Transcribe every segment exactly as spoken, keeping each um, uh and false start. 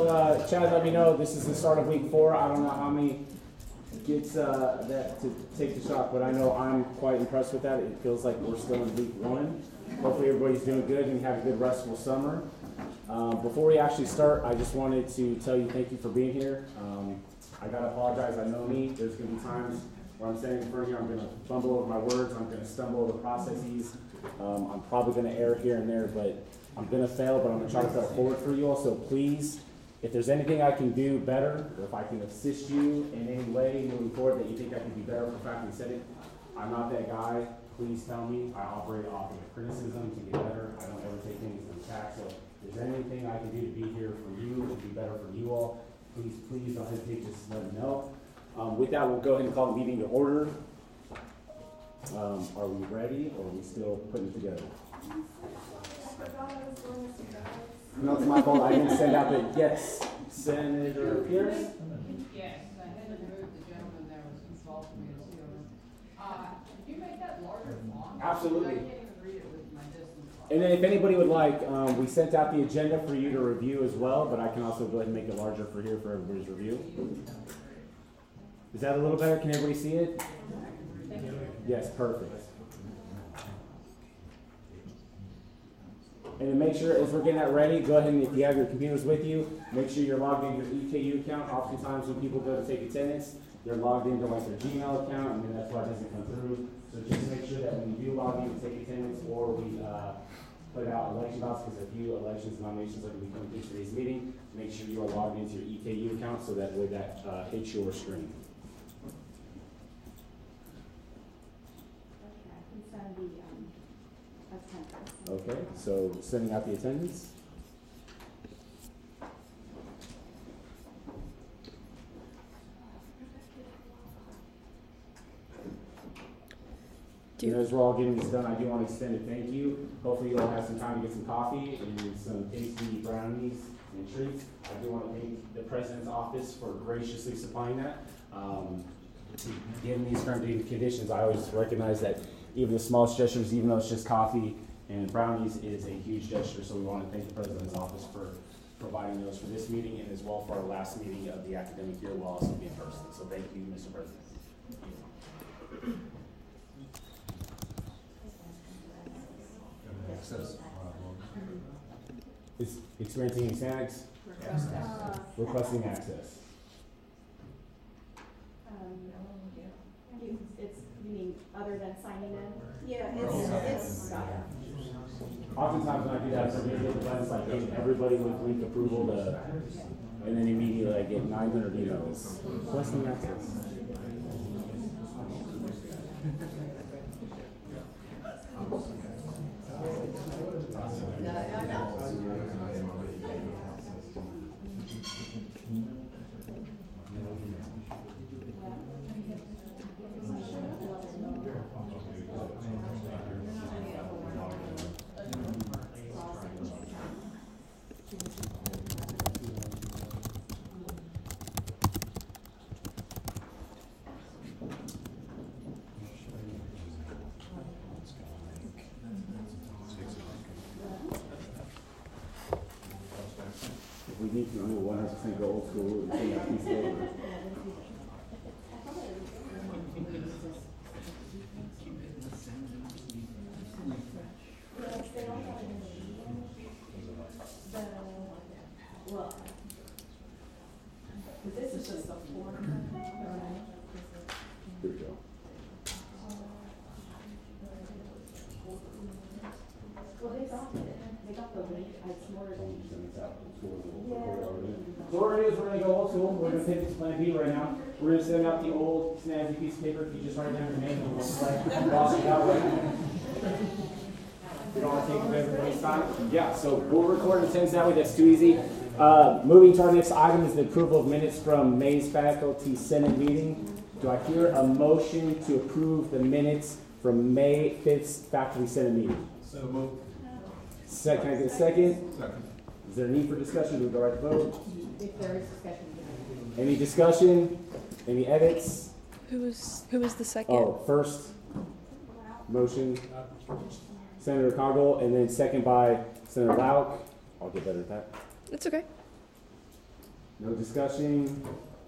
so uh, Chad, let me know. This is the start of week four. I don't know how many gets uh, that to take the shot, but I know I'm quite impressed with that. It feels like we're still in week one. Hopefully everybody's doing good and have a good restful summer. Um, before we actually start, I just wanted to tell you thank you for being here. Um, I gotta apologize. I know me. There's gonna be times where I'm standing in front of you. I'm gonna fumble over my words. I'm gonna stumble over processes. Um, I'm probably gonna err here and there, but I'm gonna fail. But I'm gonna try to fail forward for you all. So please, if there's anything I can do better, or if I can assist you in any way moving forward that you think I can be better for faculty setting, I'm not that guy. Please tell me. I operate off of criticism to get better. I don't ever take things from attack. So if there's anything I can do to be here for you, to be better for you all, please, please don't hesitate to just let me know. Um, with that, we'll go ahead and call the meeting to order. Um, are we ready, or are we still putting it together? No, it's my fault. I didn't send out the yes. Senator Pierce? Yes, I had to move the gentleman that was involved in me to see over. Uh, did you make that larger font? Absolutely. I can't even read it with my distance. And then if anybody would like, um, we sent out the agenda for you to review as well, but I can also go ahead and make it larger for here for everybody's review. Is that a little better? Can everybody see it? Yes, perfect. And then make sure, as we're getting that ready, go ahead and if you have your computers with you, make sure you're logged into your E K U account. Oftentimes when people go to take attendance, they're logged into like their Gmail account, and then that's why it doesn't come through. So just make sure that when you do log in to take attendance, or we uh, put out election ballots, because a few elections and nominations are going to be coming through today's meeting, make sure you are logged into your E K U account so that way that uh, hits your screen. Okay, so sending out the attendance. And as we're all getting this done, I do want to extend a thank you. Hopefully you'll have some time to get some coffee and some tasty brownies and treats. I do want to thank the President's office for graciously supplying that. Um, given these current conditions, I always recognize that even the smallest gestures, even though it's just coffee and brownies, is a huge gesture. So we want to thank the President's office for providing those for this meeting and as well for our last meeting of the academic year will also be in person. So thank you, Mister President. Access. Is experiencing any snags? Uh, Requesting access. Um, you, it's, you mean other than signing in? Yeah, it's, it's, Oftentimes when I do that, somebody get the buttons like getting everybody with weak approval to, and then immediately I get nine hundred emails. Requesting access. We need to one hundred percent go old school and take that piece over. Well, this is just a form. Here we go. Well, they got it. They got the link. It's more than. So what we're going to do is we're going to go old school. We're going to take this plan B right now. We're going to send out the old snazzy piece of paper. If you just write down your name and we'll select boss it out right now. We don't want to take up everybody's time. Yeah, so we'll record attendance that way. That's too easy. Uh, moving to our next item is the approval of minutes from May's Faculty Senate meeting. Do I hear a motion to approve the minutes from May fifth Faculty Senate meeting? So moved. Second, can I get a second? Second. Is there a need for discussion? Do we go right to vote? If there is discussion. Any discussion? Any edits? Who was who was the second? Oh, first motion, Senator Coggle, and then second by Senator Lauk. I'll get better at that. It's okay. No discussion.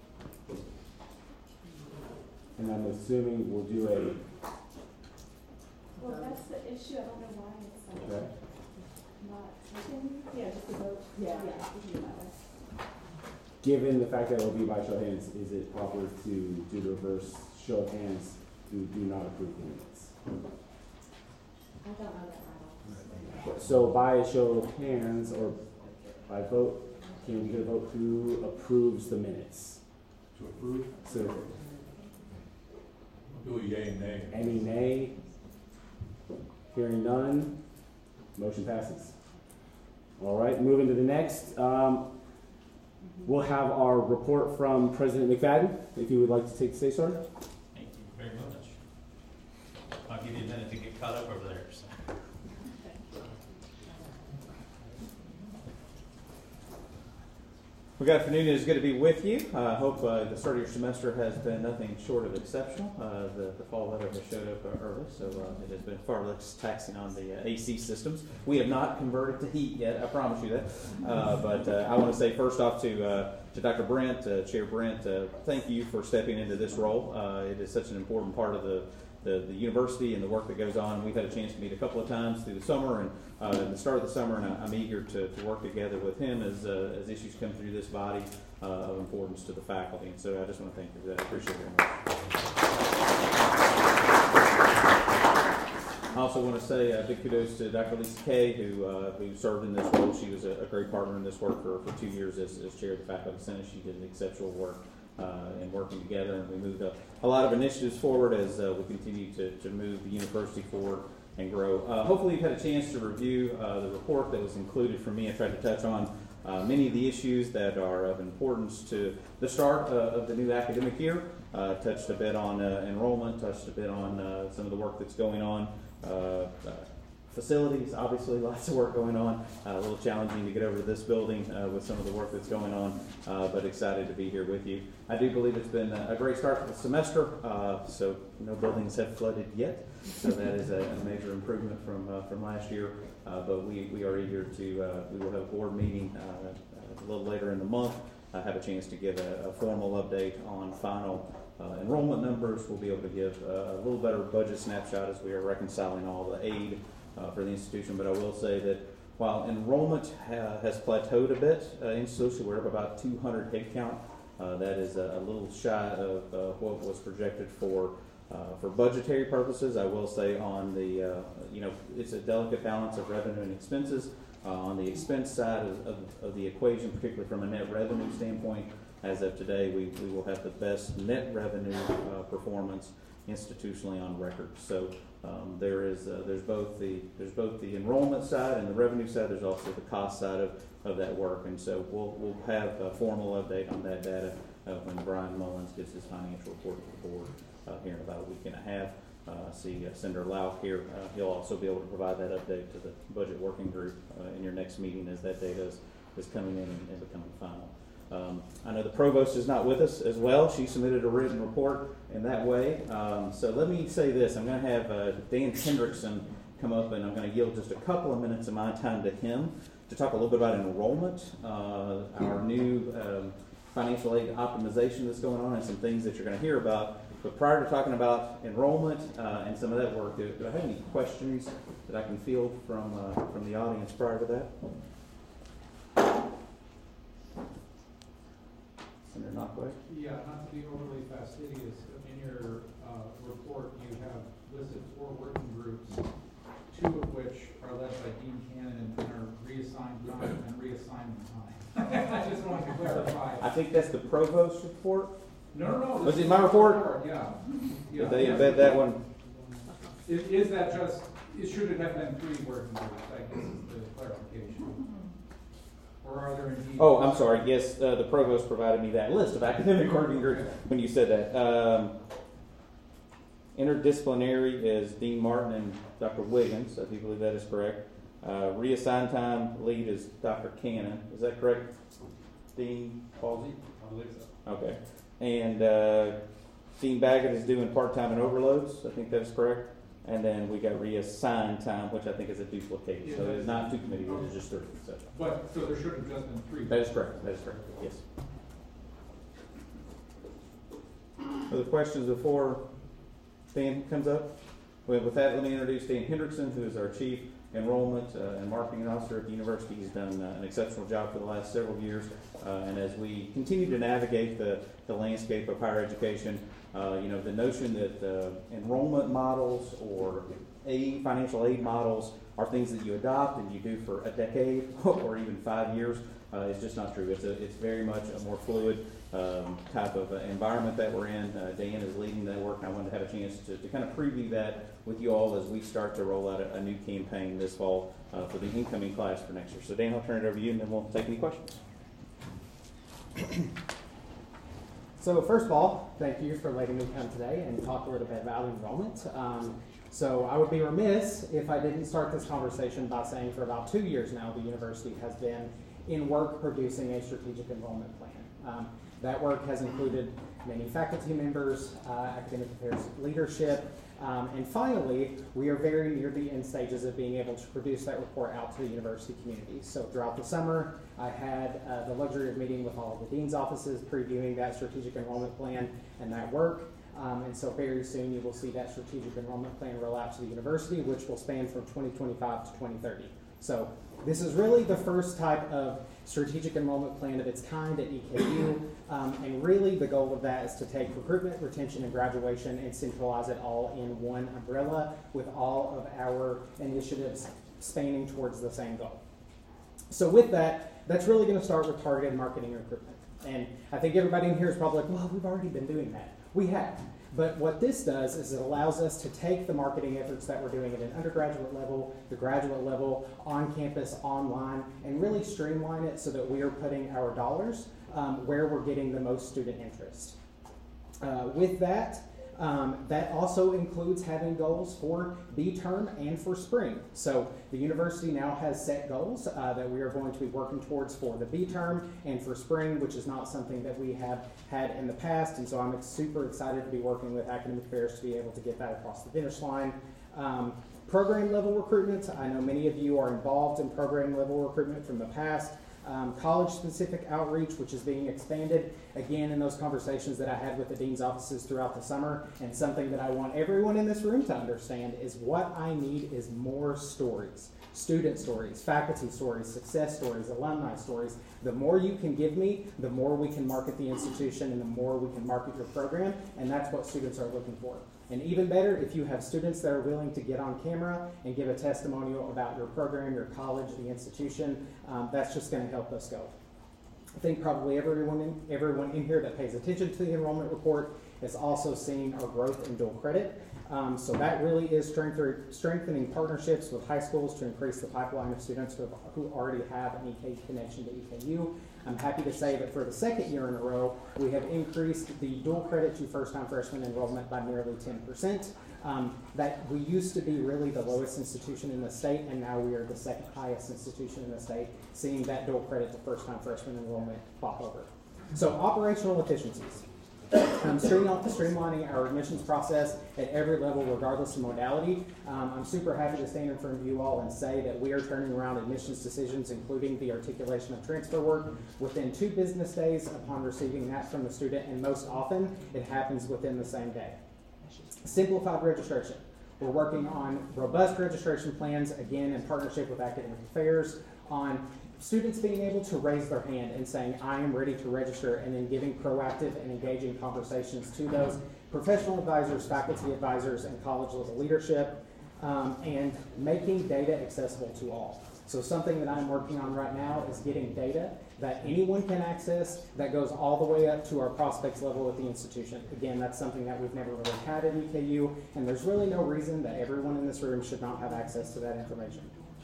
And I'm assuming we'll do a, Well, that's the issue, I don't know why it's like okay. not taken, yeah, just a vote, yeah, yeah, we can do that way. Given the fact that it will be by show of hands, is it proper to do the reverse show of hands who do not approve the minutes? I don't know that right off. So by a show of hands or by vote, can we get a vote who approves the minutes? To approve, So do a yea and nay. any nay? Hearing none, motion passes. All right, moving to the next. Um, we'll have our report from President McFadden, if you would like to take the stage, sir. Thank you very much. I'll give you a minute to get caught up over there. So. Well, good afternoon. It is good to be with you. I uh, hope uh, the start of your semester has been nothing short of exceptional. Uh, the, the fall weather has showed up uh, early, so uh, it has been far less taxing on the uh, A C systems. We have not converted to heat yet, I promise you that. Uh, but uh, I want to say first off to uh, to Doctor Brent, uh, Chair Brent, uh, thank you for stepping into this role. Uh, it is such an important part of the The, the university and the work that goes on. We've had a chance to meet a couple of times through the summer and uh, at the start of the summer, and I, I'm eager to, to work together with him as uh, as issues come through this body uh, of importance to the faculty. And so I just want to thank you for that. I appreciate it very much. I also want to say a big kudos to Doctor Lisa Kay, who uh, who served in this role. She was a, a great partner in this work for, for two years as, as chair of the faculty senate. She did an exceptional work Uh, and working together, and we moved a, a lot of initiatives forward as uh, we continue to, to move the university forward and grow. Uh, hopefully you've had a chance to review uh, the report that was included from me. I tried to touch on uh, many of the issues that are of importance to the start uh, of the new academic year. Uh, touched a bit on uh, enrollment, touched a bit on uh, some of the work that's going on. Uh, uh, Facilities, obviously, lots of work going on. Uh, a little challenging to get over to this building uh, with some of the work that's going on, uh, but excited to be here with you. I do believe it's been a great start to the semester, uh, so no buildings have flooded yet, so that is a, a major improvement from uh, from last year. Uh, but we, we are eager to, uh, we will have a board meeting uh, a little later in the month. I have a chance to give a, a formal update on final uh, enrollment numbers. We'll be able to give a, a little better budget snapshot as we are reconciling all the aid Uh, for the institution, but I will say that while enrollment ha has plateaued a bit uh, institutionally, we're up about two hundred head count. Uh, that is a, a little shy of uh, what was projected for uh, for budgetary purposes. I will say on the uh, you know it's a delicate balance of revenue and expenses. Uh, on the expense side of, of, of the equation, particularly from a net revenue standpoint, as of today, we, we will have the best net revenue uh, performance institutionally on record. So um, there is uh, there's both the there's both the enrollment side and the revenue side. There's also the cost side of, of that work, and so we'll we'll have a formal update on that data uh, when Brian Mullins gives his financial report to the board uh, here in about a week and a half. Uh, I see uh, Senator Lauk here. Uh, he'll also be able to provide that update to the budget working group uh, in your next meeting as that data is, is coming in and, and becoming final. Um, I know the provost is not with us as well. She submitted a written report in that way. Um, so let me say this. I'm going to have uh, Dan Hendrickson come up, and I'm going to yield just a couple of minutes of my time to him to talk a little bit about enrollment, uh, our new um, financial aid optimization that's going on, and some things that you're going to hear about. But prior to talking about enrollment uh, and some of that work, do, do I have any questions that I can field from, uh, from the audience prior to that? Senator Knockway? Yeah, not to be overly fastidious, in your uh, report you have listed four working groups, two of which are led by Dean Cannon and are reassigned time and reassignment time. I just wanted to clarify. I think that's the provost report. No, no, no. Was it my report? Yeah. yeah. Did they embed that one? Is, is that just, it should it have been three working groups, I guess is the clarification. Or are there indeed? Oh, I'm sorry. Yes, uh, the provost provided me that list of academic working groups when you said that. Um, interdisciplinary is Dean Martin and Doctor Wiggins. I do believe that is correct. Uh, reassigned time lead is Doctor Cannon. Is that correct? Dean Halsey? I believe so. Okay. And uh, Dean Baggett is doing part-time and overloads. I think that's correct. And then we got reassigned time, which I think is a duplicate. Yeah, so it's not two committees, it's just three. So. But, so there should have just been three. That is correct. That is correct. Yes. Other questions before Dan comes up? Well, with that, let me introduce Dan Hendrickson, who is our Chief Enrollment uh, and Marketing Officer at the university. He's done uh, an exceptional job for the last several years. Uh, and as we continue to navigate the, the landscape of higher education, uh, you know, the notion that uh, enrollment models or aid, financial aid models are things that you adopt and you do for a decade or even five years uh, is just not true. It's, a, it's very much a more fluid um, type of uh, environment that we're in. Uh, Dan is leading that work, and I wanted to have a chance to, to kind of preview that with you all as we start to roll out a, a new campaign this fall uh, for the incoming class for next year. So Dan, I'll turn it over to you and then we'll take any questions. So first of all, thank you for letting me come today and talk a little bit about enrollment. Um, so I would be remiss if I didn't start this conversation by saying for about two years now, the university has been in work producing a strategic enrollment plan. Um, that work has included many faculty members, uh, academic affairs leadership, um, and finally, we are very near the end stages of being able to produce that report out to the university community. So throughout the summer, I had uh, the luxury of meeting with all of the dean's offices, previewing that strategic enrollment plan and that work. Um, and so very soon you will see that strategic enrollment plan roll out to the university, which will span from twenty twenty-five to twenty thirty. So this is really the first type of strategic enrollment plan of its kind at E K U, um, and really the goal of that is to take recruitment, retention, and graduation and centralize it all in one umbrella with all of our initiatives spanning towards the same goal. So with that, that's really going to start with targeted marketing and recruitment. And I think everybody in here is probably like, well, we've already been doing that. We have. But what this does is it allows us to take the marketing efforts that we're doing at an undergraduate level, the graduate level, on campus, online, and really streamline it so that we are putting our dollars um, where we're getting the most student interest. Uh, with that, um, that also includes having goals for B-term and for spring. So the university now has set goals uh, that we are going to be working towards for the B-term and for spring, which is not something that we have had in the past. And so I'm super excited to be working with academic affairs to be able to get that across the finish line. Um, program level recruitment, I know many of you are involved in program level recruitment from the past. Um, college-specific outreach, which is being expanded, again, in those conversations that I had with the dean's offices throughout the summer, and something that I want everyone in this room to understand is what I need is more stories. Student stories, faculty stories, success stories, alumni stories. The more you can give me, the more we can market the institution and the more we can market your program, and that's what students are looking for. And even better, if you have students that are willing to get on camera and give a testimonial about your program, your college, the institution, um, that's just going to help us go. I think probably everyone in, everyone in here that pays attention to the enrollment report has also seen our growth in dual credit. Um, so that really is strengthening partnerships with high schools to increase the pipeline of students who, have, who already have an E K connection to E K U. I'm happy to say that for the second year in a row, we have increased the dual credit to first-time freshman enrollment by nearly ten percent. Um, that we used to be really the lowest institution in the state, and now we are the second highest institution in the state, seeing that dual credit to first-time freshman enrollment pop over. So operational efficiencies. Um, streamlining our admissions process at every level, regardless of modality. Um, I'm super happy to stand in front of you all and say that we are turning around admissions decisions, including the articulation of transfer work, within two business days upon receiving that from the student, and most often it happens within the same day. Simplified registration. We're working on robust registration plans, again in partnership with academic affairs, on students being able to raise their hand and saying, I am ready to register, and then giving proactive and engaging conversations to those professional advisors, faculty advisors, and college level leadership, um, and making data accessible to all. So something that I'm working on right now is getting data that anyone can access that goes all the way up to our prospects level at the institution. Again, that's something that we've never really had at E K U, and there's really no reason that everyone in this room should not have access to that information.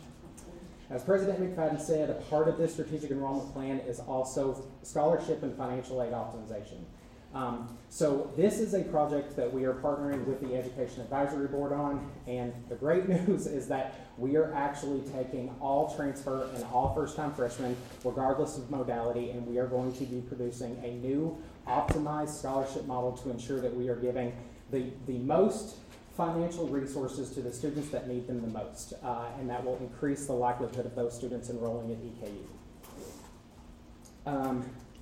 As President McFadden said, a part of this strategic enrollment plan is also scholarship and financial aid optimization. Um, so this is a project that we are partnering with the Education Advisory Board on, and the great news is that we are actually taking all transfer and all first-time freshmen, regardless of modality, and we are going to be producing a new optimized scholarship model to ensure that we are giving the, the most financial resources to the students that need them the most, uh, and that will increase the likelihood of those students enrolling at E K U. Um,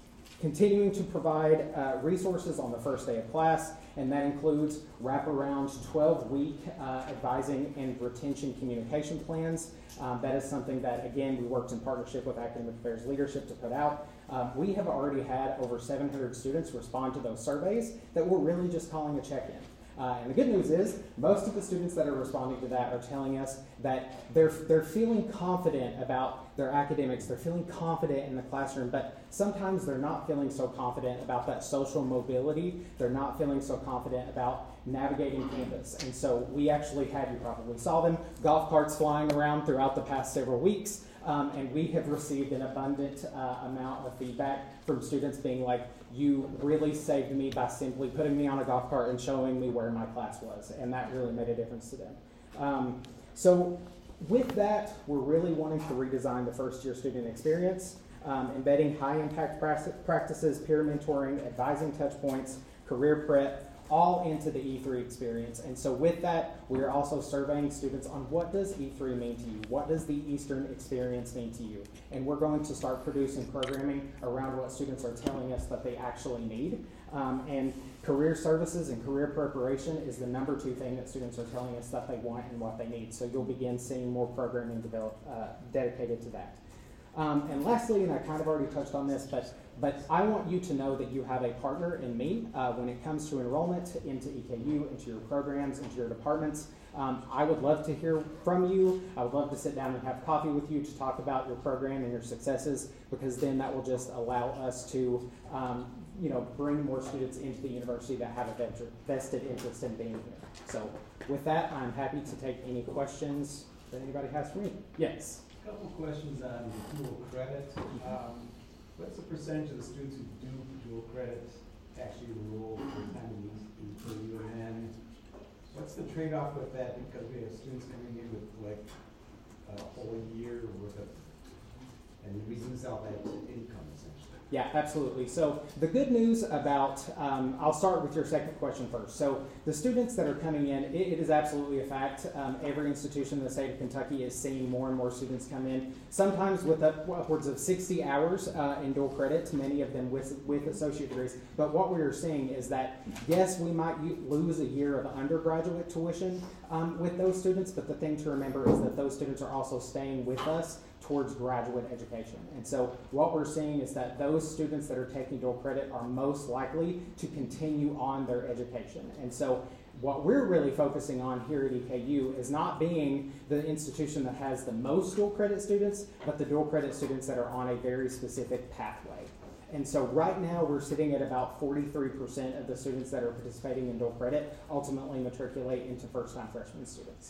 continuing to provide uh, resources on the first day of class, and that includes wraparound twelve-week uh, advising and retention communication plans. Um, that is something that, again, we worked in partnership with Academic Affairs Leadership to put out. Um, we have already had over seven hundred students respond to those surveys that we're really just calling a check-in. Uh, and the good news is, most of the students that are responding to that are telling us that they're, they're feeling confident about their academics, they're feeling confident in the classroom, but sometimes they're not feeling so confident about that social mobility, they're not feeling so confident about navigating campus. And so we actually had, you probably saw them, golf carts flying around throughout the past several weeks. Um, and we have received an abundant uh, amount of feedback from students being like, you really saved me by simply putting me on a golf cart and showing me where my class was. And that really made a difference to them. Um, so with that, we're really wanting to redesign the first year student experience, um, embedding high impact practices, peer mentoring, advising touch points, career prep, all into the E three experience. And so with that, we're also surveying students on what does E three mean to you? What does the Eastern experience mean to you? And we're going to start producing programming around what students are telling us that they actually need. Um, and career services and career preparation is the number two thing that students are telling us that they want and what they need. So you'll begin seeing more programming develop, uh, dedicated to that. Um, and lastly, and I kind of already touched on this, but But I want you to know that you have a partner in me uh, when it comes to enrollment into E K U, into your programs, into your departments. Um, I would love to hear from you. I would love to sit down and have coffee with you to talk about your program and your successes, because then that will just allow us to um, you know, bring more students into the university that have a vested interest in being here. So with that, I'm happy to take any questions that anybody has for me. Yes? A couple questions on dual credit. Um, What's the percentage of the students who do dual credit actually enroll for the time in E K U? And then what's the trade-off with that? Because we have students coming in with like a whole year worth of, and we lose out that income essentially. Yeah, absolutely. So the good news about, um, I'll start with your second question first. So the students that are coming in, it, it is absolutely a fact. Um, every institution in the state of Kentucky is seeing more and more students come in, sometimes with up, upwards of sixty hours uh, in dual credit, many of them with, with associate degrees. But what we are seeing is that, yes, we might lose a year of undergraduate tuition um, with those students, but the thing to remember is that those students are also staying with us towards graduate education. And so what we're seeing is that those students that are taking dual credit are most likely to continue on their education. And so what we're really focusing on here at E K U is not being the institution that has the most dual credit students, but the dual credit students that are on a very specific pathway. And so right now we're sitting at about forty-three percent of the students that are participating in dual credit ultimately matriculate into first-time freshman students.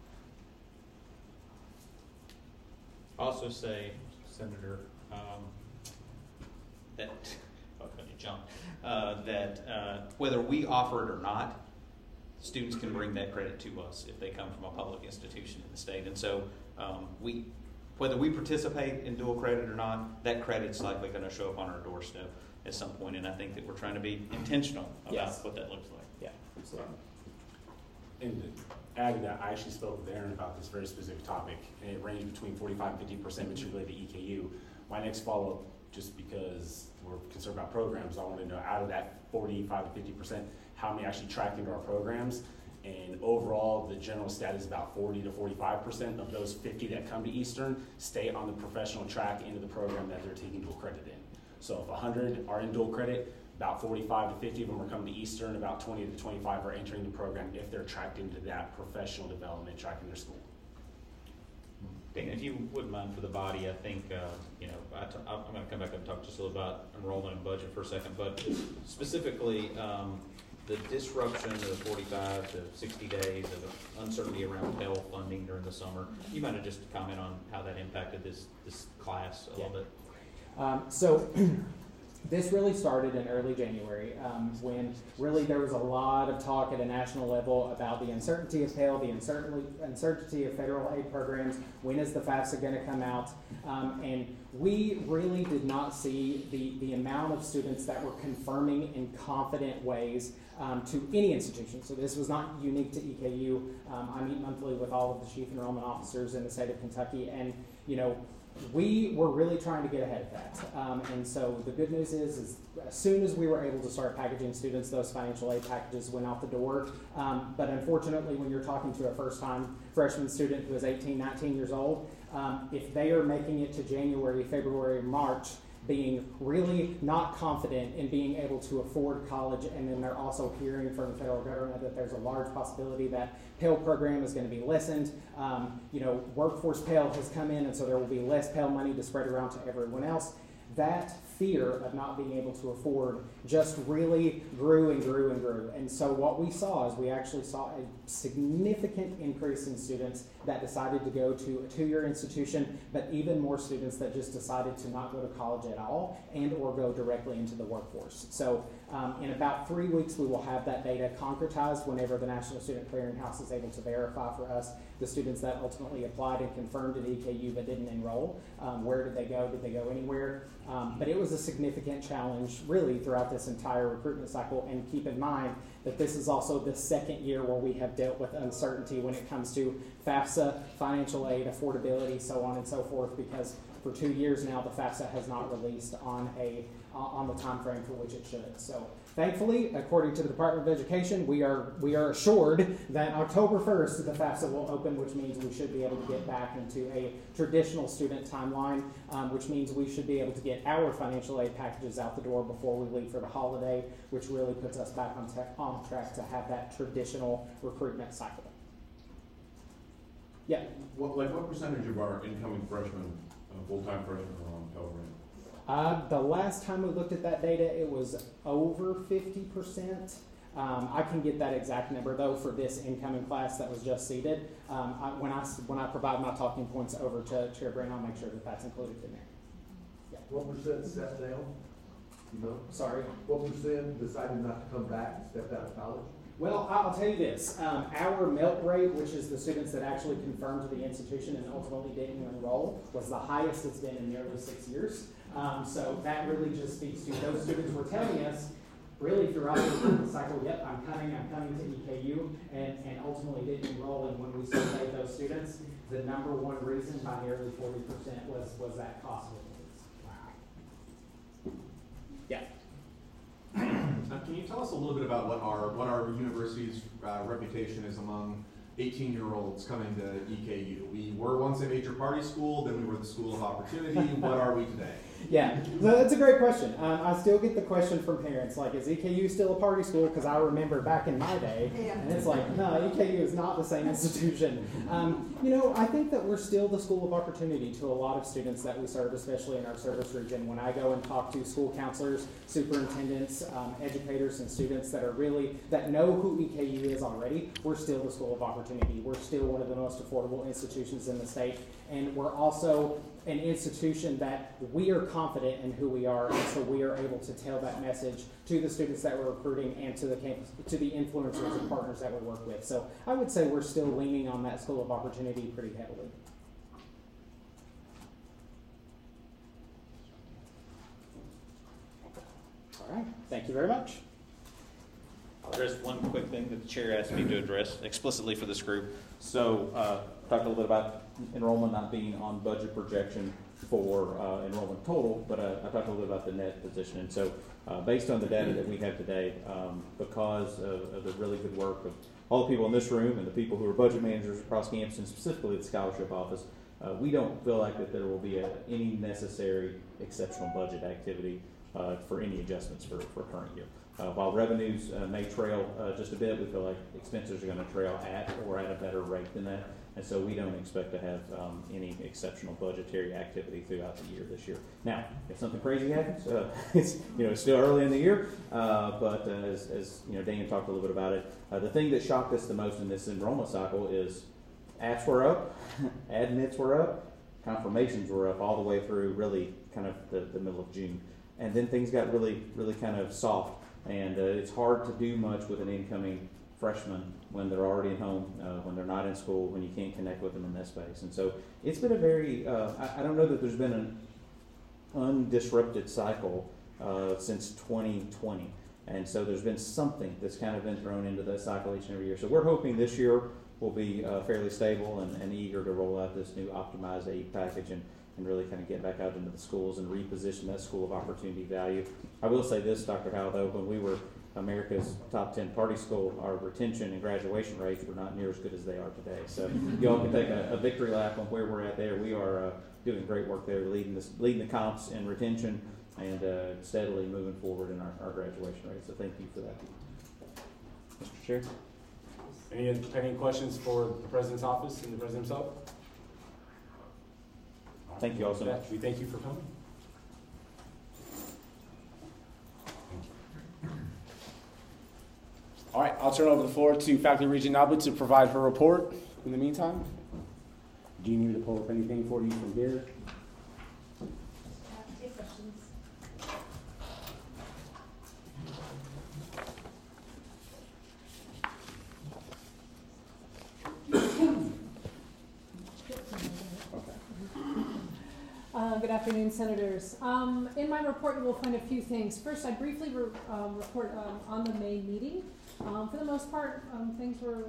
Also say, Senator, um, that, oh, John, uh, that uh, whether we offer it or not, students can bring that credit to us if they come from a public institution in the state. And so um, we, whether we participate in dual credit or not, that credit's likely going to show up on our doorstep at some point. And I think that we're trying to be intentional about yes. what that looks like. Yeah, absolutely. And adding that, I actually spoke with Aaron about this very specific topic, and it ranged between forty-five and fifty percent matriculated to E K U. My next follow-up, just because we're concerned about programs, I want to know out of that forty-five to fifty percent, how many actually track into our programs. And overall, the general stat is about forty to forty-five percent of those fifty that come to Eastern stay on the professional track into the program that they're taking dual credit in. So if one hundred are in dual credit, about forty-five to fifty of them are coming to Eastern, about twenty to twenty-five are entering the program if they're tracked into that professional development track in their school. Dan, if you wouldn't mind for the body, I think, uh, you know, I t I'm going to come back and talk just a little about enrollment and budget for a second, but specifically um, the disruption of the forty-five to sixty days of uncertainty around Pell funding during the summer. You might have just comment on how that impacted this, this class a yeah. little bit. Um, so this really started in early January um, when really there was a lot of talk at a national level about the uncertainty of Pell, the uncertainty, uncertainty of federal aid programs, when is the FAFSA going to come out, um, and we really did not see the, the amount of students that were confirming in confident ways um, to any institution. So this was not unique to E K U. Um, I meet monthly with all of the chief enrollment officers in the state of Kentucky, and you know, we were really trying to get ahead of that. Um, and so the good news is, is as soon as we were able to start packaging students, those financial aid packages went out the door. Um, but unfortunately, when you're talking to a first-time freshman student who is eighteen, nineteen years old, um, if they are making it to January, February, March, being really not confident in being able to afford college, and then they're also hearing from the federal government that there's a large possibility that Pell program is going to be lessened. Um, you know, workforce Pell has come in, and so there will be less Pell money to spread around to everyone else. That fear of not being able to afford just really grew and grew and grew. And so what we saw is we actually saw a significant increase in students that decided to go to a two-year institution, but even more students that just decided to not go to college at all and or go directly into the workforce. So um, in about three weeks, we will have that data concretized whenever the National Student Clearinghouse is able to verify for us the students that ultimately applied and confirmed at E K U but didn't enroll. Um, where did they go? Did they go anywhere? Um, but it was a significant challenge really throughout this entire recruitment cycle. And keep in mind that this is also the second year where we have dealt with uncertainty when it comes to FAFSA, financial aid, affordability, so on and so forth, because for two years now the FAFSA has not released on a uh, on the time frame for which it should. So thankfully, according to the Department of Education, we are we are assured that October first the FAFSA will open, which means we should be able to get back into a traditional student timeline, um, which means we should be able to get our financial aid packages out the door before we leave for the holiday, which really puts us back on, te- on track to have that traditional recruitment cycle. Yeah. What, like what percentage of our incoming freshmen, uh, full-time freshmen are on Pell Grant? Uh, the last time we looked at that data, it was over fifty percent. Um, I can get that exact number, though, for this incoming class that was just seated. Um, I, when, I, when I provide my talking points over to Chair Brand, I'll make sure that that's included in there. Yeah. What percent stepped down? You know? Sorry? What percent decided not to come back and stepped out of college? Well, I'll tell you this. Um, our melt rate, which is the students that actually confirmed to the institution and ultimately didn't enroll, was the highest it's been in nearly six years. Um, so that really just speaks to those students were telling us really throughout the cycle, yep, I'm coming, I'm coming to E K U, and, and ultimately didn't enroll. And when we surveyed those students, the number one reason by nearly forty percent was, was that cost difference. Wow. Yeah. Uh, can you tell us a little bit about what our what our university's uh, reputation is among eighteen-year-olds coming to E K U? We were once a major party school, then we were the school of opportunity. What are we today? Yeah, so that's a great question. Um, I still get the question from parents, like, is E K U still a party school? Because I remember back in my day, and it's like, no, E K U is not the same institution. Um, you know, I think that we're still the school of opportunity to a lot of students that we serve, especially in our service region. When I go and talk to school counselors, superintendents, um, educators, and students that are really, that know who E K U is already, we're still the school of opportunity. We're still one of the most affordable institutions in the state, and we're also an institution that we are confident in who we are, and so we are able to tell that message to the students that we're recruiting and to the campus, to the influencers and partners that we work with. So I would say we're still leaning on that school of opportunity pretty heavily. All right, thank you very much. I'll address one quick thing that the chair asked me to address explicitly for this group. So, uh, talked a little bit about enrollment not being on budget projection for uh, enrollment total, but uh, I talked a little bit about the net position. And so, uh, based on the data that we have today, um, because of, of the really good work of all the people in this room and the people who are budget managers across campus, and specifically the scholarship office, uh, we don't feel like that there will be a, any necessary exceptional budget activity uh, for any adjustments for, for current year. Uh, while revenues uh, may trail uh, just a bit, we feel like expenses are going to trail at or at a better rate than that. And so we don't expect to have um, any exceptional budgetary activity throughout the year this year. Now, if something crazy happens, uh, it's you know it's still early in the year, uh, but uh, as, as you know, Dan talked a little bit about it. Uh, the thing that shocked us the most in this enrollment cycle is apps were up, admits were up, confirmations were up all the way through really kind of the, the middle of June, and then things got really really kind of soft. And uh, it's hard to do much with an incoming freshman when they're already at home, uh, when they're not in school, when you can't connect with them in that space. And so it's been a very, uh, I, I don't know that there's been an undisrupted cycle uh, since twenty twenty. And so there's been something that's kind of been thrown into that cycle each and every year. So we're hoping this year will be uh, fairly stable and, and eager to roll out this new optimized aid package. And and really kind of get back out into the schools and reposition that school of opportunity value. I will say this, Doctor Howe, though, when we were America's top ten party school, our retention and graduation rates were not near as good as they are today. So you all can take a, a victory lap on where we're at there. We are uh, doing great work there, leading, this, leading the comps in retention and uh, steadily moving forward in our, our graduation rate. So thank you for that. Mister Chair. Any, any questions for the President's office and the President himself? Thank you all so much. We thank you for coming. All right, I'll turn over the floor to Faculty Regent Noblet to provide her report. In the meantime, do you need me to pull up anything for you from here? Take questions. Uh, good afternoon, Senators. Um, in my report, you will find a few things. First, I briefly re um, report um, on the May meeting. Um, for the most part, um, things were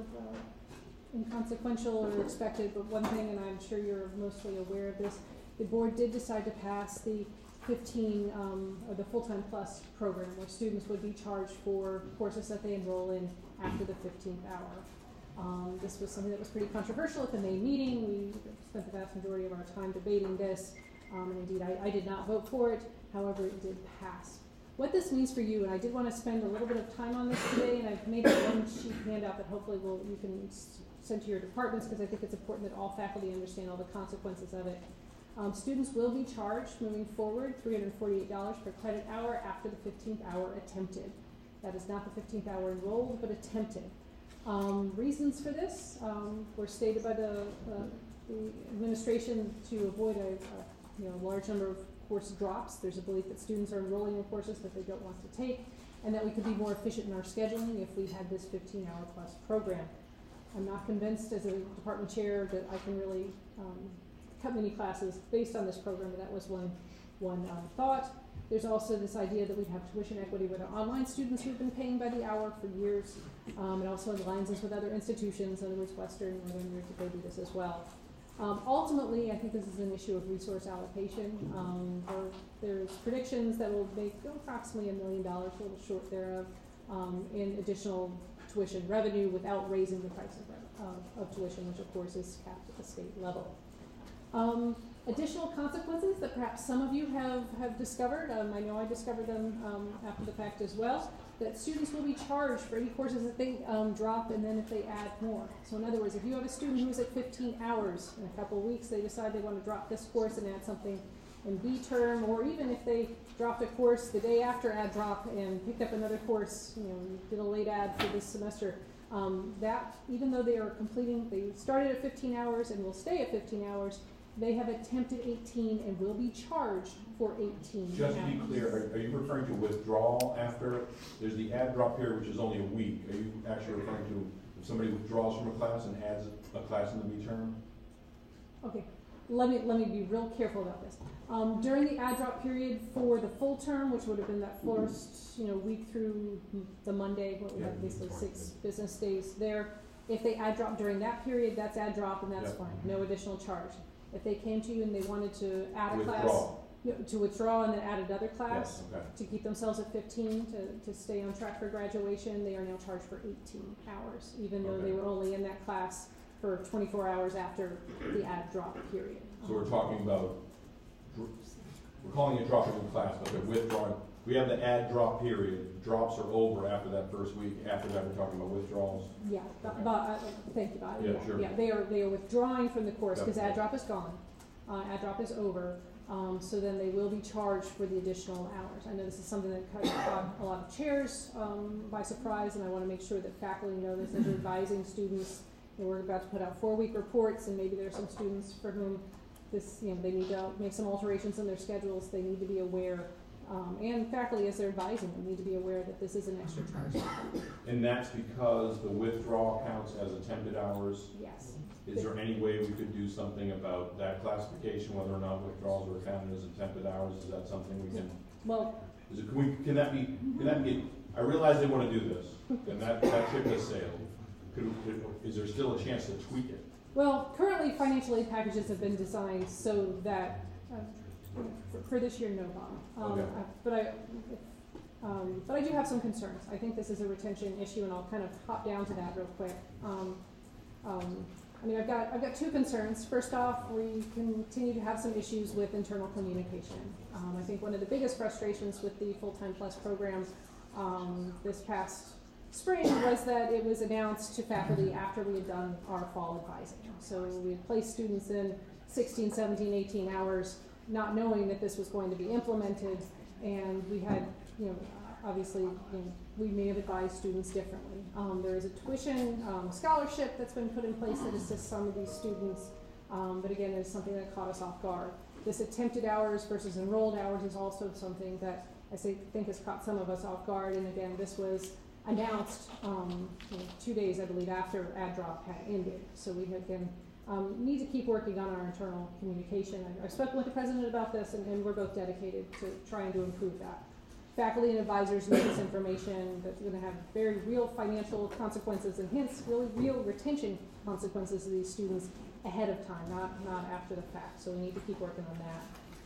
uh, inconsequential or expected, but one thing, and I'm sure you're mostly aware of this, the board did decide to pass the fifteen, um, or the full-time plus program, where students would be charged for courses that they enroll in after the fifteenth hour. Um, this was something that was pretty controversial at the May meeting. We spent the vast majority of our time debating this. Um, and indeed, I, I did not vote for it. However, it did pass. What this means for you, and I did want to spend a little bit of time on this today, and I've made a one sheet handout that hopefully will, you can send to your departments, because I think it's important that all faculty understand all the consequences of it. Um, students will be charged moving forward three hundred forty-eight dollars per credit hour after the fifteenth hour attempted. That is not the fifteenth hour enrolled, but attempted. Um, reasons for this um, were stated by the, uh, the administration to avoid a, a you know, large number of course drops. There's a belief that students are enrolling in courses that they don't want to take, and that we could be more efficient in our scheduling if we had this fifteen hour plus program. I'm not convinced as a department chair that I can really um, cut many classes based on this program, but that was one, one um, thought. There's also this idea that we'd have tuition equity with our online students who've been paying by the hour for years. Um, it also aligns us with other institutions, in other words, Western, Northern, they do this as well. Um, ultimately, I think this is an issue of resource allocation. Um, or there's predictions that will make approximately a million dollars, a little short thereof, um, in additional tuition revenue without raising the price of, uh, of tuition, which of course is capped at the state level. Um, additional consequences that perhaps some of you have, have discovered, um, I know I discovered them um, after the fact as well, that students will be charged for any courses that they um, drop and then if they add more. So in other words, if you have a student who is at fifteen hours in a couple of weeks, they decide they want to drop this course and add something in B term, or even if they dropped a course the day after add drop and picked up another course, you know, did a late add for this semester, um, that even though they are completing, they started at fifteen hours and will stay at fifteen hours, they have attempted eighteen and will be charged for eighteen. Just to be clear, are, are you referring to withdrawal after? There's the add drop period, which is only a week. Are you actually referring to if somebody withdraws from a class and adds a class in the B term? Okay, let me let me be real careful about this. Um, during the add drop period for the full term, which would have been that first you know week through the Monday, what we have basically six business days there. If they add drop during that period, that's add drop, and that's yep. fine. No additional charge. If they came to you and they wanted to add a withdraw. class, you know, to withdraw and then add another class yes, okay. to keep themselves at fifteen to, to stay on track for graduation, they are now charged for eighteen hours, even though okay. they were only in that class for twenty-four hours after the add drop period. So we're talking about, we're calling it dropping in class, but they're withdrawing. We have the add drop period. Drops are over after that first week. After that, we're talking about withdrawals. Yeah, but, okay. but uh, thank you, Bob. Yeah, yeah, sure. yeah, they are they are withdrawing from the course because Definitely. add drop is gone. Uh, add drop is over. Um, so then they will be charged for the additional hours. I know this is something that caught a lot of chairs um, by surprise, and I want to make sure that faculty know this as you're advising students. You know, we're about to put out four-week reports, and maybe there are some students for whom this, you know, they need to make some alterations in their schedules. They need to be aware, um, and faculty, as they're advising them, need to be aware that this is an extra charge. And that's because the withdrawal counts as attempted hours? Yes. Is there any way we could do something about that classification, whether or not withdrawals are counted as attempted hours? Is that something we can? Well, is it, can, we, can that be? Can that be? I realize they want to do this, and that that ship has sailed. Could, could, is there still a chance to tweak it? Well, currently financial aid packages have been designed so that uh, for, for this year, no, Bob. Um, Okay. uh, But I, um, but I do have some concerns. I think this is a retention issue, and I'll kind of hop down to that real quick. Um, um, I mean, I've got, I've got two concerns. First off, we continue to have some issues with internal communication. Um, I think one of the biggest frustrations with the full-time plus program um, this past spring was that it was announced to faculty after we had done our fall advising. So we had placed students in sixteen, seventeen, eighteen hours, not knowing that this was going to be implemented, and we had, you know, obviously, you know, we may have advised students differently. Um, there is a tuition um, scholarship that's been put in place that assists some of these students, um, but again, it's something that caught us off guard. This attempted hours versus enrolled hours is also something that I say, think has caught some of us off guard, and again, this was announced um, you know, two days, I believe, after ad drop had ended. So we again um, need to keep working on our internal communication. I, I've spoken with the president about this, and, and we're both dedicated to trying to improve that. Faculty and advisors know this information that's going to have very real financial consequences, and hence really real retention consequences of these students ahead of time, not, not after the fact. So we need to keep working on that.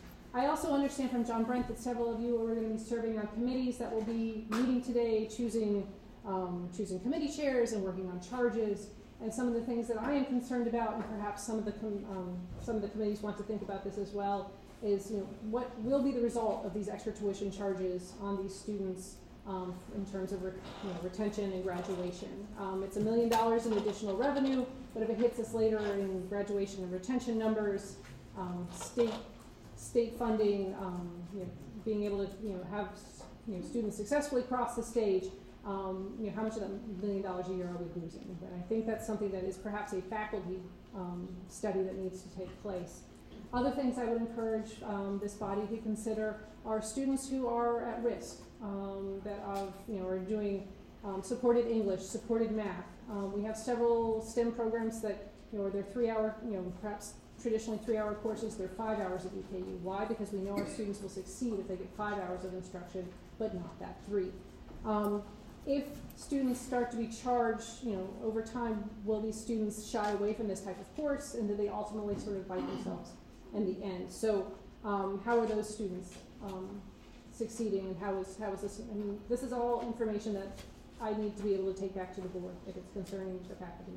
I also understand from John Brent that several of you are going to be serving on committees that will be meeting today, choosing, um, choosing committee chairs and working on charges. And some of the things that I am concerned about, and perhaps some of the com um, some of the committees want to think about this as well, is you know what will be the result of these extra tuition charges on these students um, in terms of re you know, retention and graduation. Um, it's a million dollars in additional revenue, but if it hits us later in graduation and retention numbers, um, state state funding, um, you know, being able to you know have you know students successfully cross the stage, um, you know how much of that million dollars a year are we losing? And I think that's something that is perhaps a faculty um, study that needs to take place. Other things I would encourage um, this body to consider are students who are at risk, um, that of, you know, are doing um, supported English, supported math. Um, we have several STEM programs that, you know, they're three-hour, you know, perhaps traditionally three-hour courses. They're five hours at E K U. Why? Because we know our students will succeed if they get five hours of instruction, but not that three. Um, if students start to be charged, you know, over time, will these students shy away from this type of course, and do they ultimately sort of bite themselves in the end? So um, how are those students um, succeeding, and how is, how is this, I mean, this is all information that I need to be able to take back to the board if it's concerning the faculty.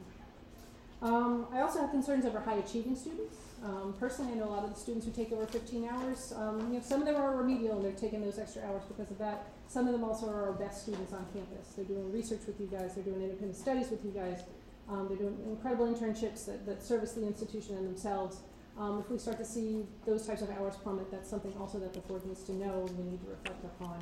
Um, I also have concerns over high achieving students. Um, personally, I know a lot of the students who take over fifteen hours, um, you know, some of them are remedial and they're taking those extra hours because of that. Some of them also are our best students on campus. They're doing research with you guys, they're doing independent studies with you guys, um, they're doing incredible internships that, that service the institution and themselves. Um, if we start to see those types of hours plummet, that's something also that the board needs to know and we need to reflect upon.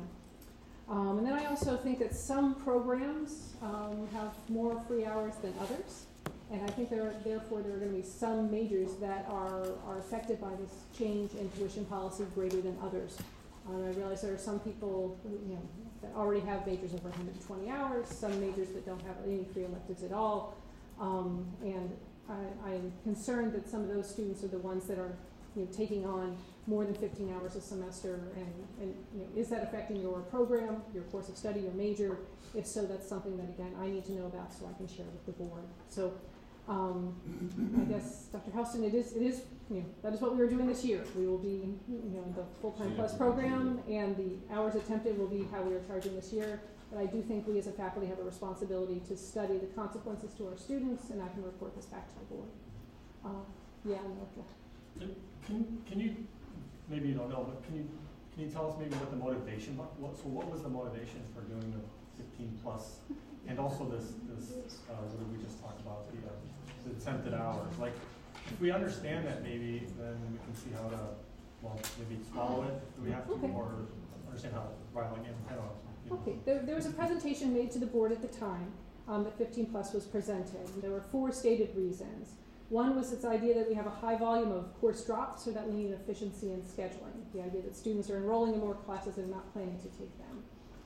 Um, and then I also think that some programs um, have more free hours than others. And I think there are, therefore there are going to be some majors that are, are affected by this change in tuition policy greater than others. Um, I realize there are some people who, you know, that already have majors over one hundred twenty hours, some majors that don't have any free electives at all. Um, and I, I am concerned that some of those students are the ones that are you know, taking on more than fifteen hours a semester. And, and you know, is that affecting your program, your course of study, your major? If so, that's something that, again, I need to know about so I can share with the board. So um, I guess, Doctor Houston, it is, it is, you know, that is what we are doing this year. We will be, you know, the full-time plus program, and the hours attempted will be how we are charging this year. But I do think we as a faculty have a responsibility to study the consequences to our students, and I can report this back to the board. Uh, yeah, no, okay. Can, can you, maybe you don't know, but can you, can you tell us maybe what the motivation, what, what, so what was the motivation for doing the fifteen plus, and also this, this uh, what did we just talk about, the, uh, the attempted hours? Like, if we understand that maybe, then we can see how to, well, maybe swallow it, do we have to, okay. or understand how to rile again, I don't know. You know. Okay, there, there was a presentation made to the board at the time um, that fifteen plus was presented. And there were four stated reasons. One was this idea that we have a high volume of course drops, so that we need efficiency in scheduling. The idea that students are enrolling in more classes and not planning to take them.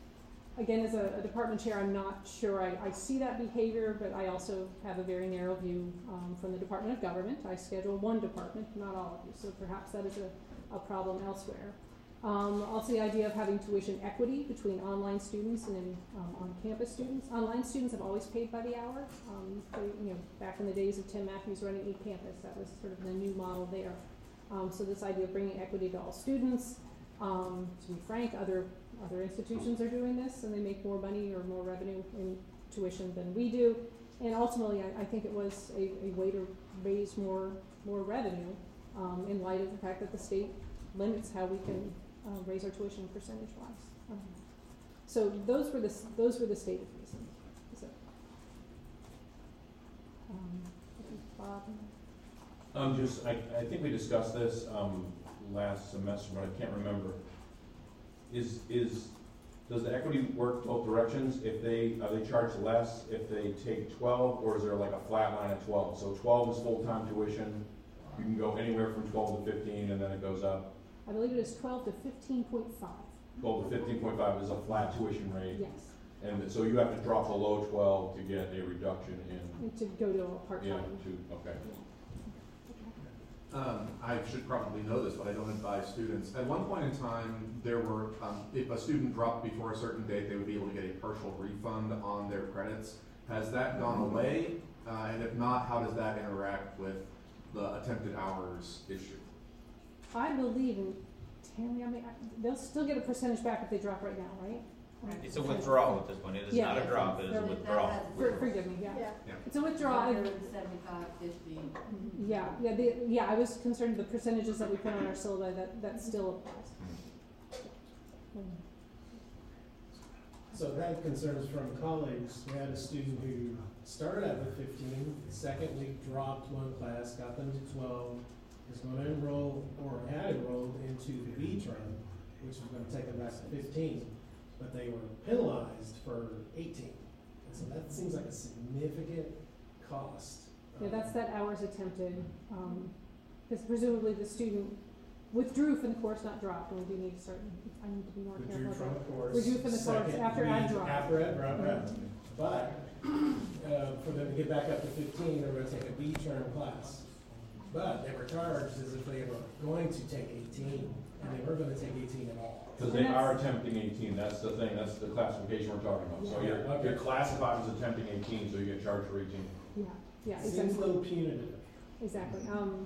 Again, as a, a department chair, I'm not sure I, I see that behavior, but I also have a very narrow view um, from the Department of Government. I schedule one department, not all of you, so perhaps that is a, a problem elsewhere. Um, also the idea of having tuition equity between online students and in, um, on-campus students. Online students have always paid by the hour. Um, they, you know, back in the days of Tim Matthews running eCampus, that was sort of the new model there. Um, so this idea of bringing equity to all students, um, to be frank, other other institutions are doing this, and they make more money or more revenue in tuition than we do. And ultimately, I, I think it was a, a way to raise more more revenue um, in light of the fact that the state limits how we can uh, raise our tuition percentage-wise. Um, so those were the s- those were the stated reasons. So, um, I think Bob. Um, just, I, I think we discussed this, um, last semester, but I can't remember. Is, is, does the equity work both directions? If they, are they charged less if they take twelve, or is there like a flat line at twelve? So twelve is full-time tuition, you can go anywhere from twelve to fifteen, and then it goes up. I believe it is twelve to fifteen point five. twelve to fifteen point five is a flat tuition rate. Yes. And so you have to drop below twelve to get a reduction in. And to go to a part-time. Yeah, to, okay. Um, I should probably know this, but I don't advise students. At one point in time, there were, um, if a student dropped before a certain date, they would be able to get a partial refund on their credits. Has that gone away? Uh, and if not, how does that interact with the attempted hours issue? I believe in Tammy, I mean, I, they'll still get a percentage back if they drop right now, right? It's a withdrawal at this point. It is Yeah. not a drop, it is a They're- withdrawal. For, forgive me, yeah. Yeah. Yeah. It's a withdrawal. seventy-five, fifty. Yeah, yeah, the, yeah, I was concerned the percentages that we put on our syllabi, that, that still applies. So I had concerns from colleagues. We had a student who started out with fifteen, second week dropped one class, got them to twelve, is going to enroll, or had enrolled into the B term, which was going to take them back to fifteen, but they were penalized for eighteen. And so that seems like a significant cost. Yeah, that's that hours attempted, um, because presumably the student withdrew from the course, not dropped, and we do need to start, I need to be more careful Withdrew about from that. the course. Withdrew from the course second after ad week drop. After ad drop, right. Mhm. But, uh, for them to get back up to fifteen, they were gonna take a B term class. But they were charged as if they were going to take eighteen, and they were gonna take eighteen at all. Because they are attempting eighteen, that's the thing, that's the classification we're talking about. So Yeah. you're, Okay. you're classified as attempting eighteen, so you get charged for eighteen. Yeah, yeah, Seems exactly. a little punitive. Exactly. Um,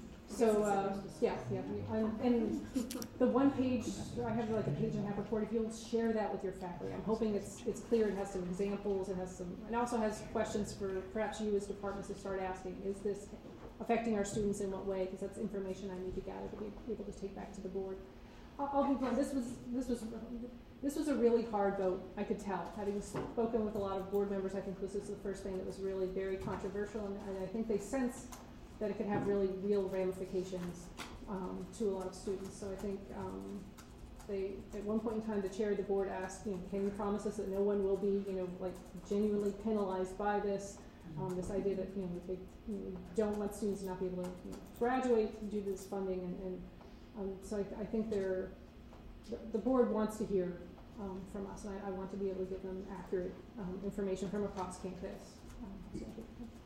so, uh, yeah, yeah. Um, and the one page, I have like a page and a half report. If you'll share that with your faculty, I'm hoping it's it's clear. It has some examples. It has some, and also has questions for perhaps you as departments to start asking. Is this affecting our students in what way? Because that's information I need to gather to be able to take back to the board. I'll, I'll be blunt. This was this was this was a really hard vote. I could tell. Having spoken with a lot of board members, I think this is the first thing that was really very controversial, and, and I think they sense that it could have really real ramifications um, to a lot of students. So I think um, they, at one point in time, the chair of the board asked, you know, can you promise us that no one will be, you know, like genuinely penalized by this? Um, this idea that, you know, that they you know, don't want students to not be able to you know, graduate due to this funding, and, and um, so I, I think they're, the, the board wants to hear um, from us, and I, I want to be able to give them accurate um, information from across campus. Um, so I think,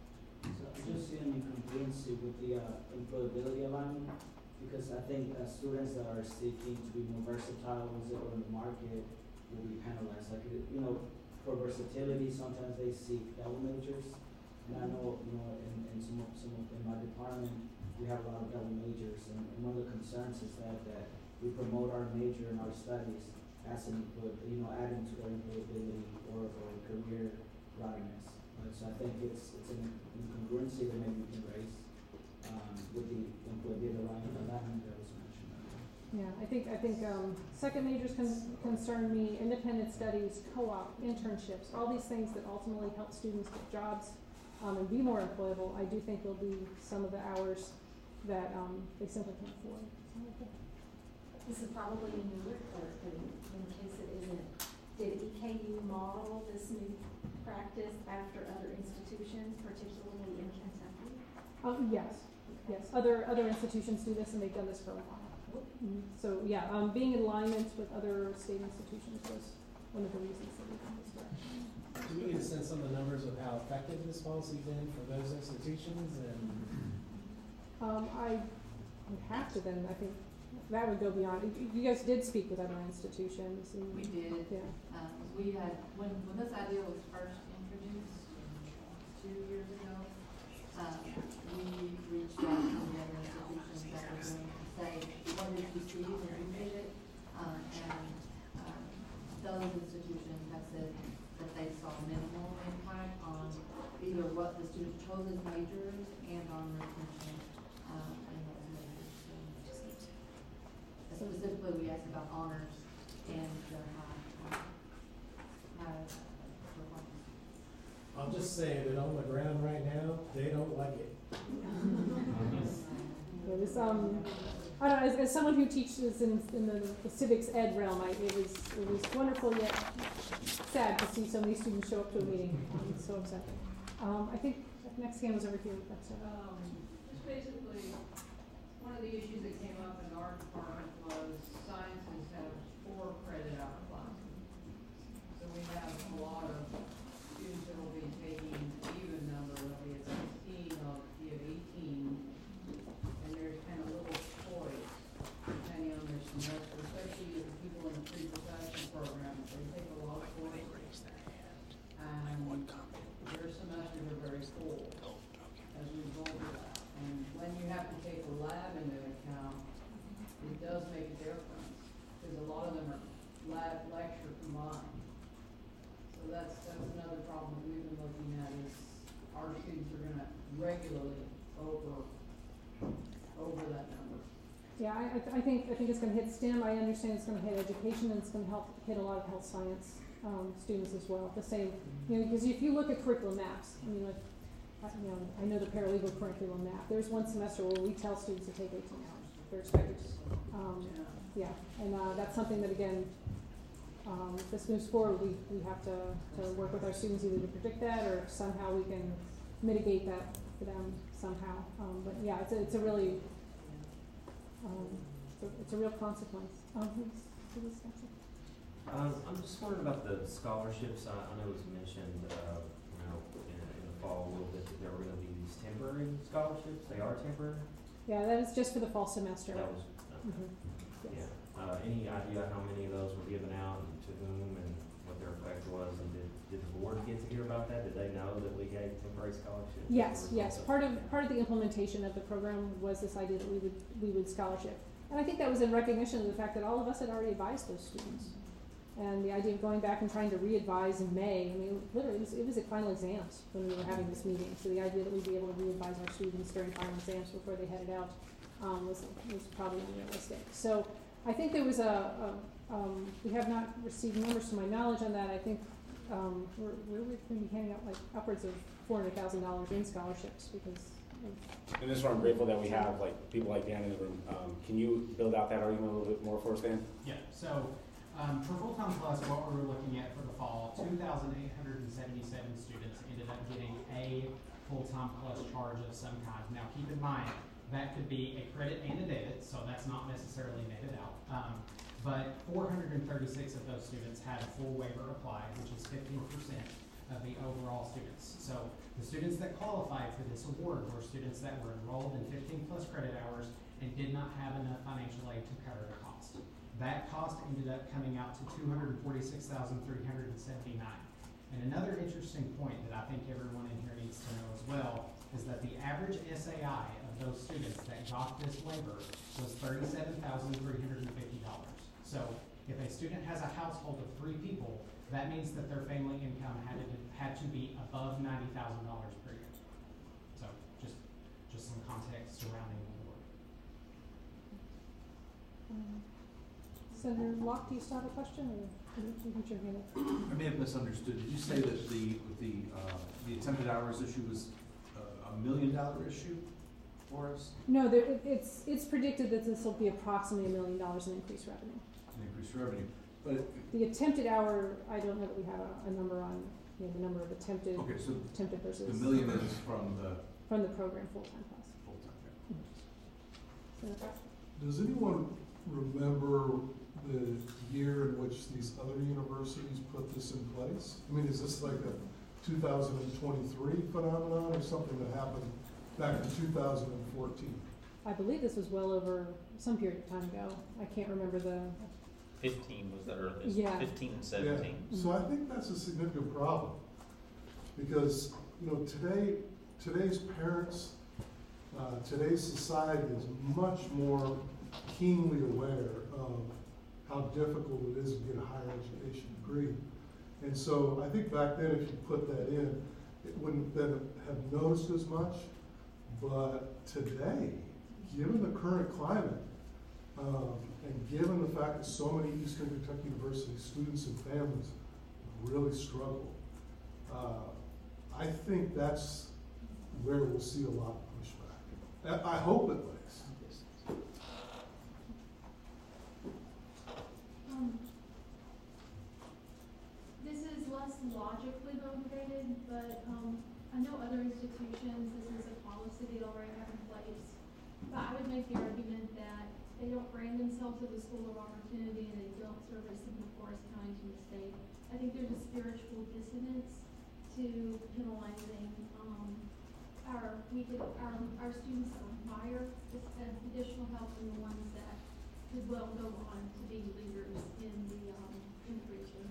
So I'm just seeing incongruency with the uh, employability alignment, because I think uh, students that are seeking to be more versatile once they go to the market will be penalized. Like, you know, for versatility, sometimes they seek double majors. And I know, you know, in, in some of, some of, in my department, we have a lot of double majors, and, and one of the concerns is that, that we promote our major and our studies as an input, you know, adding to their employability or, or career readiness. Right? So I think it's, it's an incongruency that maybe we can raise um, with the employability alignment that was mentioned earlier. yeah, I think I think um, second majors con- concern me. Independent studies, co-op, internships, all these things that ultimately help students get jobs um, and be more employable. I do think will be some of the hours that um, they simply can't afford. So, okay. This is probably a new report, but in, in case it isn't, did E K U model this new practice after other institutions, particularly in Kentucky? Um, yes, yes. Other other institutions do this, and they've done this for a while. Mm-hmm. So yeah, um, being in alignment with other state institutions was one of the reasons that we did this direction. Do we get a sense on the numbers of how effective this policy's been for those institutions? And um, I would have to then. I think that would go beyond. You guys did speak with other institutions. And, We did. Yeah. Um, we had, when, when this idea was first introduced two years ago, uh, we reached out to the other institutions that were doing to say, what did you see when you did it? Um, and, um, those institutions have said that they saw minimal impact on either what the students chose as majors and on retention, um, in those majors. So specifically, we asked about honors and the high, high performance. I'll just say that on the ground right now, they don't like it. It was, um, I don't know, as, as someone who teaches in, in the, the civics ed realm, I, it was, it was wonderful yet sad to see so many students show up to a meeting. I'm so upset. Um, I think next hand was over here. That's it. Um, just basically, one of the issues that came up in our department was sciences have four credit hour classes. So we have a lot of students that will be taking an even number, whether it's sixteen or you have eighteen, and there's kind of little choice depending on their semester, especially the people in the pre-professional program. They take a lot of courses, and their semesters are very full as a result of that. And when you have to take a lab into account, it does make a difference, because a lot of them are lab lecture combined. So that's, that's another problem that we've been looking at, is our students are gonna regularly over, over that number. Yeah, I, I, th- I think I think it's going to hit STEM. I understand it's going to hit education, and it's going to help hit a lot of health science um, students as well. The same, you know, because if you look at curriculum maps, I mean, like, I, you know, I know the paralegal curriculum map. There's one semester where we tell students to take eighteen hours. They're expected to. Um, yeah, and uh, that's something that again, um, if this moves forward, we, we have to, to work with our students either to predict that or somehow we can mitigate that for them somehow. Um, but yeah, it's a, it's a really Um, it's, a, it's a real consequence. Um, who's, who's next? Um, I'm just wondering about the scholarships. I, I know it was mentioned, uh, you know, in, in the fall a little bit that there were going to be these temporary scholarships. They are temporary. Yeah, that is just for the fall semester. That was. Okay. Mm-hmm. Yes. Yeah. Uh, any idea how many of those were given out and to whom and what their effect was? And did, did the board get to hear about that? Did they know that we gave temporary scholarships? Yes, yes. Part of part of the implementation of the program was this idea that we would we would scholarship, and I think that was in recognition of the fact that all of us had already advised those students, and the idea of going back and trying to re-advise in May. I mean, literally, it was, it was at final exams when we were having this meeting. So the idea that we'd be able to re-advise our students during final exams before they headed out um, was was probably unrealistic. So I think there was a, a um, we have not received numbers to my knowledge on that. I think. Um, we're, we're going to be handing out like upwards of four hundred thousand dollars in scholarships because. Of and this is why I'm grateful that we have like people like Dan in the room. Um, can you build out that argument a little bit more for us, Dan? Yeah. So um, for full-time plus, what we were looking at for the fall, two thousand eight hundred seventy-seven students ended up getting a full-time plus charge of some kind. Now, keep in mind that could be a credit and a debit, so that's not necessarily netted out. Um, But four hundred thirty-six of those students had a full waiver applied, which is fifteen percent of the overall students. So the students that qualified for this award were students that were enrolled in fifteen plus credit hours and did not have enough financial aid to cover the cost. That cost ended up coming out to two hundred forty-six thousand three hundred seventy-nine. And another interesting point that I think everyone in here needs to know as well is that the average S A I of those students that got this waiver was thirty-seven thousand three hundred fifty dollars. So if a student has a household of three people, that means that their family income had to, had to be above ninety thousand dollars per year. So just just some context surrounding the award. Um, Senator Locke, do you still have a question, or did you put your hand up? I may have misunderstood. Did you say that the the uh, the attempted hours issue was uh, a million dollar issue for us? No, there, it, it's it's predicted that this will be approximately a million dollars in increased revenue. An increased revenue, but The attempted hour, I don't know that we have a, a number on, you know, the number of attempted, okay, so attempted versus. the million is from the From the program full-time plus. full-time. Mm-hmm. Senator Fox? Does anyone remember the year in which these other universities put this in place? I mean, is this like a two thousand twenty-three phenomenon or something that happened back in two thousand fourteen? I believe this was well over some period of time ago. I can't remember the. Fifteen was the earliest. Yeah. Fifteen and seventeen. Yeah. So I think that's a significant problem because, you know, today today's parents, uh, today's society is much more keenly aware of how difficult it is to get a higher education degree. And so I think back then, if you put that in, it wouldn't then have noticed as much. But today, given the current climate, um, and given the fact that so many Eastern Kentucky University students and families really struggle, uh, I think that's where we'll see a lot of pushback. I, I hope at least. Um, this is less logically motivated, but um, I know other institutions, this is a policy they already have in place. But I would make the argument that they don't brand themselves as a school of opportunity and they don't serve as Sigma Forest County to the state. I think there's a spiritual dissonance to penalizing um, our we could, our our students that require this additional help and the ones that could well go on to be leaders in the um, in the region.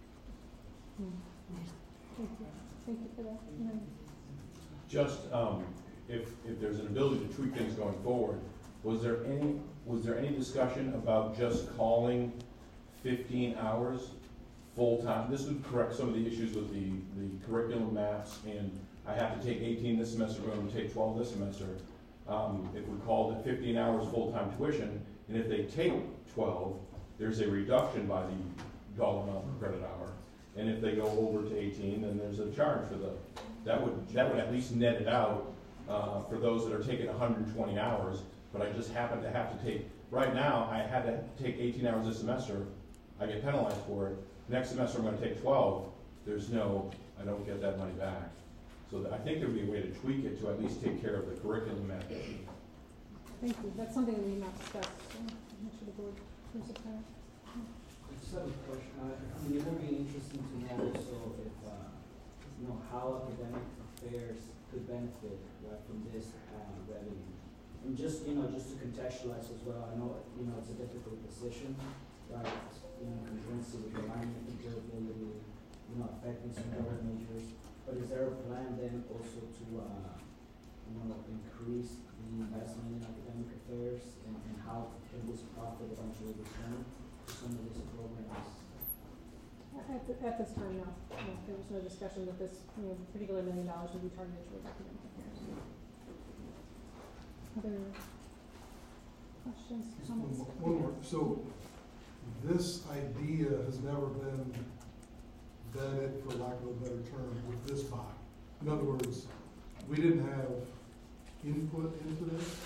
Thank you. Thank you for that. No. Just um, if if there's an ability to tweak things going forward, was there any was there any discussion about just calling fifteen hours full time? This would correct some of the issues with the the curriculum maps, and I have to take eighteen this semester, I'm going to take twelve this semester. Um, if we called it fifteen hours full time tuition, and if they take twelve, there's a reduction by the dollar amount per credit hour. And if they go over to eighteen, then there's a charge for the, that would, that would at least net it out uh, for those that are taking one hundred twenty hours, but I just happen to have to take, right now, I had to take eighteen hours this semester, I get penalized for it. Next semester I'm gonna take twelve, there's no, I don't get that money back. So I think there would be a way to tweak it to at least take care of the curriculum map issue. Thank you. That's something that we not discussed. So I'm sure the board is aware. I just have a question. Uh, I mean, it would be interesting to know also if, uh, you know, how academic affairs could benefit right, from this uh, revenue. And just, you know, just to contextualize as well, I know, you know, it's a difficult decision, right? You know, congruency with the alignment, comparability, you know, affecting some other majors. But is there a plan then also to, uh, you know, increase the investment in academic affairs, and, and how can this profit eventually return to some of these programs? At, the, at this time, no. no. There was no discussion that this, you know, particular million dollars would be targeted towards academic affairs. Other questions, comments? One more. So this idea has never been vetted, for lack of a better term, with this body. In other words, we didn't have input into this.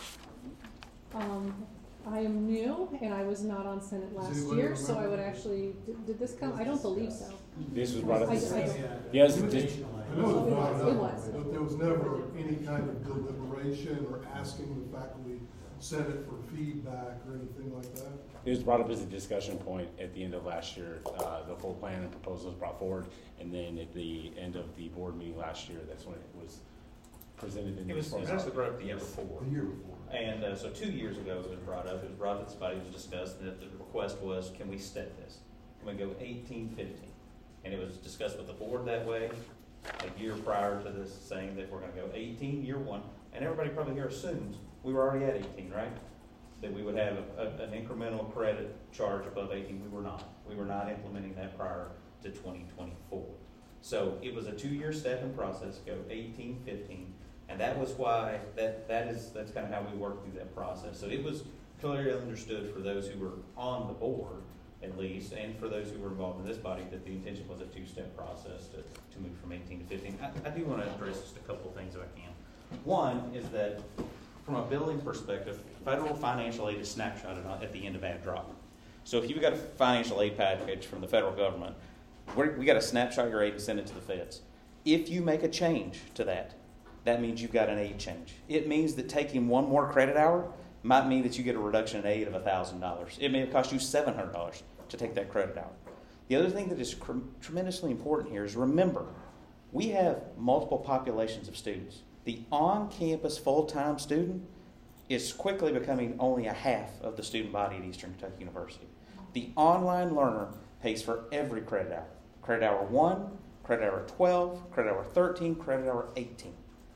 Um, I am new, and I was not on Senate last year, so I would actually, did, did this come? I don't believe so. This was brought up. I, I don't, Yes, I know this, it was brought It up, was. but there was never any kind of deliberation or asking the faculty senate for feedback or anything like that. it was brought up as a discussion point at the end of last year. Uh, the full plan and proposal was brought forward, and then at the end of the board meeting last year, that's when it was presented in It this was, it was format. actually brought up the year before. The year before. And uh, so two years ago it was brought up, it was brought up at this body, it was discussed, and the request was, can we step this? Can we go eighteen fifteen? And it was discussed with the board that way, a year prior to this, saying that we're gonna go eighteen, year one, and everybody probably here assumes we were already at eighteen, right? That we would have a, a, an incremental credit charge above eighteen, we were not. We were not implementing that prior to twenty twenty-four. So it was a two-year stepping process, go eighteen fifteen. And that was why, that, that is, that's kind of how we worked through that process. So it was clearly understood for those who were on the board, at least, and for those who were involved in this body, that the intention was a two-step process to, to move from eighteen to fifteen. I, I do want to address just a couple of things if I can. One is that from a billing perspective, federal financial aid is snapshotted at the end of ad drop. So if you've got a financial aid package from the federal government, we're, we got to snapshot your aid and send it to the feds. If you make a change to that, that means you've got an aid change. It means that taking one more credit hour might mean that you get a reduction in aid of one thousand dollars. It may have cost you seven hundred dollars to take that credit hour. The other thing that is cr- tremendously important here is remember, we have multiple populations of students. The on-campus full-time student is quickly becoming only a half of the student body at Eastern Kentucky University. The online learner pays for every credit hour. Credit hour one, credit hour twelve, credit hour thirteen, credit hour eighteen.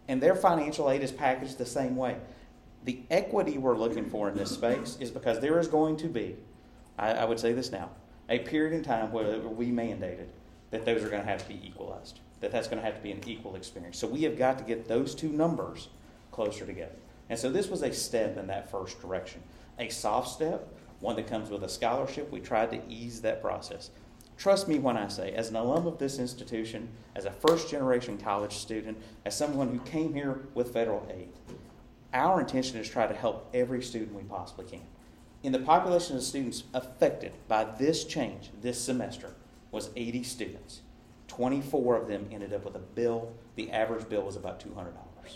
And their financial aid is packaged the same way. The equity we're looking for in this space is because there is going to be, I, I would say this now, a period in time where we mandated that those are going to have to be equalized, that that's going to have to be an equal experience. So we have got to get those two numbers closer together. And so this was a step in that first direction. A soft step, one that comes with a scholarship. We tried to ease that process. Trust me when I say, as an alum of this institution, as a first-generation college student, as someone who came here with federal aid, our intention is to try to help every student we possibly can. In the population of students affected by this change this semester was eighty students. twenty-four of them ended up with a bill. The average bill was about two hundred dollars.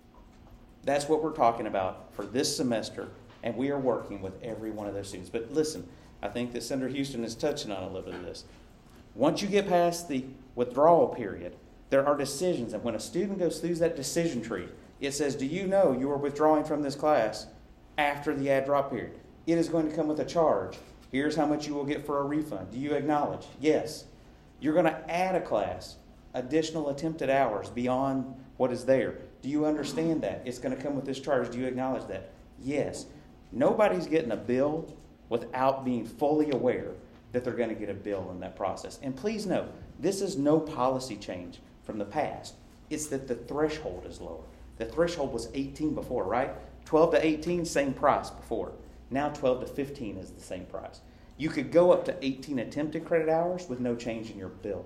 That's what we're talking about for this semester, and we are working with every one of those students. But listen, I think that Senator Houston is touching on a little bit of this. Once you get past the withdrawal period, there are decisions, and when a student goes through that decision tree, it says, do you know you are withdrawing from this class after the add drop period? It is going to come with a charge. Here's how much you will get for a refund. Do you acknowledge? Yes. You're going to add a class, additional attempted hours beyond what is there. Do you understand that? It's going to come with this charge. Do you acknowledge that? Yes. Nobody's getting a bill without being fully aware that they're going to get a bill in that process. And please note, this is no policy change from the past. It's that the threshold is lower. The threshold was eighteen before, right? twelve to eighteen, same price before. Now twelve to fifteen is the same price. You could go up to eighteen attempted credit hours with no change in your bill.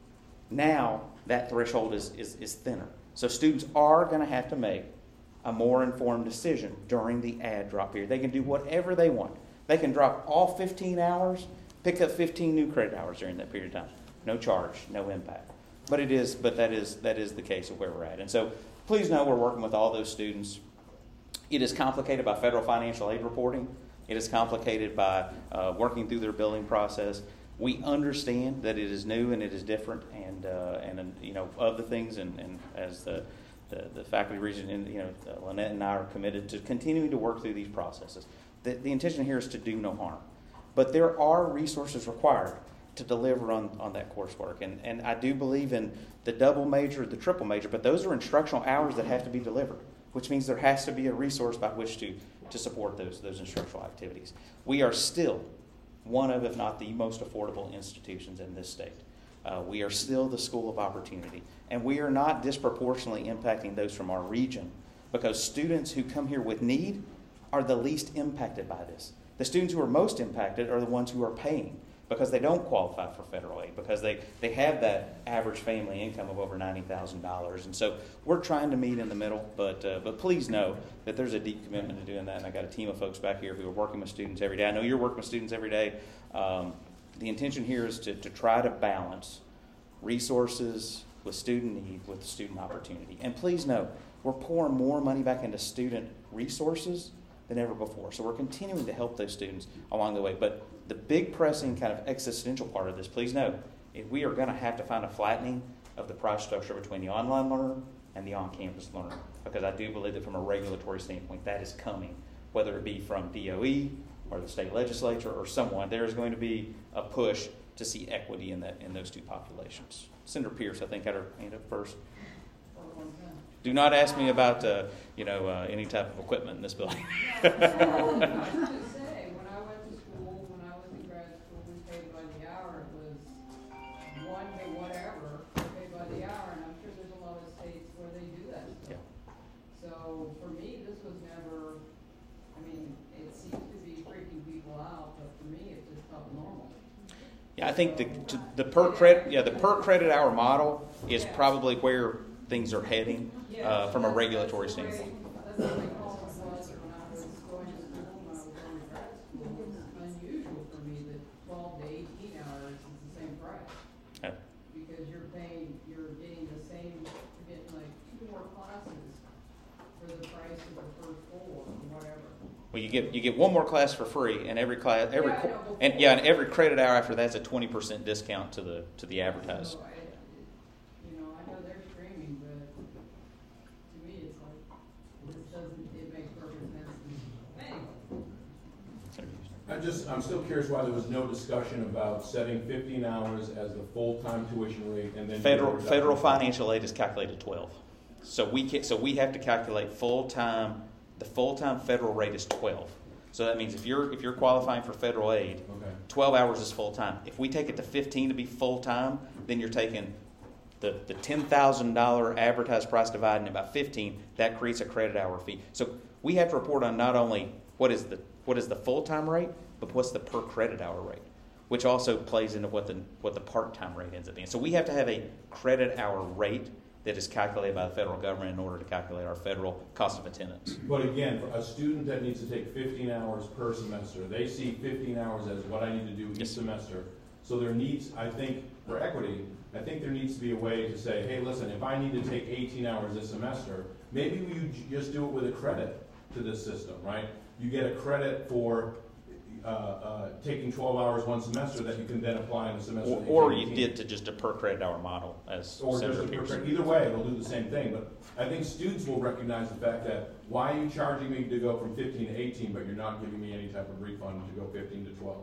Now that threshold is, is, is thinner. So students are going to have to make a more informed decision during the add drop period. They can do whatever they want. They can drop all fifteen hours, pick up fifteen new credit hours during that period of time. No charge, no impact. But it is, but that is that is the case of where we're at. And so please know we're working with all those students. It is complicated by federal financial aid reporting. It is complicated by uh, working through their billing process. We understand that it is new and it is different, and uh, and uh, you know of the things, and, and as the, the the faculty region, and you know uh, Lynette and I are committed to continuing to work through these processes. The, the intention here is to do no harm, but there are resources required to deliver on, on that coursework, and and I do believe in the double major, the triple major, but those are instructional hours that have to be delivered, which means there has to be a resource by which to to support those those instructional activities. We are still one of, if not the most affordable institutions in this state. Uh, we are still the school of opportunity, and we are not disproportionately impacting those from our region, because students who come here with need are the least impacted by this. The students who are most impacted are the ones who are paying, because they don't qualify for federal aid, because they, they have that average family income of over ninety thousand dollars. And so we're trying to meet in the middle, but uh, but please know that there's a deep commitment to doing that, and I got a team of folks back here who are working with students every day. I know you're working with students every day. Um, the intention here is to, to try to balance resources with student need with student opportunity. And please know, we're pouring more money back into student resources than ever before. So we're continuing to help those students along the way. But the big pressing kind of existential part of this, please know, is we are going to have to find a flattening of the price structure between the online learner and the on-campus learner, because I do believe that from a regulatory standpoint, that is coming, whether it be from D O E or the state legislature or someone. There is going to be a push to see equity in that in those two populations. Senator Pierce, I think, had her hand up first. Do not ask me about uh, you know uh, any type of equipment in this building. I was just say, when I went to school, when I was in grad school, we paid by the hour. It was one to whatever, paid by the hour, and I'm sure there's a lot of states where they do that still. Yeah. So for me, this was never. I mean, it seems to be freaking people out, but for me, it just felt normal. Yeah, I think the to, the per credit yeah the per credit hour model is yeah. probably where things are heading uh, from a regulatory standpoint. That's what my call was when I was going to school, when I was going to grad school. It was unusual for me that twelve to eighteen hours is the same price. Yeah. Because you're paying, you're getting the same, you're getting like two more classes for the price of the first four or whatever. Well, you get you get one more class for free, and every class every yeah, know, and yeah, and every credit hour after that's a twenty percent discount to the to the advertised. So I, you know, I know they're streaming, but to me, it's like this doesn't. It makes perfect sense. I just I'm still curious why there was no discussion about setting fifteen hours as the full time tuition rate, and then federal federal financial aid is calculated twelve. So we can, so we have to calculate full-time, the full-time federal rate is twelve. So that means if you're if you're qualifying for federal aid, Okay. twelve hours is full-time. If we take it to fifteen to be full-time, then you're taking the, the ten thousand dollars advertised price dividing it by fifteen, that creates a credit hour fee. So we have to report on not only what is the what is the full-time rate, but what's the per credit hour rate, which also plays into what the what the part-time rate ends up being. So we have to have a credit hour rate that is calculated by the federal government in order to calculate our federal cost of attendance. But again, for a student that needs to take fifteen hours per semester, they see fifteen hours as what I need to do each Yes. semester. So there needs, I think, for equity, I think there needs to be a way to say, hey, listen, if I need to take eighteen hours this semester, maybe you j- just do it with a credit to this system, right? You get a credit for uh, uh, taking twelve hours one semester that you can then apply in the semester. Or, that or take you eighteen. did to just a per credit hour model, as Or Senator just a per Pearson. credit. Either way, it'll do the same thing. But I think students will recognize the fact that why are you charging me to go from fifteen to eighteen, but you're not giving me any type of refund to go fifteen to twelve?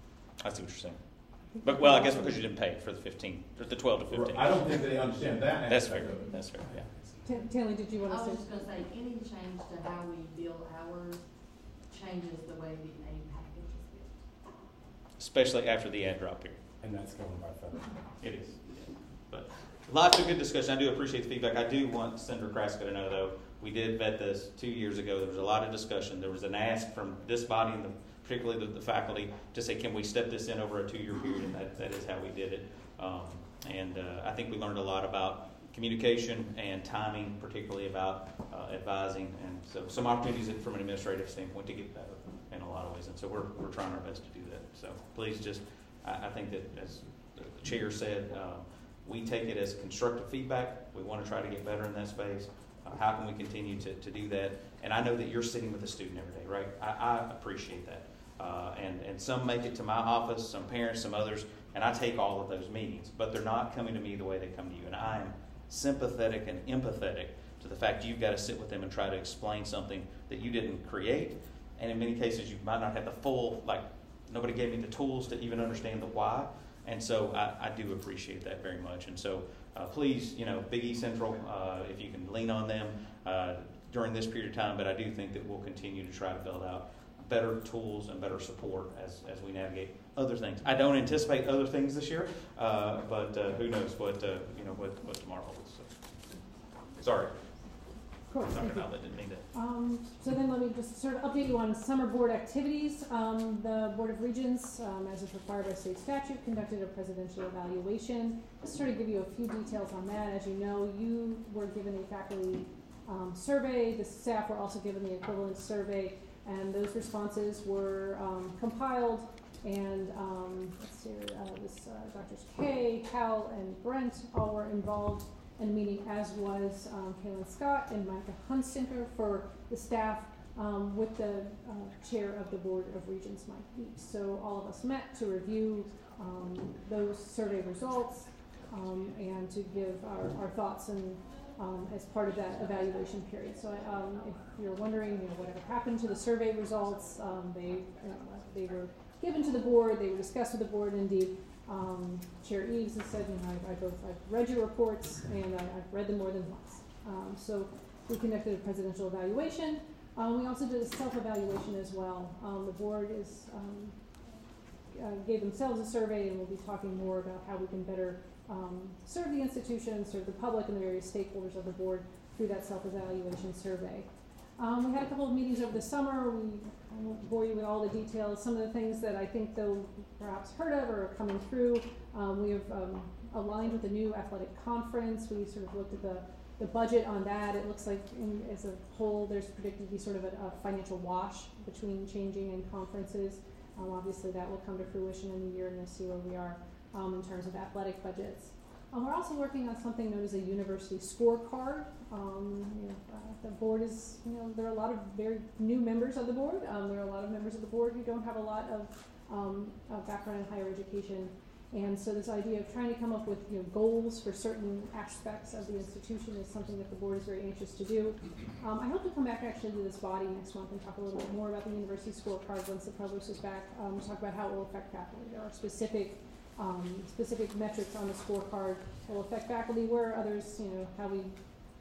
I see what you're saying. But well, I guess because you didn't pay for the fifteen, or the twelve to fifteen. I don't think they understand that That's fair. aspect of it. That's fair. Yeah. Ta- Taylor, did you want I to was say? just gonna say, any change to how we bill hours changes the way the aid package is billed. Especially after the ad drop period. And that's going by federal. It is. Yeah. But lots of good discussion. I do appreciate the feedback. I do want Senator Kraska to know, though, we did vet this two years ago. There was a lot of discussion. There was an ask from this body, and the, particularly the, the faculty, to say, can we step this in over a two-year period? And that, that is how we did it. Um, and uh, I think we learned a lot about communication and timing, particularly about uh, advising, and so some opportunities from an administrative standpoint to get better in a lot of ways. And so we're we're trying our best to do that. So please just, I, I think that as the chair said, uh, we take it as constructive feedback. We want to try to get better in that space. Uh, how can we continue to, to do that? And I know that you're sitting with a student every day, right? I, I appreciate that. Uh, and, and some make it to my office, some parents, some others, and I take all of those meetings. But they're not coming to me the way they come to you. And I am sympathetic and empathetic to the fact you've got to sit with them and try to explain something that you didn't create. And in many cases, you might not have the full, like, nobody gave me the tools to even understand the why. And so I, I do appreciate that very much. And so uh, please, you know, Big East Central, uh, if you can lean on them uh, during this period of time. But I do think that we'll continue to try to build out better tools and better support as, as we navigate other things. I don't anticipate other things this year, uh, but uh, who knows what, uh, you know, what, what tomorrow holds. So. Sorry. Of course, Doctor thank you. Howlett didn't mean to. Um, so then let me just sort of update you on summer board activities. Um, the Board of Regents, um, as is required by state statute, conducted a presidential evaluation. Just sort of give you a few details on that. As you know, you were given a faculty um, survey. The staff were also given the equivalent survey, and those responses were um, compiled. And um, let's see, uh, this uh, Doctors Kay, Cal, and Brent all were involved in the meeting, as was um, Kaylin Scott and Micah Hunstinker for the staff, um, with the uh, chair of the Board of Regents, Mike Weeks. So all of us met to review um, those survey results um, and to give our, our thoughts and um, as part of that evaluation period. So um, if you're wondering, you know, whatever happened to the survey results, um, they uh, they were given to the board, they were discussed with the board. Indeed, um, Chair Eves has said, you know, I, I both I've read your reports and I, I've read them more than once. Um, so we conducted a presidential evaluation. Um, we also did a self-evaluation as well. Um, the board is um, uh, gave themselves a survey, and we'll be talking more about how we can better um, serve the institution, serve the public, and the various stakeholders of the board through that self-evaluation survey. Um, we had a couple of meetings over the summer. We, I won't bore you with all the details. Some of the things that I think, though, perhaps heard of or are coming through, um, we have um, aligned with the new athletic conference. We sort of looked at the, the budget on that. It looks like, in, as a whole, there's predicted to be sort of a, a financial wash between changing and conferences. Um, obviously, that will come to fruition in the year, and you'll see where we are um, in terms of athletic budgets. Um, we're also working on something known as a university scorecard. Um, you know, uh, the board is, you know, there are a lot of very new members of the board. Um, there are a lot of members of the board who don't have a lot of, um, of background in higher education. And so this idea of trying to come up with, you know, goals for certain aspects of the institution is something that the board is very anxious to do. Um, I hope to come back actually to this body next month and talk a little bit more about the university scorecard once the provost is back, um, to talk about how it will affect faculty. There are specific Um, specific metrics on the scorecard will affect faculty, where others, you know, how we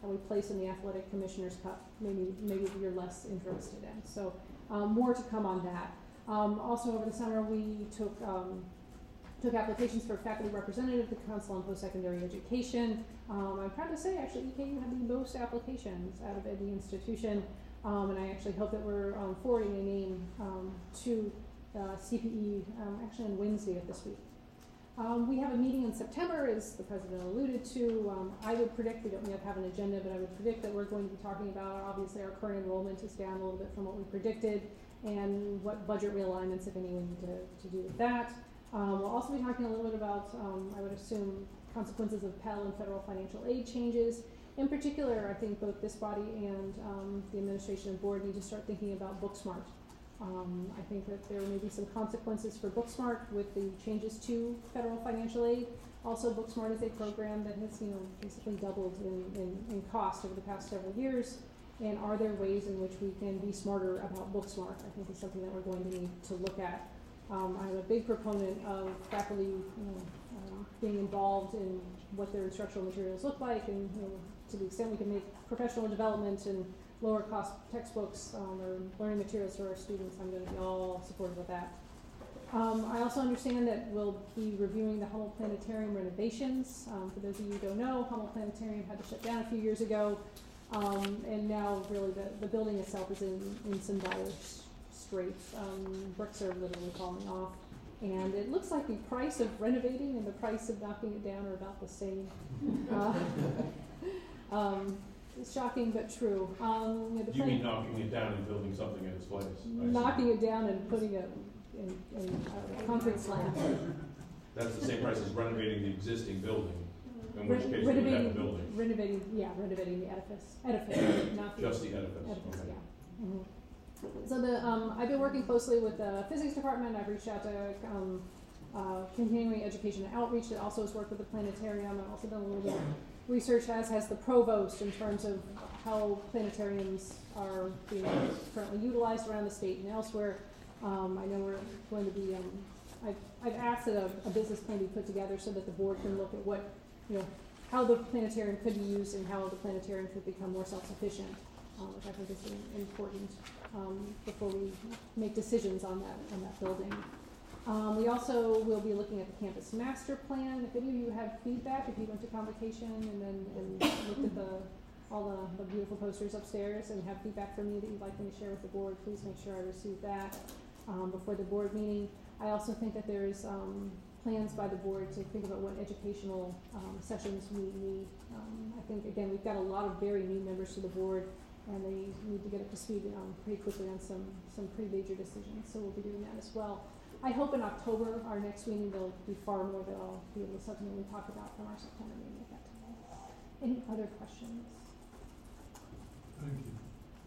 that we place in the Athletic Commissioners Cup, maybe maybe you're less interested in. So um, more to come on that. Um, also over the summer we took um, took applications for faculty representative of the Council on Post-Secondary Education. Um, I'm proud to say actually E K U had the most applications out of any institution, um, and I actually hope that we're um, forwarding a name um, to uh, C P E um, actually on Wednesday of this week. Um, we have a meeting in September, as the President alluded to. Um, I would predict, we don't yet have an agenda, but I would predict that we're going to be talking about, obviously our current enrollment is down a little bit from what we predicted, and what budget realignments, if any, we need to, to do with that. Um, we'll also be talking a little bit about, um, I would assume, consequences of Pell and federal financial aid changes. In particular, I think both this body and um, the administration and board need to start thinking about Booksmart. Um, I think that there may be some consequences for Booksmart with the changes to federal financial aid. Also, Booksmart is a program that has, you know, basically doubled in, in, in cost over the past several years. And are there ways in which we can be smarter about Booksmart? I think is something that we're going to need to look at. Um, I'm a big proponent of faculty, you know, um, being involved in what their instructional materials look like, and you know, to the extent we can make professional development and lower cost textbooks um, or learning materials for our students, I'm going to be all supportive of that. Um, I also understand that we'll be reviewing the Hummel Planetarium renovations. Um, for those of you who don't know, Hummel Planetarium had to shut down a few years ago, um, and now really the, the building itself is in, in some dire straits. Um, bricks are literally falling off, and it looks like the price of renovating and the price of knocking it down are about the same. Uh, um, It's shocking but true. Um, you know, the You mean knocking it down and building something in its place? knocking it down and putting it in, in a concrete slab. That's the same price as renovating the existing building, in which Re- case we would have the renovating, building. renovating, yeah, renovating the edifice, edifice, not the Just the edifice, edifice, okay. yeah. Mhm. So the um, I've been working closely with the physics department. I've reached out to um, uh, continuing education and outreach that also has worked with the planetarium. I've also done a little bit of research, as has the provost, in terms of how planetariums are being currently utilized around the state and elsewhere. Um, I know we're going to be, um, I've, I've asked that a, a business plan be put together so that the board can look at what, you know, how the planetarium could be used and how the planetarium could become more self-sufficient, um, which I think is important um, before we make decisions on that, on that building. Um, we also will be looking at the campus master plan. If any of you have feedback, if you went to convocation and then and looked at the all the, the beautiful posters upstairs and have feedback from me that you'd like me to share with the board, please make sure I receive that um, before the board meeting. I also think that there's um, plans by the board to think about what educational um, sessions we need. Um, I think, again, we've got a lot of very new members to the board, and they need to get up to speed um, pretty quickly on some, some pretty major decisions, so we'll be doing that as well. I hope in October, our next meeting, there'll be far more that I'll be able to subsequently talk about from our September meeting at that time. Any other questions? Thank you.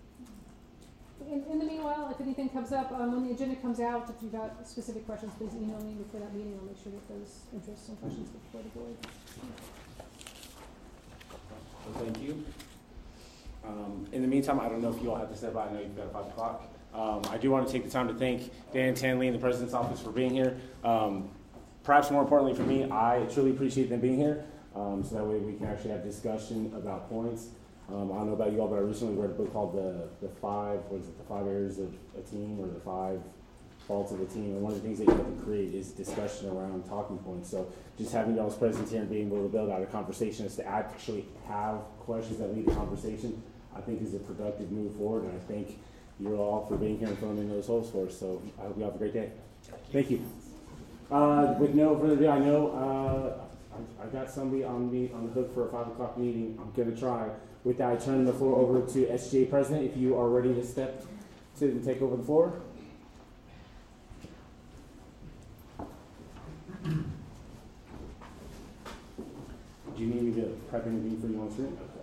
In, in the meanwhile, if anything comes up, um, when the agenda comes out, if you've got specific questions, please email me before that meeting. I'll make sure that those interests and questions before the board. Well, thank you. Um, in the meantime, I don't know if you all have to step by. I know you've got five o'clock. Um, I do want to take the time to thank Dan Tanley and the President's Office for being here. Um, perhaps more importantly for me, I truly appreciate them being here, um, so that way we can actually have discussion about points. Um, I don't know about you all, but I recently read a book called The the Five, what is it, The Five Errors of a Team, or The Five Faults of a Team. And one of the things that you have to create is discussion around talking points. So just having y'all's presence here and being able to build out a conversation is to actually have questions that lead to conversation, I think is a productive move forward. And I thank you all for being here and filling in those holes for us. So I hope you have a great day. Thank you. Uh, with no further ado, I know uh, I, I got somebody on me on the hook for a five o'clock meeting. I'm gonna try. With that, I turn the floor over to S G A President. If you are ready to step to and take over the floor. Do you need me to prep anything for you on screen? Okay.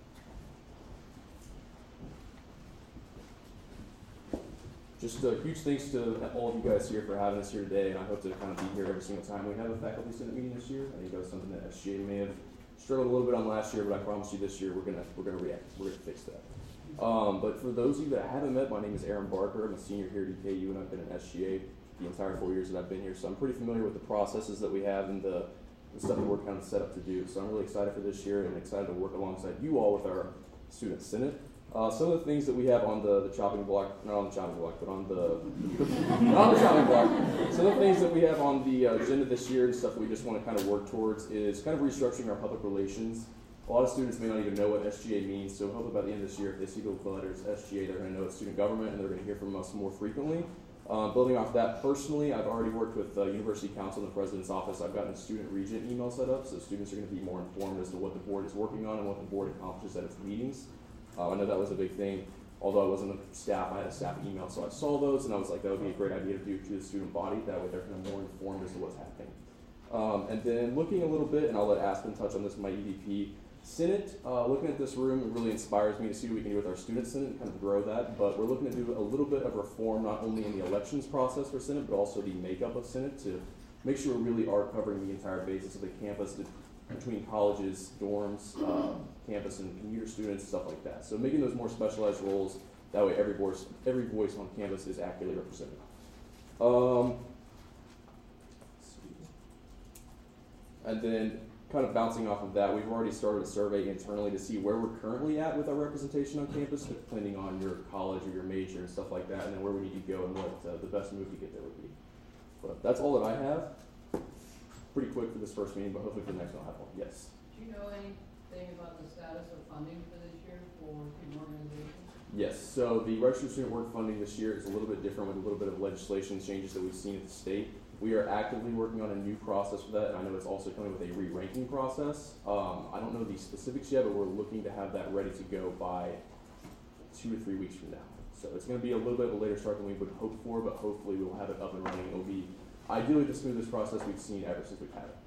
Just a huge thanks to all of you guys here for having us here today, and I hope to kind of be here every single time we have a faculty senate meeting this year. I think that was something that S G A may have struggled a little bit on last year, but I promise you this year we're gonna we're gonna react. We're gonna fix that. Um, but for those of you that I haven't met, my name is Aaron Barker. I'm a senior here at E K U, and I've been in S G A the entire four years that I've been here, so I'm pretty familiar with the processes that we have and the the stuff that we're kind of set up to do. So I'm really excited for this year and excited to work alongside you all with our Student Senate. Uh, some of the things that we have on the, the chopping block, not on the chopping block, but on the, not on the chopping block, some of the things that we have on the uh, agenda this year and stuff that we just want to kind of work towards is kind of restructuring our public relations. A lot of students may not even know what S G A means, so hopefully by the end of this year, if they see the letters S G A, they're going to know it's student government and they're going to hear from us more frequently. Uh, building off that, personally, I've already worked with uh, University Council in the President's Office. I've gotten a student regent email set up, so students are going to be more informed as to what the board is working on and what the board accomplishes at its meetings. Uh, I know that was a big thing. Although I wasn't a staff, I had a staff email, so I saw those, and I was like, that would be a great idea to do to the student body. That way they're kind of more informed as to what's happening. Um, and then looking a little bit, and I'll let Aspen touch on this, my E V P. Senate, uh, looking at this room, it really inspires me to see what we can do with our student Senate and kind of grow that. But we're looking to do a little bit of reform, not only in the elections process for Senate, but also the makeup of Senate to make sure we really are covering the entire basis of the campus to, between colleges, dorms, uh, campus, and commuter students, stuff like that. So making those more specialized roles, that way every voice, every voice on campus is accurately represented. Um, and then kind of bouncing off of that, we've already started a survey internally to see where we're currently at with our representation on campus, depending on your college or your major and stuff like that, and then where we need to go and what uh, the best move to get there would be. But that's all that I have. Pretty quick for this first meeting, but hopefully for the next one I'll have one. Yes? Do you know anything about the status of funding for this year for student organizations? Yes, so the registered student work funding this year is a little bit different with a little bit of legislation changes that we've seen at the state. We are actively working on a new process for that, and I know it's also coming with a re-ranking process. Um, I don't know the specifics yet, but we're looking to have that ready to go by two to three weeks from now. So it's going to be a little bit of a later start than we would hope for, but hopefully we'll have it up and running. It'll be ideally the smoothest process we've seen ever since we've had it.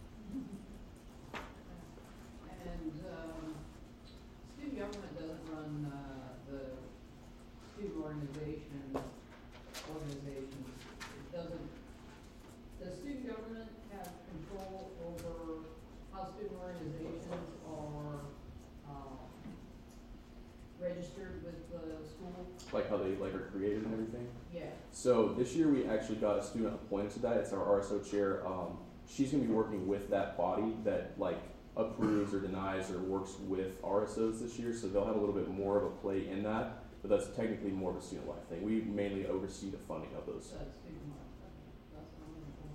And um, student government doesn't run uh, the student organization organizations. It doesn't. Does student government have control over how student organizations are uh, registered with the school? Like how they like are created and everything? Yeah. So this year we actually got a student appointed to that. It's our R S O chair. Um, she's going to be working with that body that like approves or denies or works with R S Os this year. So they'll have a little bit more of a play in that. But that's technically more of a student life thing. We mainly oversee the funding of those. That's student life. That's wonderful.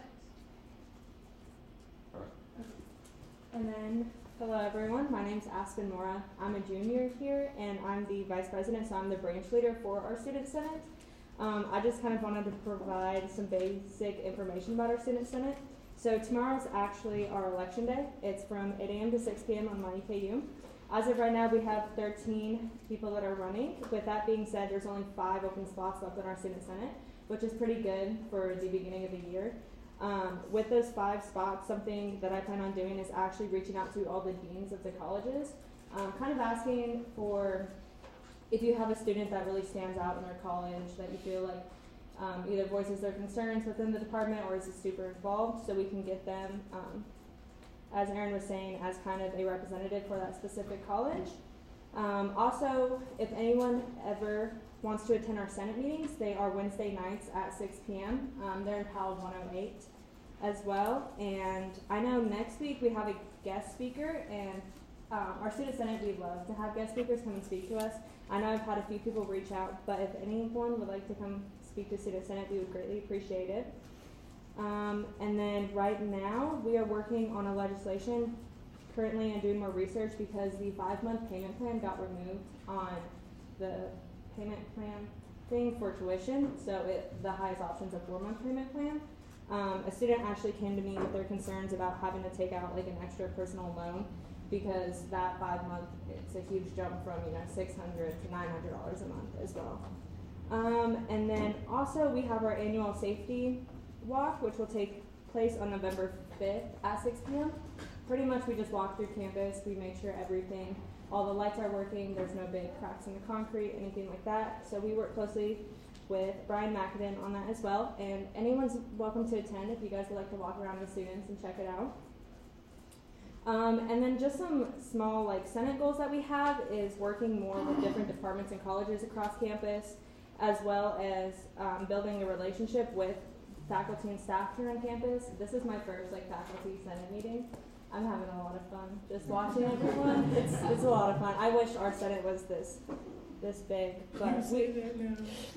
Thanks. All right. And then, hello everyone, my name's Aspen Mora. I'm a junior here and I'm the vice president, so I'm the branch leader for our student senate. Um, I just kind of wanted to provide some basic information about our student senate. So tomorrow's actually our election day. It's from eight a m to six p m on my E K U. As of right now, we have thirteen people that are running. With that being said, there's only five open slots left in our student senate, which is pretty good for the beginning of the year. Um, with those five spots, something that I plan on doing is actually reaching out to all the deans of the colleges, um, kind of asking for if you have a student that really stands out in their college that you feel like um, either voices their concerns within the department or is super involved, so we can get them, um, as Aaron was saying, as kind of a representative for that specific college. Um, also, if anyone ever wants to attend our Senate meetings, they are Wednesday nights at six p m Um, they're in Powell one oh eight as well. And I know next week we have a guest speaker, and um, our student senate, we love to have guest speakers come and speak to us. I know I've had a few people reach out, but if anyone would like to come speak to student senate, we would greatly appreciate it. Um, and then right now we are working on a legislation currently and doing more research because the five-month payment plan got removed on the payment plan thing for tuition, so it, the highest option is a four-month payment plan. Um, a student actually came to me with their concerns about having to take out like an extra personal loan because that five-month, it's a huge jump from, you know, six hundred dollars to nine hundred dollars a month as well. Um, and then also we have our annual safety walk, which will take place on November fifth at six p m Pretty much we just walk through campus, we make sure everything, all the lights are working, there's no big cracks in the concrete, anything like that. So we work closely with Brian McAdin on that as well. And anyone's welcome to attend if you guys would like to walk around with students and check it out. Um, and then just some small like Senate goals that we have is working more with different departments and colleges across campus, as well as um, building a relationship with faculty and staff here on campus. This is my first like faculty senate meeting. I'm having a lot of fun just watching everyone. It's it's a lot of fun. I wish our senate was this this big, but You say we. that now.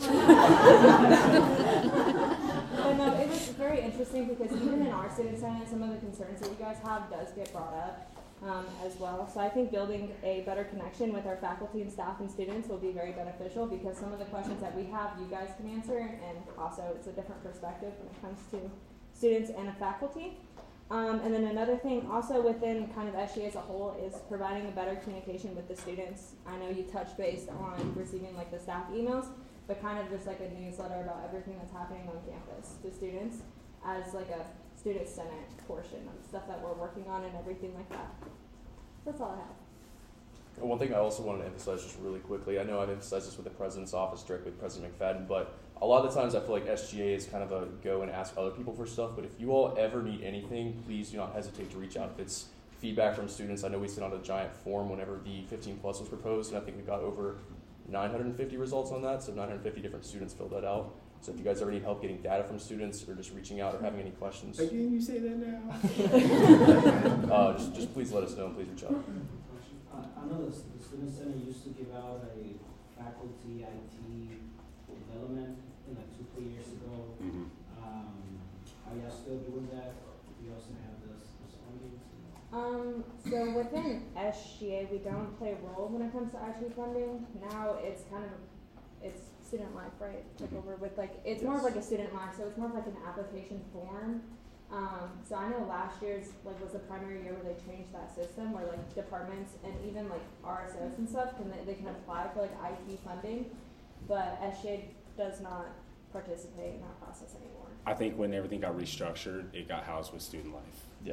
But no, it was very interesting because even in our student senate, some of the concerns that you guys have does get brought up. Um, as well. So I think building a better connection with our faculty and staff and students will be very beneficial because some of the questions that we have you guys can answer, and also it's a different perspective when it comes to students and a faculty. Um, and then another thing also within kind of S G A as a whole is providing a better communication with the students. I know you touched base on receiving like the staff emails, but kind of just like a newsletter about everything that's happening on campus to students as like a student senate portion of stuff that we're working on and everything like that. That's all I have. One thing I also wanted to emphasize just really quickly, I know I've emphasized this with the President's office directly with President McFadden, but a lot of the times I feel like S G A is kind of a go and ask other people for stuff, but if you all ever need anything, please do not hesitate to reach out. If it's feedback from students, I know we sent out a giant form whenever the fifteen plus was proposed, and I think we got over nine hundred fifty results on that, so nine hundred fifty different students filled that out. So if you guys ever need help getting data from students or just reaching out or having any questions. Again, you say that now? uh, just, just please let us know and please reach out. Uh, I know the, the Student Center used to give out a faculty I T development in like two, three years ago. Mm-hmm. Um, are y'all still doing that? Do you also have this, this funding? Um, so within S G A, we don't play a role when it comes to I T funding. Now it's kind of, it's student life, right? Took over with like, it's more of like a student life, so it's more of like an application form. Um, so I know last year's like was the primary year where they changed that system where like departments and even like R S Os and stuff can they, they can apply for like I T funding, but S G A does not participate in that process anymore. I think when everything got restructured, it got housed with student life. Yeah.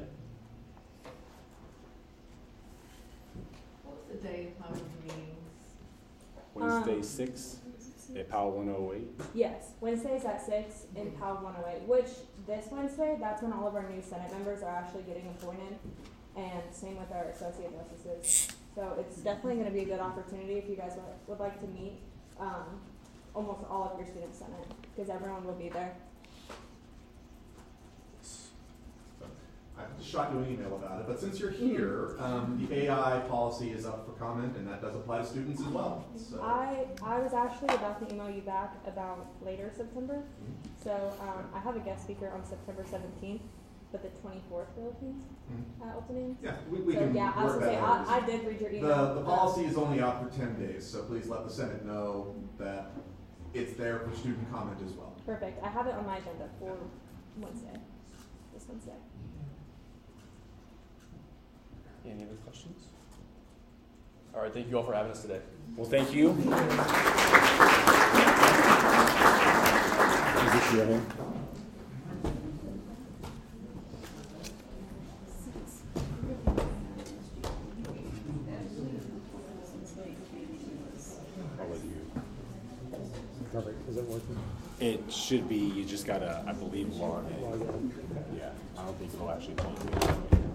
What's the day of time of meetings? Wednesday Um, six at Powell one oh eight. Yes, Wednesdays at six in Powell one oh eight, which this Wednesday, that's when all of our new Senate members are actually getting appointed, and same with our associate justices. So it's definitely going to be a good opportunity if you guys would, would like to meet um, almost all of your student Senate, because everyone will be there. I just shot you an email about it, but since you're here, um, the A I policy is up for comment, and that does apply to students as well. So. I I was actually about to email you back about later September. Mm-hmm. So um, I have a guest speaker on September seventeenth, but the twenty-fourth Philippines Mm-hmm. at opening. Yeah, we, we so, can yeah, I was work gonna say, that out. I, I did read your email. The, the policy is only out for ten days, so please let the Senate know that it's there for student comment as well. Perfect. I have it on my agenda for Wednesday, this Wednesday. Any other questions? All right, thank you all for having us today. Well, thank you. Is this your hand? I'll let you. Perfect. Is it working? It should be. You just gotta, I believe, log in. Yeah, I don't think it'll actually change it.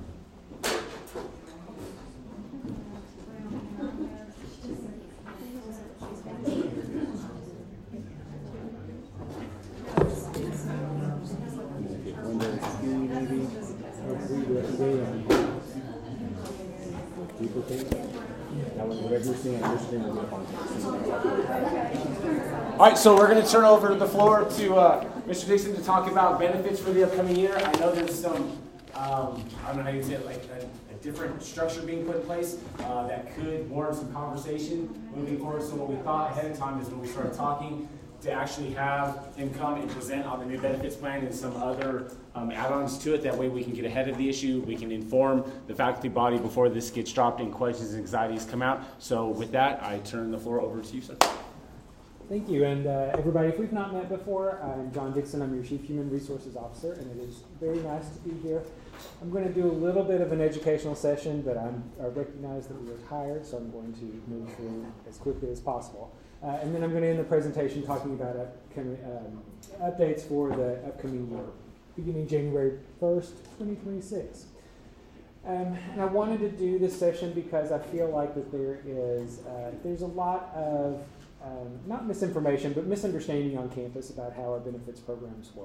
All right, so we're going to turn over the floor to uh, Mister Dixon to talk about benefits for the upcoming year. I know there's some, um, I don't know how you say it, like a, a different structure being put in place uh, that could warrant some conversation moving forward. So what we thought ahead of time is when we started talking to actually have him come and present on the new benefits plan and some other um, add-ons to it. That way we can get ahead of the issue. We can inform the faculty body before this gets dropped and questions and anxieties come out. So with that, I turn the floor over to you, sir. Thank you, and uh, everybody, if we've not met before, I'm John Dixon. I'm your Chief Human Resources Officer, and it is very nice to be here. I'm going to do a little bit of an educational session, but I'm, I recognize that we were tired, so I'm going to move through as quickly as possible. Uh, and then I'm going to end the presentation talking about upcoming, um, updates for the upcoming year, beginning January first, twenty twenty-six. Um, and I wanted to do this session because I feel like that there is uh, there's a lot of Um, not misinformation, but misunderstanding on campus about how our benefits programs work.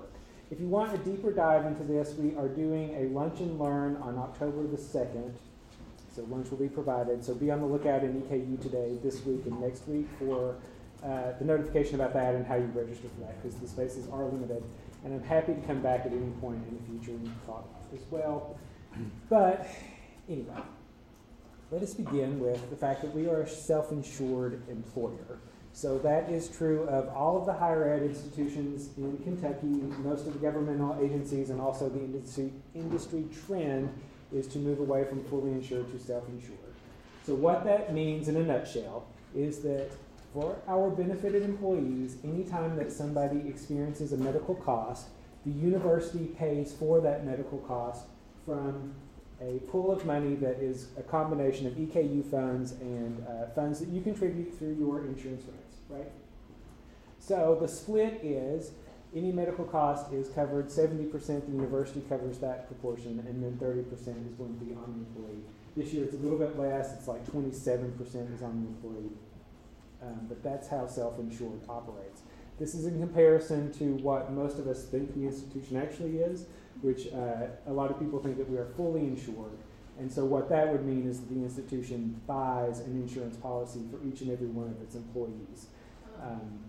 if you want a deeper dive into this, we are doing a lunch and learn on October the second. So lunch will be provided. So be on the lookout in E K U today, this week, and next week for uh, the notification about that and how you register for that, because the spaces are limited. And I'm happy to come back at any point in the future and talk as well. But anyway, let us begin with the fact that we are a self-insured employer. So that is true of all of the higher ed institutions in Kentucky, most of the governmental agencies, and also the industry, industry trend is to move away from fully insured to self-insured. So what that means in a nutshell is that for our benefited employees, anytime that somebody experiences a medical cost, the university pays for that medical cost from a pool of money that is a combination of E K U funds and uh, funds that you contribute through your insurance rates, right? So the split is any medical cost is covered, seventy percent the university covers that proportion, and then thirty percent is going to be on the employee. This year it's a little bit less, it's like twenty-seven percent is on the employee. Um, but that's how self-insured operates. This is in comparison to what most of us think the institution actually is, which uh, a lot of people think that we are fully insured. And so what that would mean is that the institution buys an insurance policy for each and every one of its employees. Um,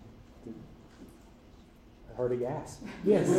I heard a gasp. Yes.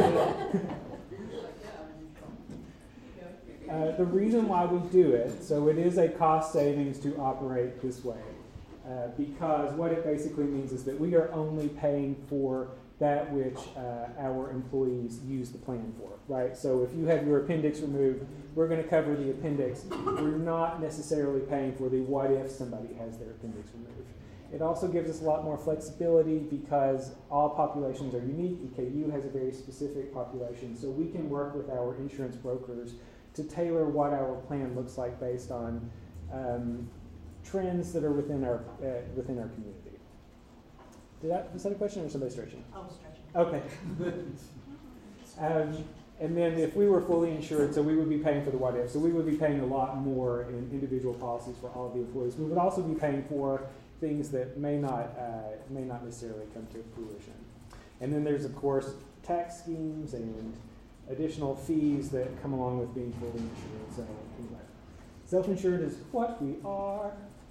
uh, the reason why we do it, so it is a cost savings to operate this way. Uh, because what it basically means is that we are only paying for that which uh, our employees use the plan for, right? So if you have your appendix removed, we're going to cover the appendix. We're not necessarily paying for the what if somebody has their appendix removed. It also gives us a lot more flexibility because all populations are unique. E K U has a very specific population, so we can work with our insurance brokers to tailor what our plan looks like based on um, trends that are within our uh, within our community. Did that, was that a question or somebody stretching? I was stretching. Okay. um, and then if we were fully insured, so we would be paying for the what if. So we would be paying a lot more in individual policies for all of the employees. We would also be paying for things that may not uh, may not necessarily come to fruition. And then there's of course tax schemes and additional fees that come along with being fully insured. So anyway, self-insured is what we are.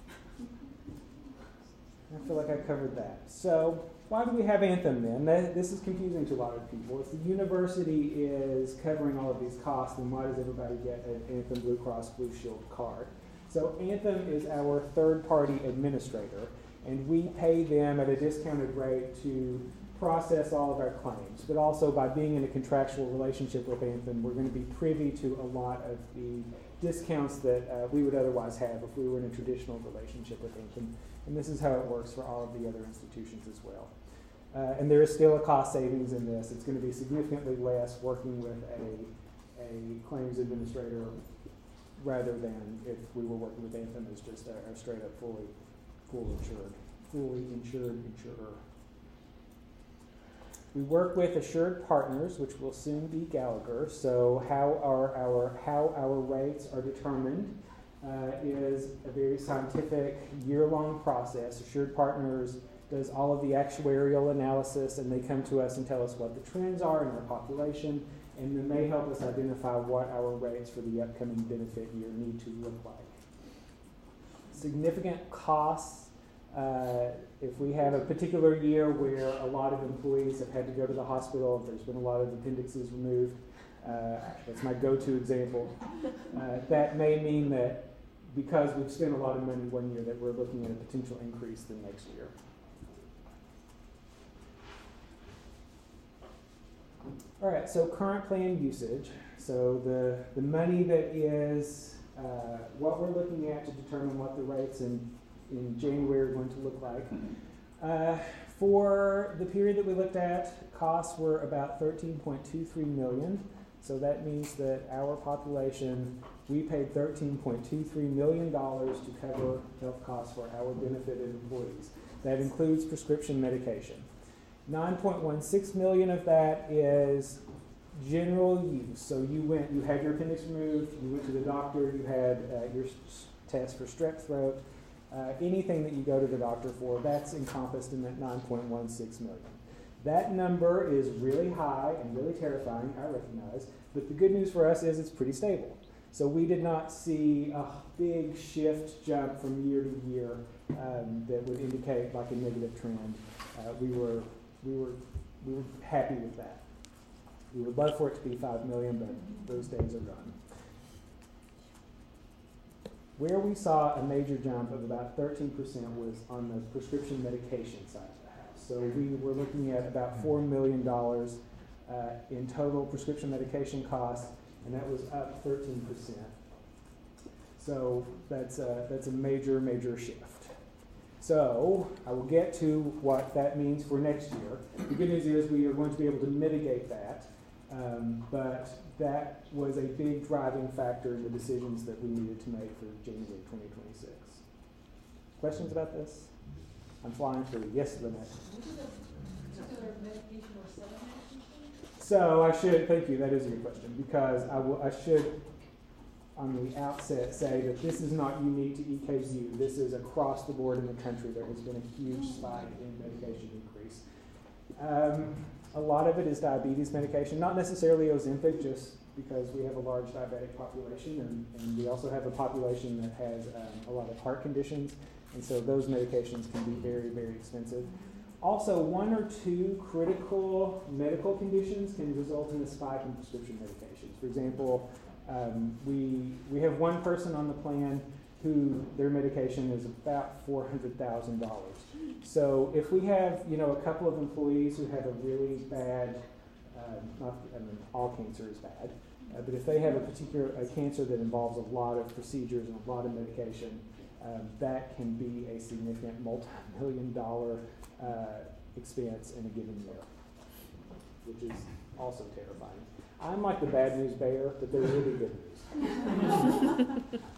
I feel like I covered that. So why do we have Anthem then? That, this is confusing to a lot of people. If the university is covering all of these costs, then why does everybody get an Anthem Blue Cross Blue Shield card? So Anthem is our third-party administrator, and we pay them at a discounted rate to process all of our claims. But also by being in a contractual relationship with Anthem, we're going to be privy to a lot of the discounts that uh, we would otherwise have if we were in a traditional relationship with Anthem. And this is how it works for all of the other institutions as well. Uh, and there is still a cost savings in this. It's going to be significantly less working with a, a claims administrator rather than if we were working with Anthem as just a, a straight up fully, fully insured, fully insured insurer. We work with Assured Partners, which will soon be Gallagher. So how are our how our rates are determined uh, is a very scientific year-long process. Assured Partners does all of the actuarial analysis, and they come to us and tell us what the trends are in our population, and then they help us identify what our rates for the upcoming benefit year need to look like. Significant costs. Uh, if we have a particular year where a lot of employees have had to go to the hospital, if there's been a lot of appendixes removed, uh, that's my go-to example, uh, that may mean that because we've spent a lot of money one year that we're looking at a potential increase the next year. All right, so current plan usage. So the, the money that is uh, what we're looking at to determine what the rates in in January are going to look like. Uh, for the period that we looked at, costs were about thirteen point two three million. So that means that our population, we paid thirteen point two three million dollars to cover health costs for our benefited employees. That includes prescription medication. nine point one six million of that is general use. So you went, you had your appendix removed, you went to the doctor, you had uh, your test for strep throat. Uh, anything that you go to the doctor for, that's encompassed in that nine point one six million. That number is really high and really terrifying, I recognize, but the good news for us is it's pretty stable. So we did not see a big shift jump from year to year um, that would indicate like a negative trend. Uh, we were we were we were happy with that. We would love for it to be five million, but those days are gone. Where we saw a major jump of about thirteen percent was on the prescription medication side of the house. So we were looking at about four million dollars uh, in total prescription medication costs, and that was up thirteen percent. So that's a, that's a major, major shift. So I will get to what that means for next year. The good news is we are going to be able to mitigate that, um, but that was a big driving factor in the decisions that we needed to make for January twenty twenty-six. Questions about this? I'm flying through. Yes, Lynette. So I should, thank you, that is a good question, because I, will, I should on the outset say that this is not unique to E K U. This is across the board in the country. There has been a huge spike in medication increase. Um, a lot of it is diabetes medication, not necessarily Ozempic, just because we have a large diabetic population, and, and we also have a population that has um, a lot of heart conditions, and so those medications can be very, very expensive. Also, one or two critical medical conditions can result in a spike in prescription medications. For example, um, we, we have one person on the plan who their medication is about four hundred thousand dollars. So if we have, you know, a couple of employees who have a really bad, uh, not, I mean, all cancer is bad, uh, but if they have a particular a cancer that involves a lot of procedures and a lot of medication, um, that can be a significant multi-million dollar uh, expense in a given year, which is also terrifying. I'm like the bad news bear, but they're really good news.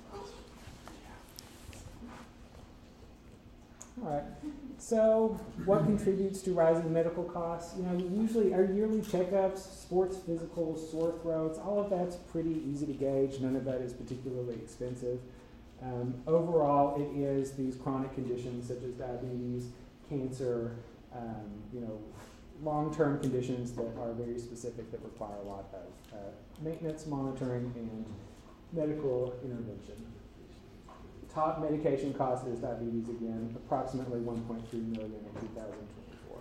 All right. So, what contributes to rising medical costs? You know, usually our yearly checkups, sports physicals, sore throats, all of that's pretty easy to gauge. None of that is particularly expensive. Um, overall, it is these chronic conditions such as diabetes, cancer, um, you know, long-term conditions that are very specific that require a lot of uh, maintenance, monitoring, and medical intervention. Top medication cost is diabetes again, approximately one point three million dollars in two thousand twenty-four.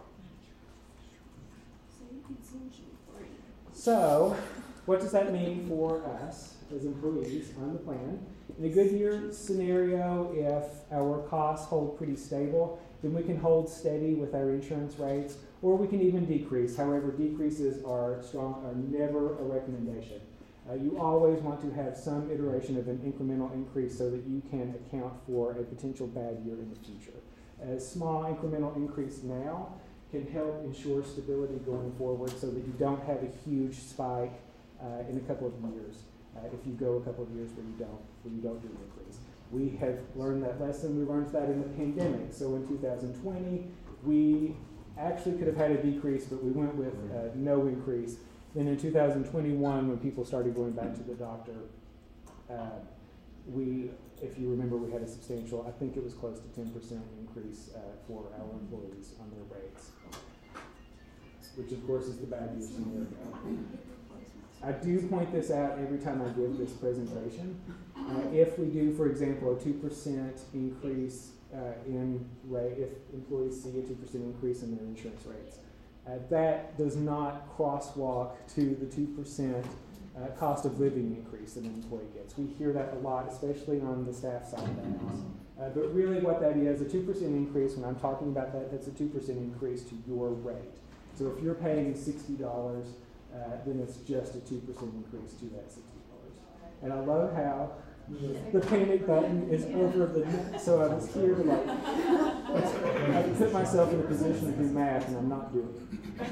So, what does that mean for us as employees on the plan? In a good year scenario, if our costs hold pretty stable, then we can hold steady with our insurance rates, or we can even decrease. However, decreases are strong, are never a recommendation. Uh, you always want to have some iteration of an incremental increase so that you can account for a potential bad year in the future. A small incremental increase now can help ensure stability going forward so that you don't have a huge spike uh, in a couple of years. Uh, if you go a couple of years where you don't, where you don't do an increase. We have learned that lesson. We learned that in the pandemic. So in two thousand twenty, we actually could have had a decrease, but we went with uh, no increase. Then in two thousand twenty-one, when people started going back to the doctor, uh, we, if you remember, we had a substantial, I think it was close to ten percent increase uh, for our employees on their rates, which of course is the bad news scenario. I do point this out every time I give this presentation. Uh, if we do, for example, a two percent increase uh, in rate, if employees see a two percent increase in their insurance rates, uh, that does not crosswalk to the two percent uh, cost of living increase that an employee gets. We hear that a lot, especially on the staff side of the house. Uh, but really what that is, a two percent increase, when I'm talking about that, that's a two percent increase to your rate. So if you're paying sixty dollars, Uh, then it's just a two percent increase to that sixty dollars. And I love how the, the panic button is over the, so I was here to like, I put myself in a position to do math and I'm not doing it.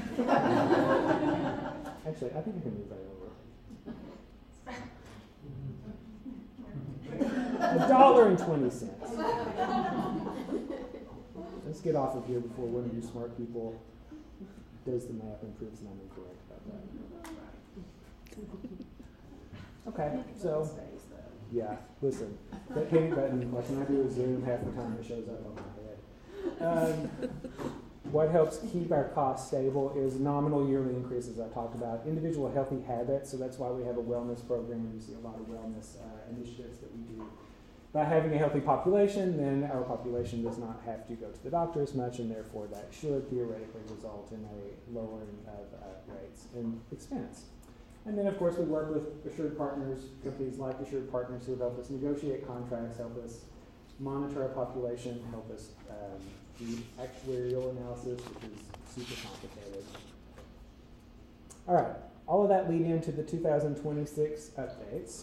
Actually, I think I can move that over. A dollar and twenty cents. Let's get off of here before one of you smart people does the math and proves that I'm incorrect about that. Okay, so, yeah, listen, that panic button, like when I do a Zoom, half the time it shows up on my head. Um, what helps keep our costs stable is nominal yearly increases I talked about. Individual healthy habits, so that's why we have a wellness program. You see a lot of wellness uh, initiatives that we do. By having a healthy population, then our population does not have to go to the doctor as much, and therefore that should theoretically result in a lowering of uh, rates and expense. And then, of course, we work with Assured Partners, companies like Assured Partners who help us negotiate contracts, help us monitor our population, help us um, do actuarial analysis, which is super complicated. All right, all of that lead into the two thousand twenty-six updates.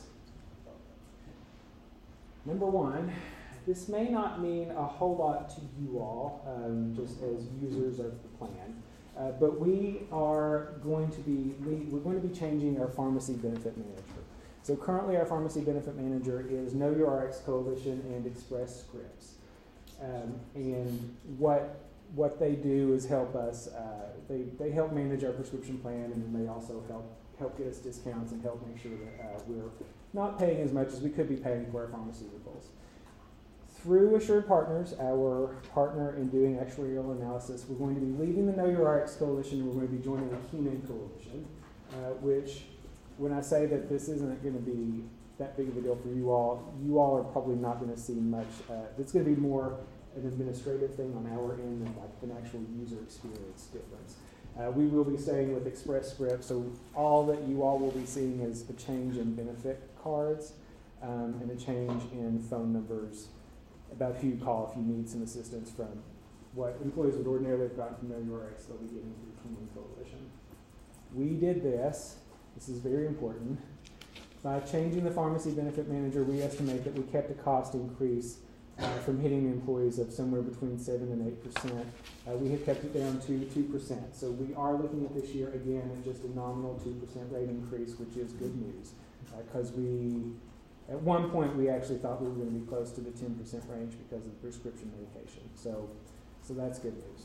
Number one, this may not mean a whole lot to you all, um, just as users of the plan, uh, but we are going to be we, we're going to be changing our pharmacy benefit manager. So currently, our pharmacy benefit manager is Know Your Rx Coalition and Express Scripts, um, and what what they do is help us. Uh, they they help manage our prescription plan, and then they also help help get us discounts and help make sure that uh, we're not paying as much as we could be paying for our pharmaceuticals. Through Assured Partners, our partner in doing actuarial analysis, we're going to be leaving the Know Your Rx Coalition. We're going to be joining the Human Coalition, uh, which, when I say that this isn't going to be that big of a deal for you all, you all are probably not going to see much. Uh, it's going to be more an administrative thing on our end than like an actual user experience difference. Uh, we will be staying with Express Scripts, so all that you all will be seeing is a change in benefit cards um, and a change in phone numbers about who you call if you need some assistance from what employees would ordinarily have gotten from Know Your Rx, they'll be getting through Human Coalition. We did this, this is very important, by changing the pharmacy benefit manager. We estimate that we kept a cost increase Uh, from hitting employees of somewhere between seven and eight percent. Uh, we have kept it down to two percent. So we are looking at this year again at just a nominal two percent rate increase, which is good news. Because uh, we, at one point, we actually thought we were going to be close to the ten percent range because of prescription medication. So, so that's good news.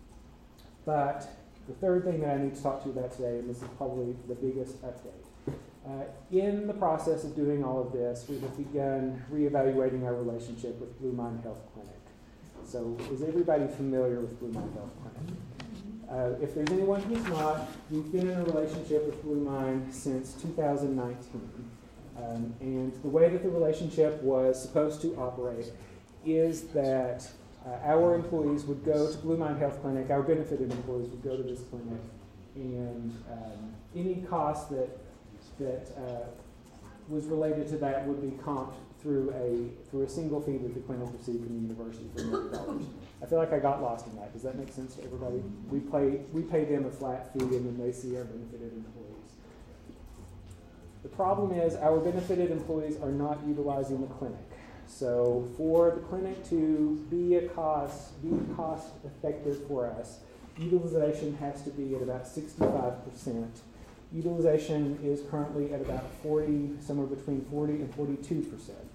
But the third thing that I need to talk to you about today, and this is probably the biggest update. Uh, in the process of doing all of this, we have begun reevaluating our relationship with Blue Mind Health Clinic. So is everybody familiar with Blue Mind Health Clinic? Uh, if there's anyone who's not, we've been in a relationship with Blue Mind since two thousand nineteen. Um, and the way that the relationship was supposed to operate is that uh, our employees would go to Blue Mind Health Clinic, our benefited employees would go to this clinic, and um, any cost that that uh, was related to that would be comped through a through a single fee that the clinic received from the university for one hundred dollars. I feel like I got lost in that. Does that make sense to everybody? We pay we pay them a flat fee, and then they see our benefited employees. The problem is our benefited employees are not utilizing the clinic. So for the clinic to be a cost be cost effective for us, utilization has to be at about sixty-five percent. Utilization is currently at about forty, somewhere between forty and forty-two percent.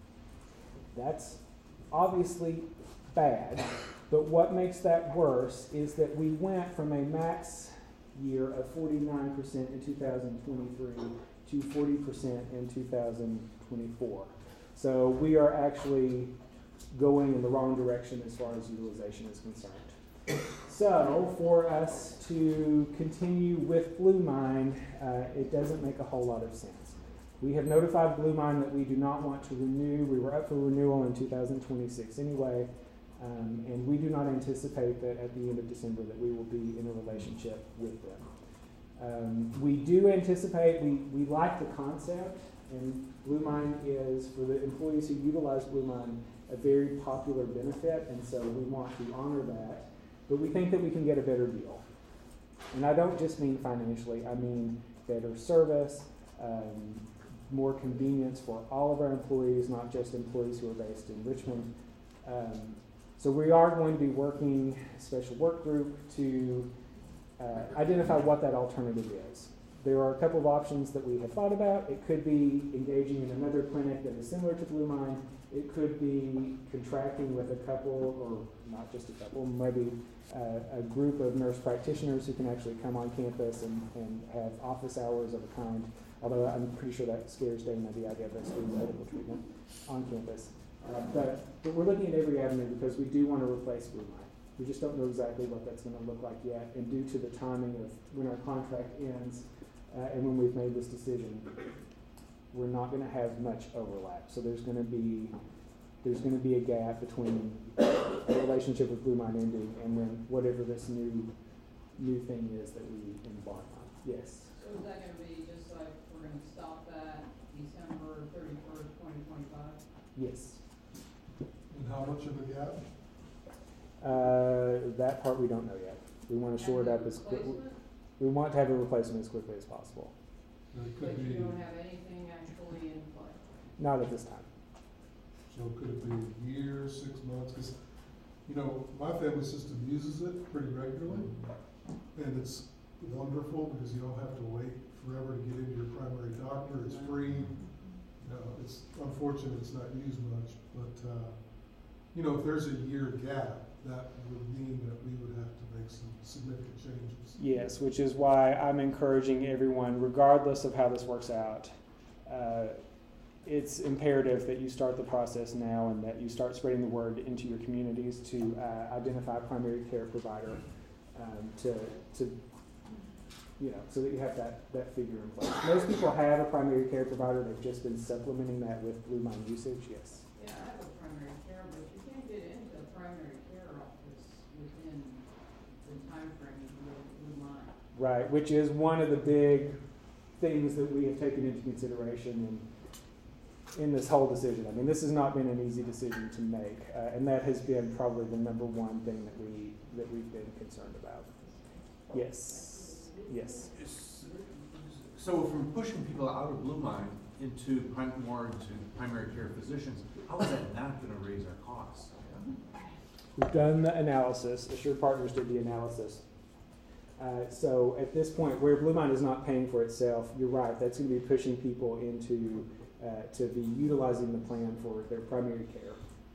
That's obviously bad, but what makes that worse is that we went from a max year of forty-nine percent in two thousand twenty-three to forty percent in two thousand twenty-four. So we are actually going in the wrong direction as far as utilization is concerned. So for us to continue with Blue Mind, uh, it doesn't make a whole lot of sense. We have notified Blue Mind that we do not want to renew. We were up for renewal in two thousand twenty-six anyway, um, and we do not anticipate that at the end of December that we will be in a relationship with them. Um, we do anticipate, we, we like the concept, and Blue Mind is, for the employees who utilize Blue Mind, a very popular benefit, and so we want to honor that. But we think that we can get a better deal. And I don't just mean financially, I mean better service, um, more convenience for all of our employees, not just employees who are based in Richmond. Um, so we are going to be working a special work group to uh, identify what that alternative is. There are a couple of options that we have thought about. It could be engaging in another clinic that is similar to Blue Mind. It could be contracting with a couple, or not just a couple, maybe uh, a group of nurse practitioners who can actually come on campus and, and have office hours of a kind, although I'm pretty sure that scares Dana, the idea of us doing medical treatment on campus. Uh, but, but we're looking at every avenue because we do want to replace Blue Mind. We just don't know exactly what that's going to look like yet. And due to the timing of when our contract ends uh, and when we've made this decision, we're not going to have much overlap. So there's going to be there's going to be a gap between the relationship with Blue Mind ending and then whatever this new new thing is that we embark on. Yes. So is that going to be just like we're going to stop that December thirty-first, twenty twenty-five? Yes. And how much of a gap? Uh, that part we don't know yet. We want to shore it up as quick. We want to have a replacement as quickly as possible. It But could you be, don't have anything actually in play? Not at this time. so could it be a year, six months? Because, you know, my family system uses it pretty regularly, and it's wonderful because you don't have to wait forever to get into your primary doctor. It's free. You know, it's unfortunate it's not used much, but uh, you know, if there's a year gap, that would mean that we would have to make some significant changes. Yes, which is why I'm encouraging everyone, regardless of how this works out, uh, it's imperative that you start the process now and that you start spreading the word into your communities to uh, identify a primary care provider um, to, to, you know, so that you have that, that figure in place. Most people have a primary care provider. They've just been supplementing that with Blue Mind usage, yes. Yeah, I have a primary care, but you can't get into a primary care office within the time frame with Blue Mind. Right, which is one of the big things that we have taken into consideration in, in this whole decision. I mean, this has not been an easy decision to make, uh, and that has been probably the number one thing that, we, that we've been concerned about. Yes, yes. So if we're pushing people out of Blue Mind into prim- more into primary care physicians, how is that not going to raise our costs? We've done the analysis. Assured Partners did the analysis. Uh, so at this point, where Blue Mind is not paying for itself, you're right. That's going to be pushing people into uh, to be utilizing the plan for their primary care.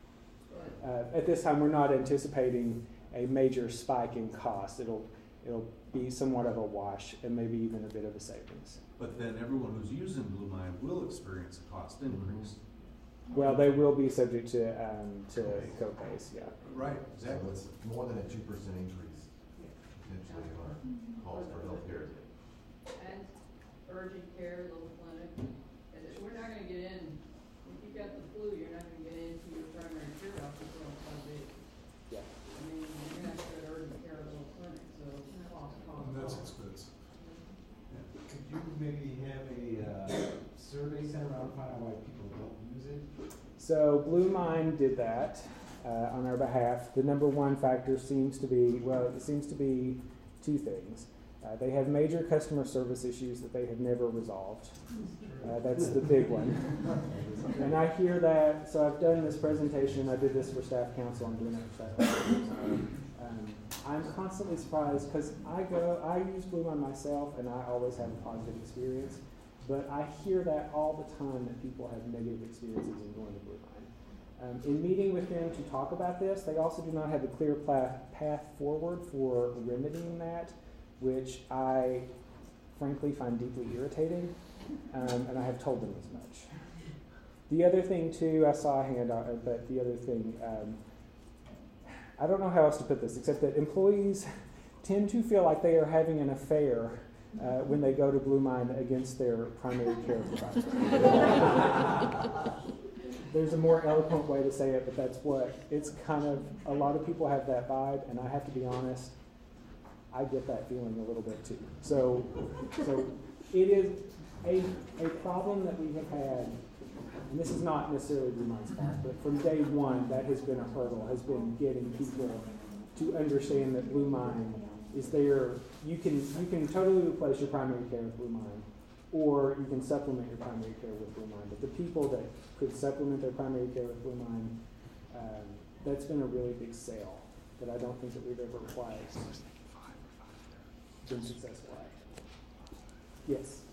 Uh, at this time, we're not anticipating a major spike in cost. It'll it'll be somewhat of a wash and maybe even a bit of a savings. But then everyone who's using Blue Mind will experience a cost increase. Well, they will be subject to um, to co-pays, yeah. Right, exactly. So it's more than a two percent increase potentially in our cost for healthcare. And urgent care, little clinic, and it- we're not gonna get in, if you've got the flu, you're not gonna get into your primary care office until it's five days. Yeah. I mean, you're gonna have to go to urgent care, little clinic, so cost, cost, And that's cost. expensive. Could you maybe have a uh, survey sent around, find out why people don't use it? So Blue Mind did that uh, on our behalf. The number one factor seems to be, well, it seems to be two things. Uh, they have major customer service issues that they have never resolved. Uh, that's the big one. And I hear that, so I've done this presentation, I did this for staff council, I'm doing it for staff council. Um, I'm constantly surprised because I go, I use Blue Mind myself and I always have a positive experience. But I hear that all the time that people have negative experiences in going to Blue Mind. Um, in meeting with them to talk about this, they also do not have a clear pla- path forward for remedying that, which I frankly find deeply irritating, um, and I have told them as much. The other thing too, I saw a hand on it, but the other thing, um, I don't know how else to put this, except that employees tend to feel like they are having an affair Uh, when they go to Blue Mind against their primary care provider. There's a more eloquent way to say it, but that's what, it's kind of, a lot of people have that vibe, and I have to be honest, I get that feeling a little bit too. So, so it is a, a problem that we have had, and this is not necessarily Blue Mind's fault, but from day one, that has been a hurdle, has been getting people to understand that Blue Mind is there. You can you can totally replace your primary care with Blue Mind, or you can supplement your primary care with Blue Mind. But the people that could supplement their primary care with Blue Mind, um, that's been a really big sale that I don't think that we've ever quite been successful at. Yes.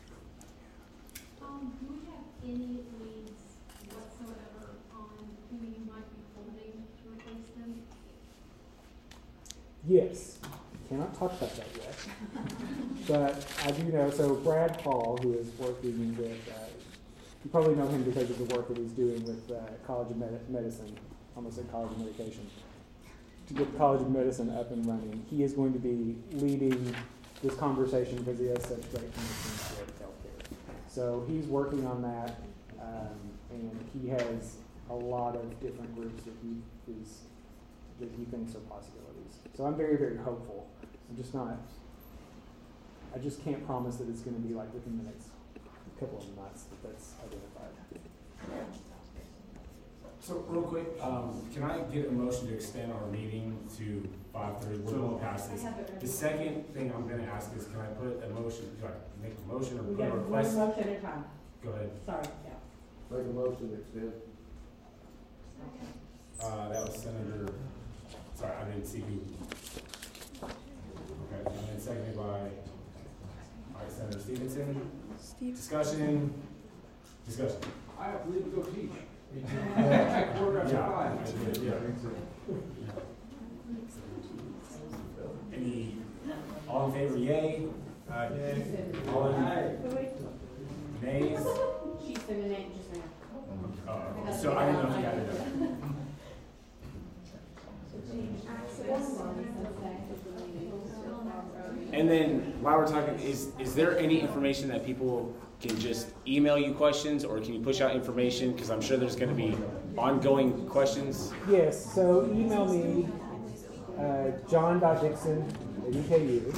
Um, do we have any leads whatsoever on who you might be holding to replace them? Yes. Cannot talk about that yet. But I do know, so Brad Paul, who is working with, uh, you probably know him because of the work that he's doing with uh, College of Med- Medicine, almost at College of Medication. to get the College of Medicine up and running. He is going to be leading this conversation because he has such great connections with healthcare. So he's working on that, um, and he has a lot of different groups that he is that he thinks are possibilities. So I'm very, very hopeful. I'm just not. I just can't promise that it's going to be like within the next couple of months that that's identified. So real quick, um, can I get a motion to extend our meeting to five thirty? We're going to pass this. The second thing I'm going to ask is, can I put a motion, do I make a motion or We put a got request? one motion at a time. Go ahead. Sorry, yeah. Make a motion to extend. Uh, that was Senator, sorry, I didn't see who. Okay, and then seconded by, all right, Senator Stevenson. Discussion, discussion. I have to leave to go teach. Yeah. Quarter after Yeah, five. I did, yeah. Any, all in favor, yay? Aye. All in, nays? She's been in it just now. Uh, so I didn't know if you had it up. And then while we're talking, is is there any information that people can just email you questions, or can you push out information? Because I'm sure there's going to be ongoing questions. Yes, so email me, uh, john dot dixon at E K U.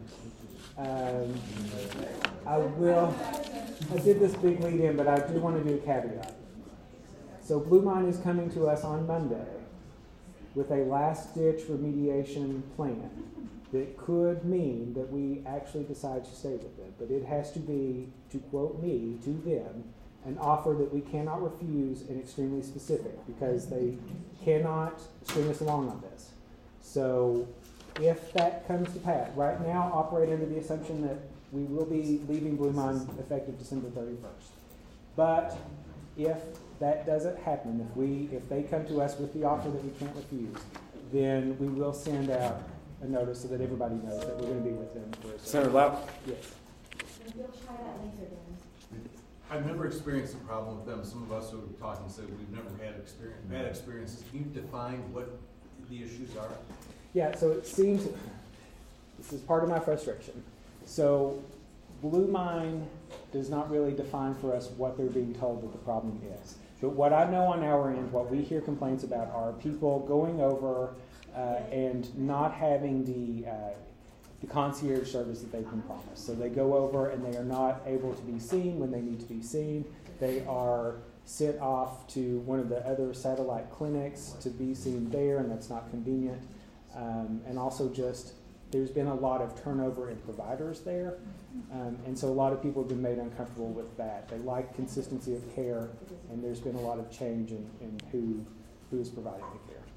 Um, I will, I did this big lead in, but I do want to do a caveat. So Blue Mine is coming to us on Monday with a last ditch remediation plan that could mean that we actually decide to stay with them. But it has to be, to quote me, to them, an offer that we cannot refuse and extremely specific, because they cannot string us along on this. So if that comes to pass, right now operate under the assumption that we will be leaving Blue Mine effective December thirty-first. But if that doesn't happen, if we if they come to us with the offer that we can't refuse, then we will send out a notice so that everybody knows that we're going to be with them for a Senator Lau? Yes. We'll try that later then. I've never experienced a problem with them. Some of us who have talked and said we've never had experience, bad experiences. Can you define what the issues are? Yeah, so it seems, this is part of my frustration. So Blue Mine does not really define for us what they're being told that the problem is. But what I know on our end, what we hear complaints about are people going over uh, and not having the, uh, the concierge service that they've been promised. So they go over and they are not able to be seen when they need to be seen. They are sent off to one of the other satellite clinics to be seen there, and that's not convenient. Um, and also just, there's been a lot of turnover in providers there. Um, and so a lot of people have been made uncomfortable with that. They like consistency of care, and there's been a lot of change in, in who, who is providing the care.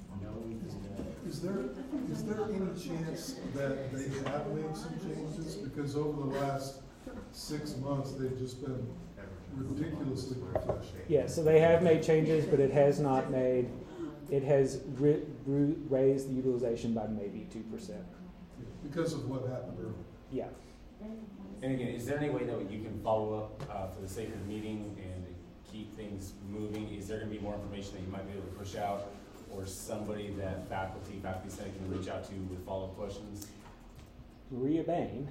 Is there, is there any chance that they have made some changes? Because over the last six months, they've just been ridiculously professional. Yeah, so they have made changes, but it has not made, it has ri- ri- raised the utilization by maybe two percent. Because of what happened earlier. Yeah. And again, is there any way that you can follow up uh, for the sake of the meeting and keep things moving? Is there going to be more information that you might be able to push out, or somebody that faculty, faculty senate can reach out to with follow-up questions? Maria Bain.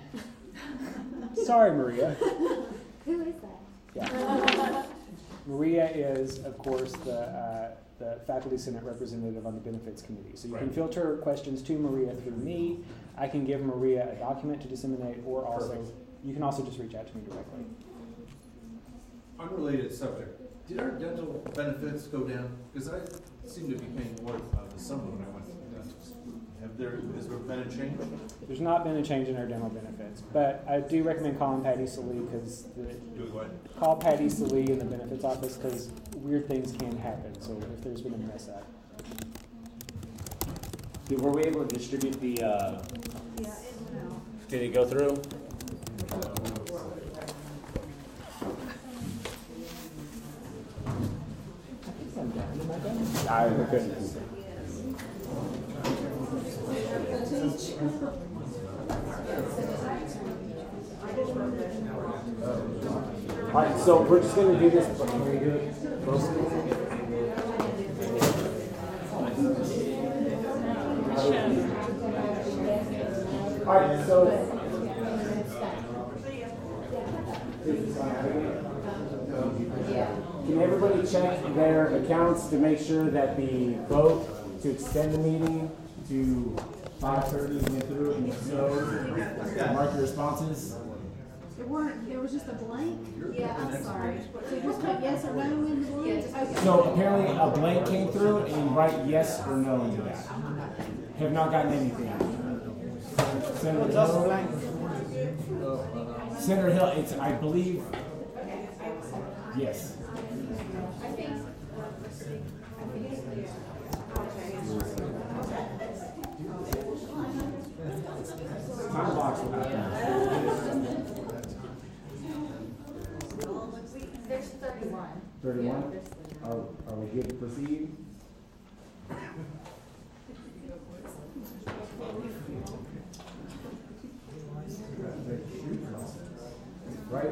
Sorry, Maria. Who is that? Yeah. Maria is, of course, the uh, the faculty senate representative on the benefits committee. So you can Right. filter questions to Maria through me. I can give Maria a document to disseminate, or also Perfect. you can also just reach out to me directly. Unrelated subject. Did our dental benefits go down? Because I seem to be paying more uh, this summer when I went to the dentist. Have there, has there been a change? There's not been a change in our dental benefits, but I do recommend calling Patty Salee because Do what? call Patty Salee in the benefits office because weird things can happen. So if there's been a mess up. Did- Were we able to distribute the, uh, Yeah, it will. did it go through? I'm done. Am I done? I couldn't. All right, so we're just going to do this. Can we do it closely? So, but, yeah, and it's done. Can everybody check their accounts to make sure that the vote to extend the meeting to five thirty went through, and if so, mark your responses? There weren't, there was just a blank? Yeah, I'm sorry. So you just put yes or no in the blank? Okay. So apparently a blank came through, and write yes or no into that. Have not gotten anything. Senator Hill. Senator Hill, it's, I believe, yes. Time box will happen. There's thirty-one. Thirty-one? Are, are we good to proceed? Right?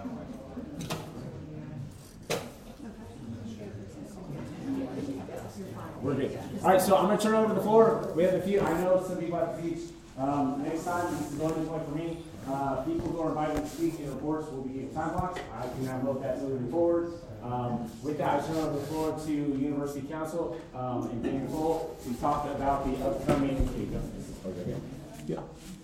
We're good. All right, so I'm going to turn over the floor. We have a few, I know some people have to teach. Um, next time, this is going to point for me. Uh, people who are invited to speak in reports will be given time blocks. I can now vote that moving forward. Um, with that, I turn over the floor to University Council um, and Daniel Cole to talk about the upcoming. Yeah.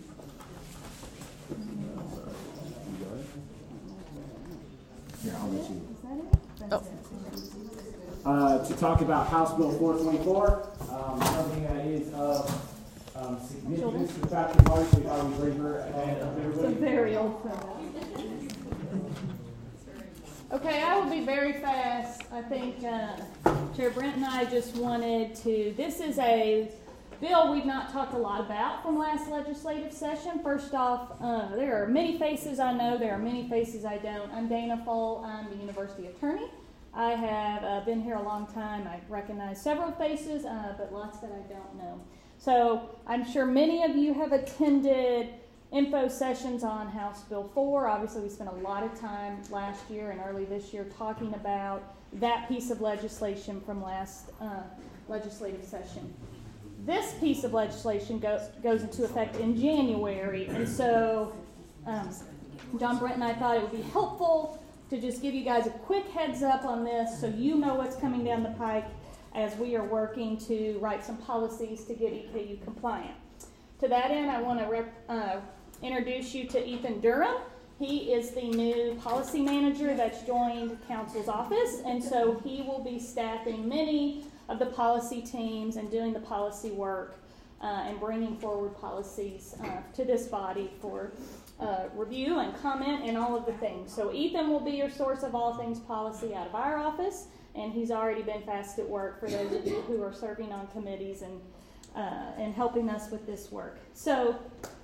Yeah, I'll let you. Oh. Uh, to talk about House Bill four twenty-four, um, something that is of um, significance to the faculty body. So we thought we'd bring her ahead of It's a everybody. very old program. Okay, I will be very fast. I think uh, Chair Brent and I just wanted to, this is a bill we've not talked a lot about from last legislative session. First off, uh, there are many faces I know, there are many faces I don't. I'm Dana Full, I'm the university attorney. I have uh, been here a long time. I recognize several faces, uh, but lots that I don't know. So I'm sure many of you have attended info sessions on House Bill four. Obviously, we spent a lot of time last year and early this year talking about that piece of legislation from last uh, legislative session. This piece of legislation goes, goes into effect in January, and so um, John Brent and I thought it would be helpful to just give you guys a quick heads up on this so you know what's coming down the pike as we are working to write some policies to get E K U compliant. To that end, I want to rep, uh, introduce you to Ethan Durham. He is the new policy manager that's joined council's office, and so he will be staffing many of the policy teams and doing the policy work uh, and bringing forward policies uh, to this body for uh, review and comment and all of the things. So Ethan will be your source of all things policy out of our office, and he's already been fast at work for those of you who are serving on committees and uh, and helping us with this work. So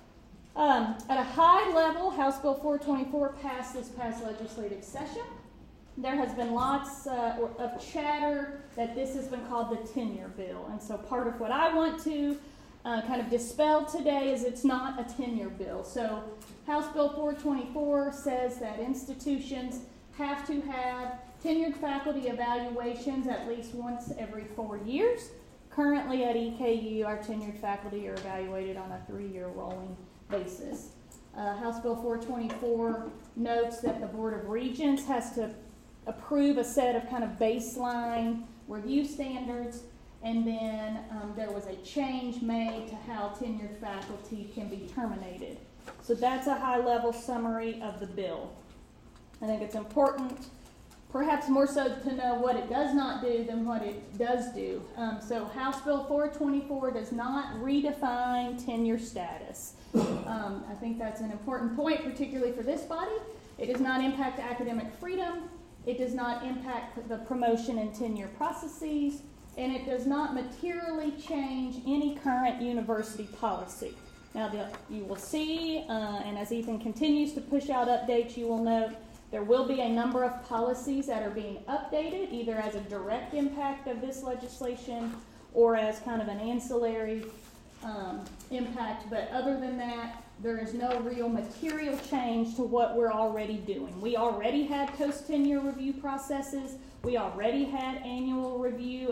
um, at a high level, House Bill four twenty-four passed this past legislative session. There has been lots uh, of chatter that this has been called the tenure bill. And so part of what I want to uh, kind of dispel today is it's not a tenure bill. So House Bill four twenty-four says that institutions have to have tenured faculty evaluations at least once every four years. Currently at E K U, our tenured faculty are evaluated on a three-year rolling basis. Uh, House Bill four twenty-four notes that the Board of Regents has to approve a set of kind of baseline review standards, and then um, there was a change made to how tenured faculty can be terminated. So that's a high-level summary of the bill. I think it's important, perhaps more so to know what it does not do than what it does do. Um, so House Bill four twenty-four does not redefine tenure status. Um, I think that's an important point, particularly for this body. It does not impact academic freedom. It does not impact the promotion and tenure processes, and it does not materially change any current university policy. Now, the, you will see, uh, and as Ethan continues to push out updates, you will note there will be a number of policies that are being updated, either as a direct impact of this legislation or as kind of an ancillary um, impact. But other than that, there is no real material change to what we're already doing. We already had post-tenure review processes. We already had annual review and third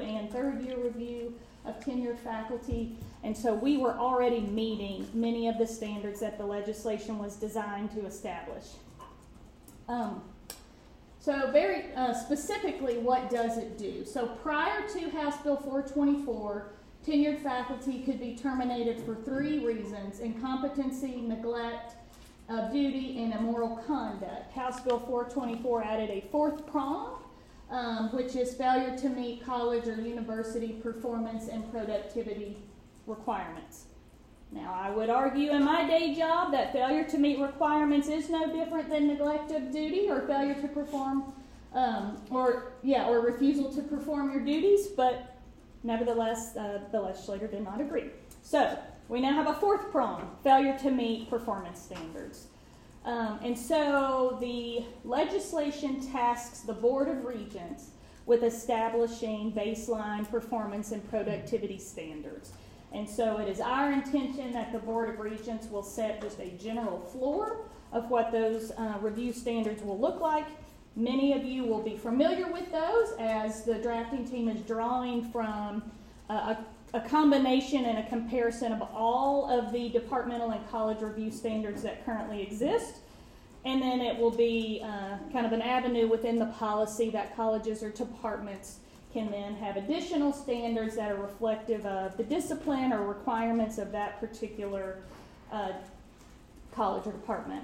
third year review of tenured faculty. And so we were already meeting many of the standards that the legislation was designed to establish. Um, so very uh, specifically, what does it do? So prior to House Bill four twenty-four, tenured faculty could be terminated for three reasons: incompetency, neglect of duty, and immoral conduct. House Bill four twenty-four added a fourth prong, um, which is failure to meet college or university performance and productivity requirements. Now, I would argue in my day job that failure to meet requirements is no different than neglect of duty or failure to perform, um, or yeah, or refusal to perform your duties, but nevertheless, uh, the legislator did not agree. So, we now have a fourth prong, failure to meet performance standards. Um, and so the legislation tasks the Board of Regents with establishing baseline performance and productivity standards. And so it is our intention that the Board of Regents will set just a general floor of what those uh, review standards will look like. Many of you will be familiar with those, as the drafting team is drawing from uh, a a combination and a comparison of all of the departmental and college review standards that currently exist. And then it will be uh, kind of an avenue within the policy that colleges or departments can then have additional standards that are reflective of the discipline or requirements of that particular uh, college or department.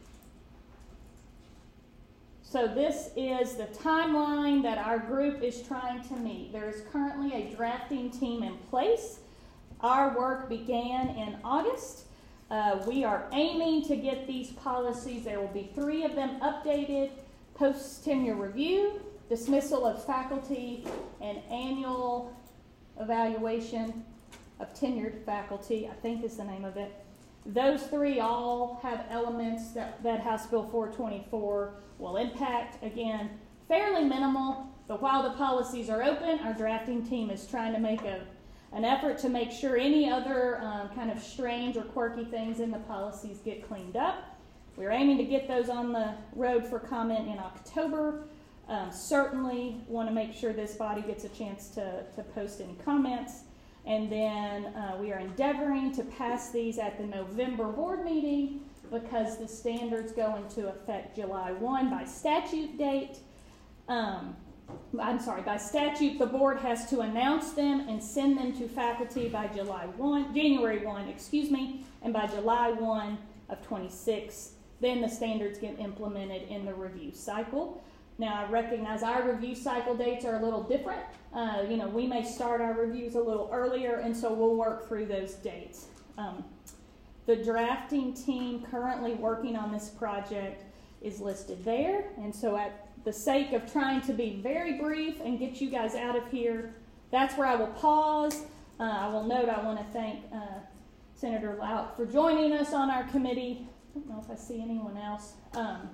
So this is the timeline that our group is trying to meet. There is currently a drafting team in place. Our work began in August. Uh, we are aiming to get these policies, there will be three of them updated, post-tenure review, dismissal of faculty, and annual evaluation of tenured faculty, I think is the name of it. Those three all have elements that, that House Bill four twenty-four will impact. Again, fairly minimal, but while the policies are open, our drafting team is trying to make a, an effort to make sure any other um, kind of strange or quirky things in the policies get cleaned up. We're aiming to get those on the road for comment in October. Um, certainly want to make sure this body gets a chance to, to post any comments. And then uh, we are endeavoring to pass these at the November board meeting, because the standards go into effect July first by statute date. Um, I'm sorry, by statute, the board has to announce them and send them to faculty by July first, January first, excuse me, and by July first of twenty-six, then the standards get implemented in the review cycle. Now, I recognize our review cycle dates are a little different. Uh, you know, we may start our reviews a little earlier, and so we'll work through those dates. Um, the drafting team currently working on this project is listed there, and so at the sake of trying to be very brief and get you guys out of here, that's where I will pause. Uh, I will note I want to thank uh, Senator Lauk for joining us on our committee. I don't know if I see anyone else. Um,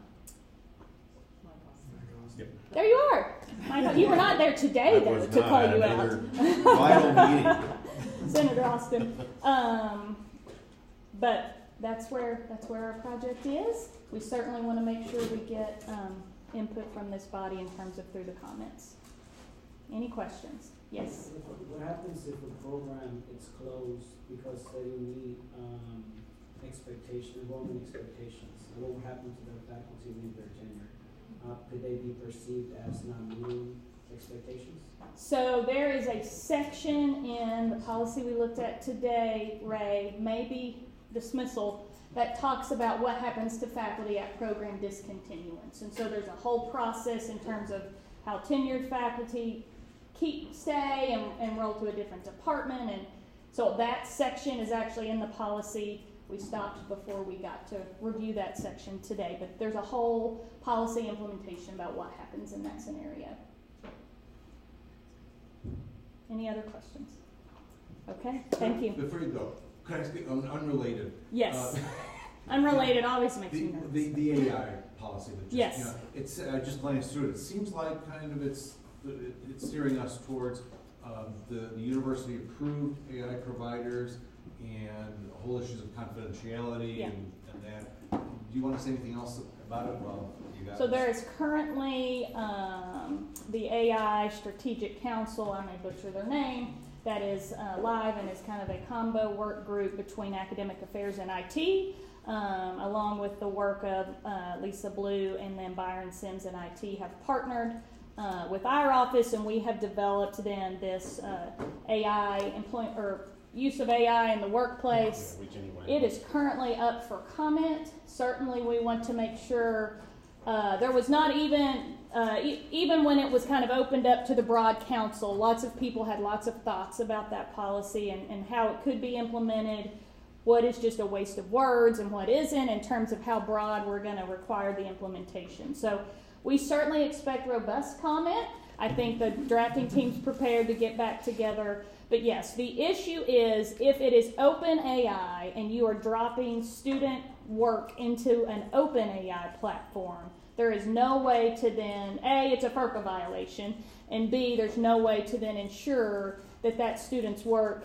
There you are. Michael, you were not there today, though, to call you out. Vital meeting. Senator Austin. Um, but that's where that's where our project is. We certainly want to make sure we get um, input from this body in terms of through the comments. Any questions? Yes. What happens if a program is closed because they don't meet um, expectations, enrollment expectations? What will happen to their faculty with their tenure? Uh, could they be perceived as not meeting expectations? So there is a section in the policy we looked at today, Ray, maybe dismissal, that talks about what happens to faculty at program discontinuance. And so there's a whole process in terms of how tenured faculty keep, stay, and, and enroll to a different department. And so that section is actually in the policy. We stopped before we got to review that section today, but there's a whole policy implementation about what happens in that scenario. Any other questions? Okay, thank you. Before you go, can I speak on unrelated? Yes. Uh, Unrelated always makes the, me nervous. The, the A I policy that just, yes. you know, it's uh, just glanced through it. It seems like kind of it's it's steering us towards um, the, the university approved A I providers and whole issues of confidentiality yeah. and, and that. do you want to say anything else about it? Well, you got So there is currently um, the A I Strategic Council, I may butcher their name, that is uh, live and is kind of a combo work group between academic affairs and I T, um, along with the work of uh, Lisa Blue, and then Byron Sims and I T have partnered uh, with our office, and we have developed then this uh, A I employ- or use of A I in the workplace. It is currently up for comment. Certainly we want to make sure uh, there was not even Uh, e- even when it was kind of opened up to the broad council, lots of people had lots of thoughts about that policy and, and how it could be implemented, what is just a waste of words and what isn't, in terms of how broad we're going to require the implementation. So we certainly expect robust comment. I think the drafting team's prepared to get back together. But yes, the issue is if it is open A I and you are dropping student work into an open A I platform, there is no way to then, A, it's a FERPA violation, and B, there's no way to then ensure that that student's work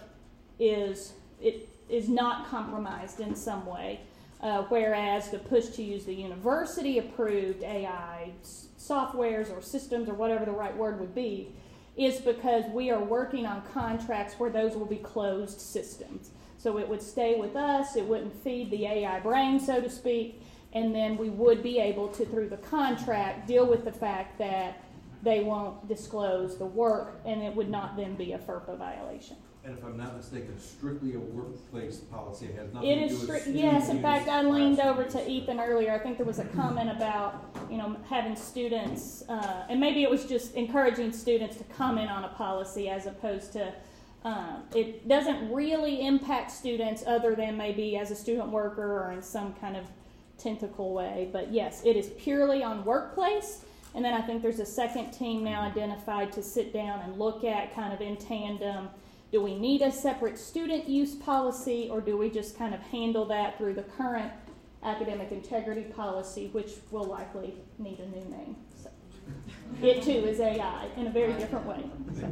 is it is not compromised in some way. Uh, whereas the push to use the university-approved A I s- softwares or systems or whatever the right word would be is because we are working on contracts where those will be closed systems. So it would stay with us, it wouldn't feed the A I brain, so to speak, and then we would be able to, through the contract, deal with the fact that they won't disclose the work, and it would not then be a FERPA violation. And if I'm not mistaken, strictly a workplace policy. It has nothing It to is do with strict, student yes, in use, fact, I leaned classroom over use. to Ethan earlier. I think there was a comment about, you know, having students, uh, and maybe it was just encouraging students to comment on a policy as opposed to, um, it doesn't really impact students other than maybe as a student worker or in some kind of tentacle way. But yes, it is purely on workplace. And then I think there's a second team now identified to sit down and look at kind of in tandem, do we need a separate student use policy, or do we just kind of handle that through the current academic integrity policy, which will likely need a new name. So it too is A I in a very different way. So.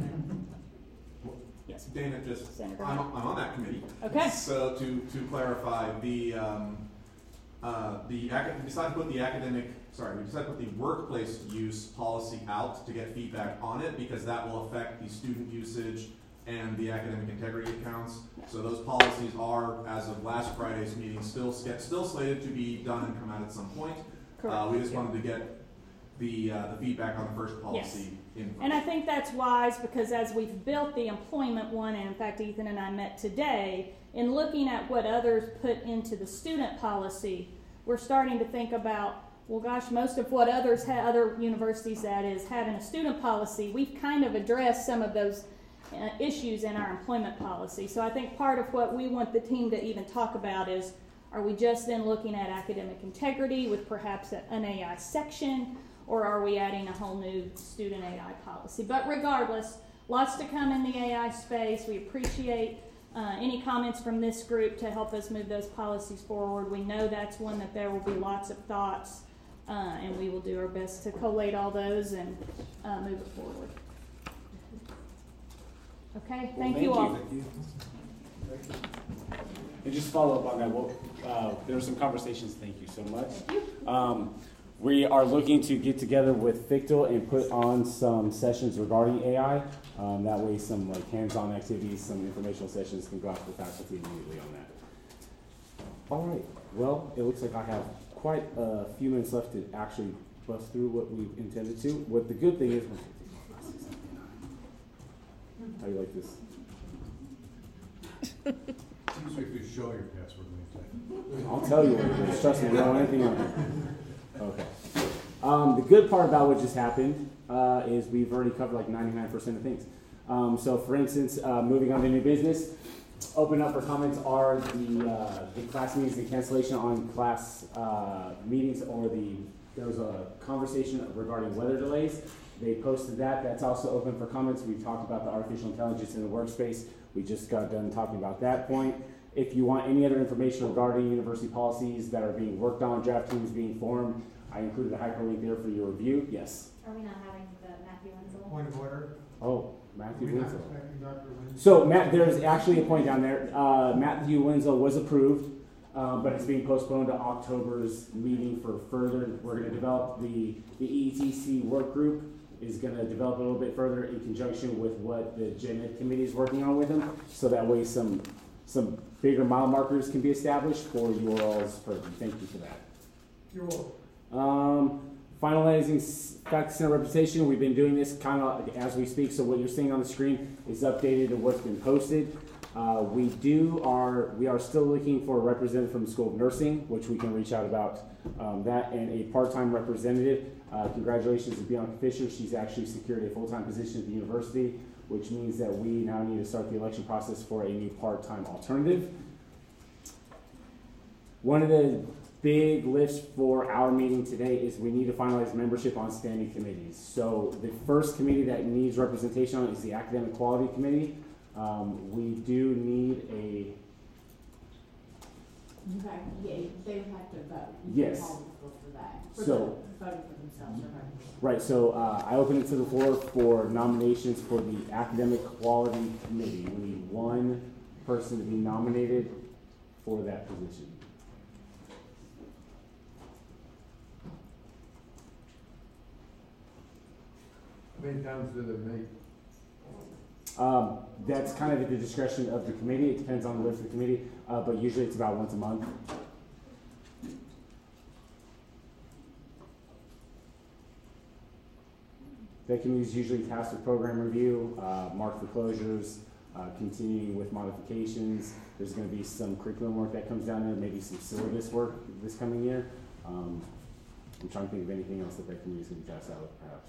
Yes. Dana, just, Senator. I'm, I'm on that committee. Okay. So to, to clarify, the, um, uh, the, acad- we decided to put the academic, sorry, we decided to put the workplace use policy out to get feedback on it because that will affect the student usage and the academic integrity accounts. So those policies are, as of last Friday's meeting, still still slated to be done and come out at some point. Uh, we just yeah. wanted to get the uh, the feedback on the first policy Yes. in. And I think that's wise because as we've built the employment one, and in fact Ethan and I met today, in looking at what others put into the student policy, we're starting to think about, well gosh, most of what others have, other universities that is having a student policy, we've kind of addressed some of those uh, issues in our employment policy. So I think part of what we want the team to even talk about is, are we just then looking at academic integrity with perhaps a, an A I section, or are we adding a whole new student A I policy? But regardless, lots to come in the A I space. We appreciate uh, any comments from this group to help us move those policies forward. We know that's one that there will be lots of thoughts, uh, and we will do our best to collate all those and uh, move it forward. Okay, thank, well, thank you all. Thank you. And just follow up on that, well, uh, there were some conversations, thank you so much. Thank you. Um, we are looking to get together with Fictal and put on some sessions regarding A I. Um, that way some like hands-on activities, some informational sessions can go out to the faculty immediately on that. All right, well, it looks like I have quite a few minutes left to actually bust through what we intended to. What the good thing is, how do you like this? Seems like you show your password anytime. I'll tell you what it is. Trust me, we don't want anything on it. Okay. Um, the good part about what just happened uh, is we've already covered like ninety-nine percent of things. Um, so, for instance, uh, moving on to new business, open up for comments are the, uh, the class meetings, the cancellation on class uh, meetings, or the there was a conversation regarding weather delays. They posted that. That's also open for comments. We talked about the artificial intelligence in the workspace. We just got done talking about that point. If you want any other information regarding university policies that are being worked on, draft teams being formed, I included a hyperlink there for your review. Yes? Are we not having the Matthew Winslow? Point of order. Oh, Matthew We're not Winslow. expecting Doctor Winslow. So, Matt, there's actually a point down there. Uh, Matthew Winslow was approved. um, but it's being postponed to October's meeting for further. We're going to develop the, the E T C work group is going to develop a little bit further in conjunction with what the Gen Ed committee is working on with them, so that way some some bigger mile markers can be established for you all's purview. Thank you for that. You're welcome. Um, finalizing s- faculty center reputation. We've been doing this kind of as we speak, so what you're seeing on the screen is updated to what's been posted. Uh, we do are we are still looking for a representative from the School of Nursing, which we can reach out about um, that, and a part-time representative. Uh, congratulations to Bianca Fisher. She's actually secured a full-time position at the university, which means that we now need to start the election process for a new part-time alternative. One of the big lifts for our meeting today is we need to finalize membership on standing committees. So the first committee that needs representation on is the Academic Quality Committee. Um, we do need a In fact, yeah, they would have to vote. Yes. For that. For So- the- voting for themselves or voting. right. So uh, I open it to the floor for nominations for the Academic Quality Committee. We need one person to be nominated for that position. How many times do they meet? Um, that's kind of at the discretion of the committee. It depends on the list of the committee, uh, but usually it's about once a month. That committee is usually tasked with program review, uh, mark for closures, uh, continuing with modifications. There's going to be some curriculum work that comes down there, maybe some syllabus work this coming year. Um, I'm trying to think of anything else that that committee is going to be tasked out with, perhaps.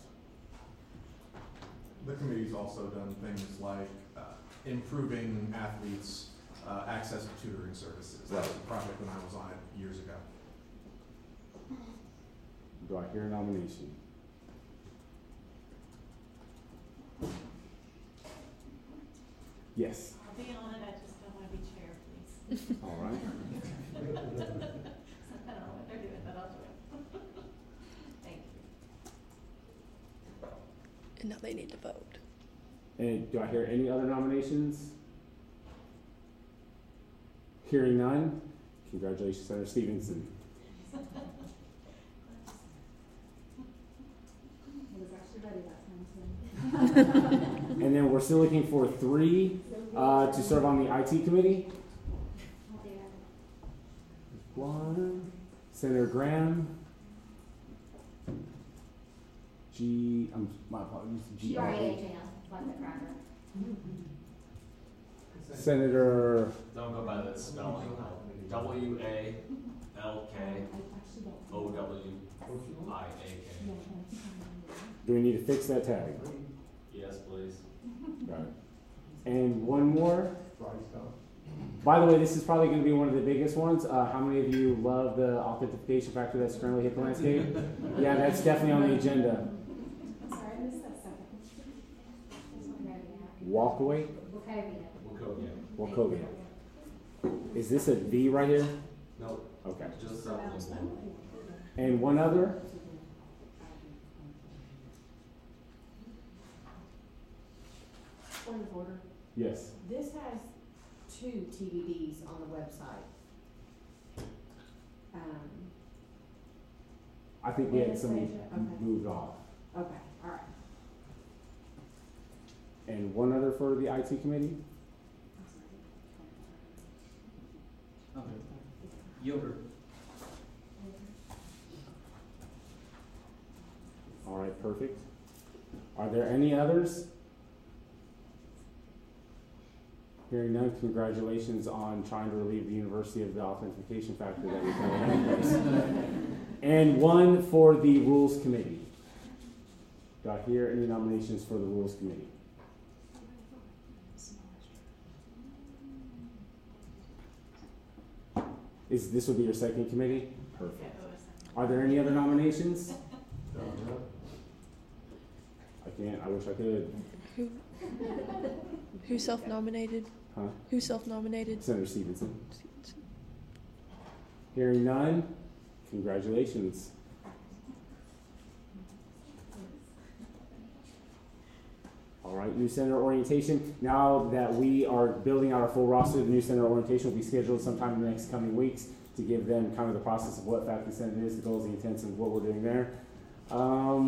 The committee's also done things like uh, improving athletes' uh, access to tutoring services. That was a project when I was on it years ago. Do I hear a nomination? Yes. I'll be on it, I just don't want to be chair, please. All right. I don't know what they're doing, but I'll do it. Thank you. And now they need to vote. And do I hear any other nominations? Hearing none, congratulations, Senator Stevenson. I was actually ready that time, too. And then we're still looking for three uh, to serve on the I T committee. One, Senator Graham. G, um, my apologies, G R A H M, like the cracker. Senator. Don't go by the spelling. W A L K O W I A K. Do we need to fix that tag? Yes, please. Got it. And one more. By the way, this is probably going to be one of the biggest ones. Uh, how many of you love the authentication factor that's currently hit the landscape? Yeah, that's definitely on the agenda. I'm sorry, I missed that second. Walkaway? Wachovia. Wachovia. Is this a V right here? Nope. Okay. Just that one. And one other? Point of order. Yes. This has two T B Ds on the website. Um, I think we had some Anastasia? Okay. moved off. okay, all right. And one other for the I T committee? Yoder. All right, perfect. Are there any others? Hearing none, congratulations on trying to relieve the university of the authentication factor that we currently have in place. And one for the rules committee. Do I hear any nominations for the rules committee? Is this will be your second committee? Perfect. Are there any other nominations? I can't. I wish I could. Who? Who self-nominated? Huh? Who self-nominated? Senator Stevenson. Hearing none, congratulations. All All right, new center orientation. Now that we are building out our full roster, the new center orientation will be scheduled sometime in the next coming weeks to give them kind of the process of what Faculty Senate is, the goals, the intents, and what we're doing there. Um,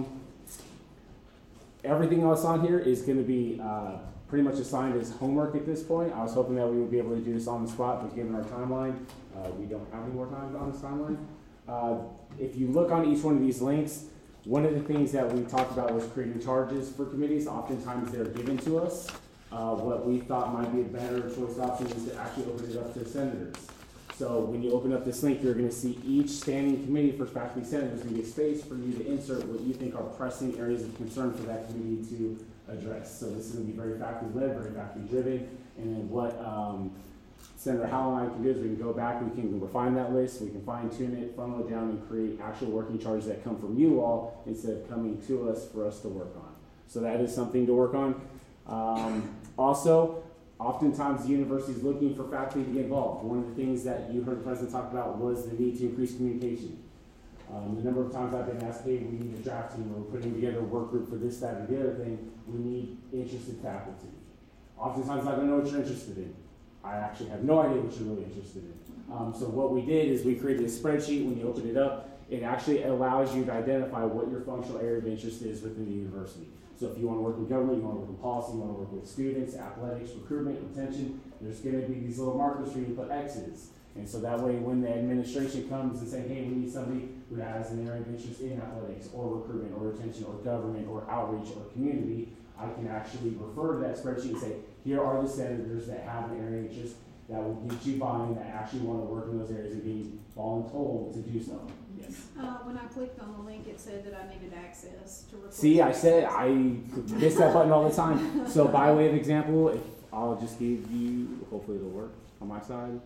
everything else on here is going to be uh, pretty much assigned as homework at this point. I was hoping that we would be able to do this on the spot, but given our timeline, uh, we don't have any more time on this timeline. Uh, if you look on each one of these links, one of the things that we talked about was creating charges for committees. Oftentimes they're given to us. Uh, what we thought might be a better choice option is to actually open it up to senators. So when you open up this link, you're going to see each standing committee for faculty senate. There's going to be a space for you to insert what you think are pressing areas of concern for that committee to address. So this is going to be very faculty-led, very faculty-driven, and then what um, Senator Howell and I can do is we can go back, we can refine that list, we can fine-tune it, funnel it down, and create actual working charges that come from you all instead of coming to us for us to work on. So that is something to work on. Um, also, oftentimes the university is looking for faculty to get involved. One of the things that you heard the president talk about was the need to increase communication. Um, the number of times I've been asked, hey, we need a draft team, or we're putting together a work group for this, that, or the other thing, we need interested faculty. Oftentimes I don't know what you're interested in. I actually have no idea what you're really interested in. Um, so what we did is we created a spreadsheet. When you open it up, it actually allows you to identify what your functional area of interest is within the university. So if you want to work in government, you want to work in policy, you want to work with students, athletics, recruitment, retention, there's going to be these little markers for you to put X's. And so that way when the administration comes and say, hey, we need somebody who has an area of interest in athletics or recruitment or retention or government or outreach or community, I can actually refer to that spreadsheet and say, here are the senators that have an area of interest that will get you buy-in, that actually want to work in those areas and be voluntold to do so. Yes. Uh, when I clicked on the link, it said that I needed access to request. See, I said I miss that button all the time. So by way of example, if I'll just give you, hopefully it'll work on my side.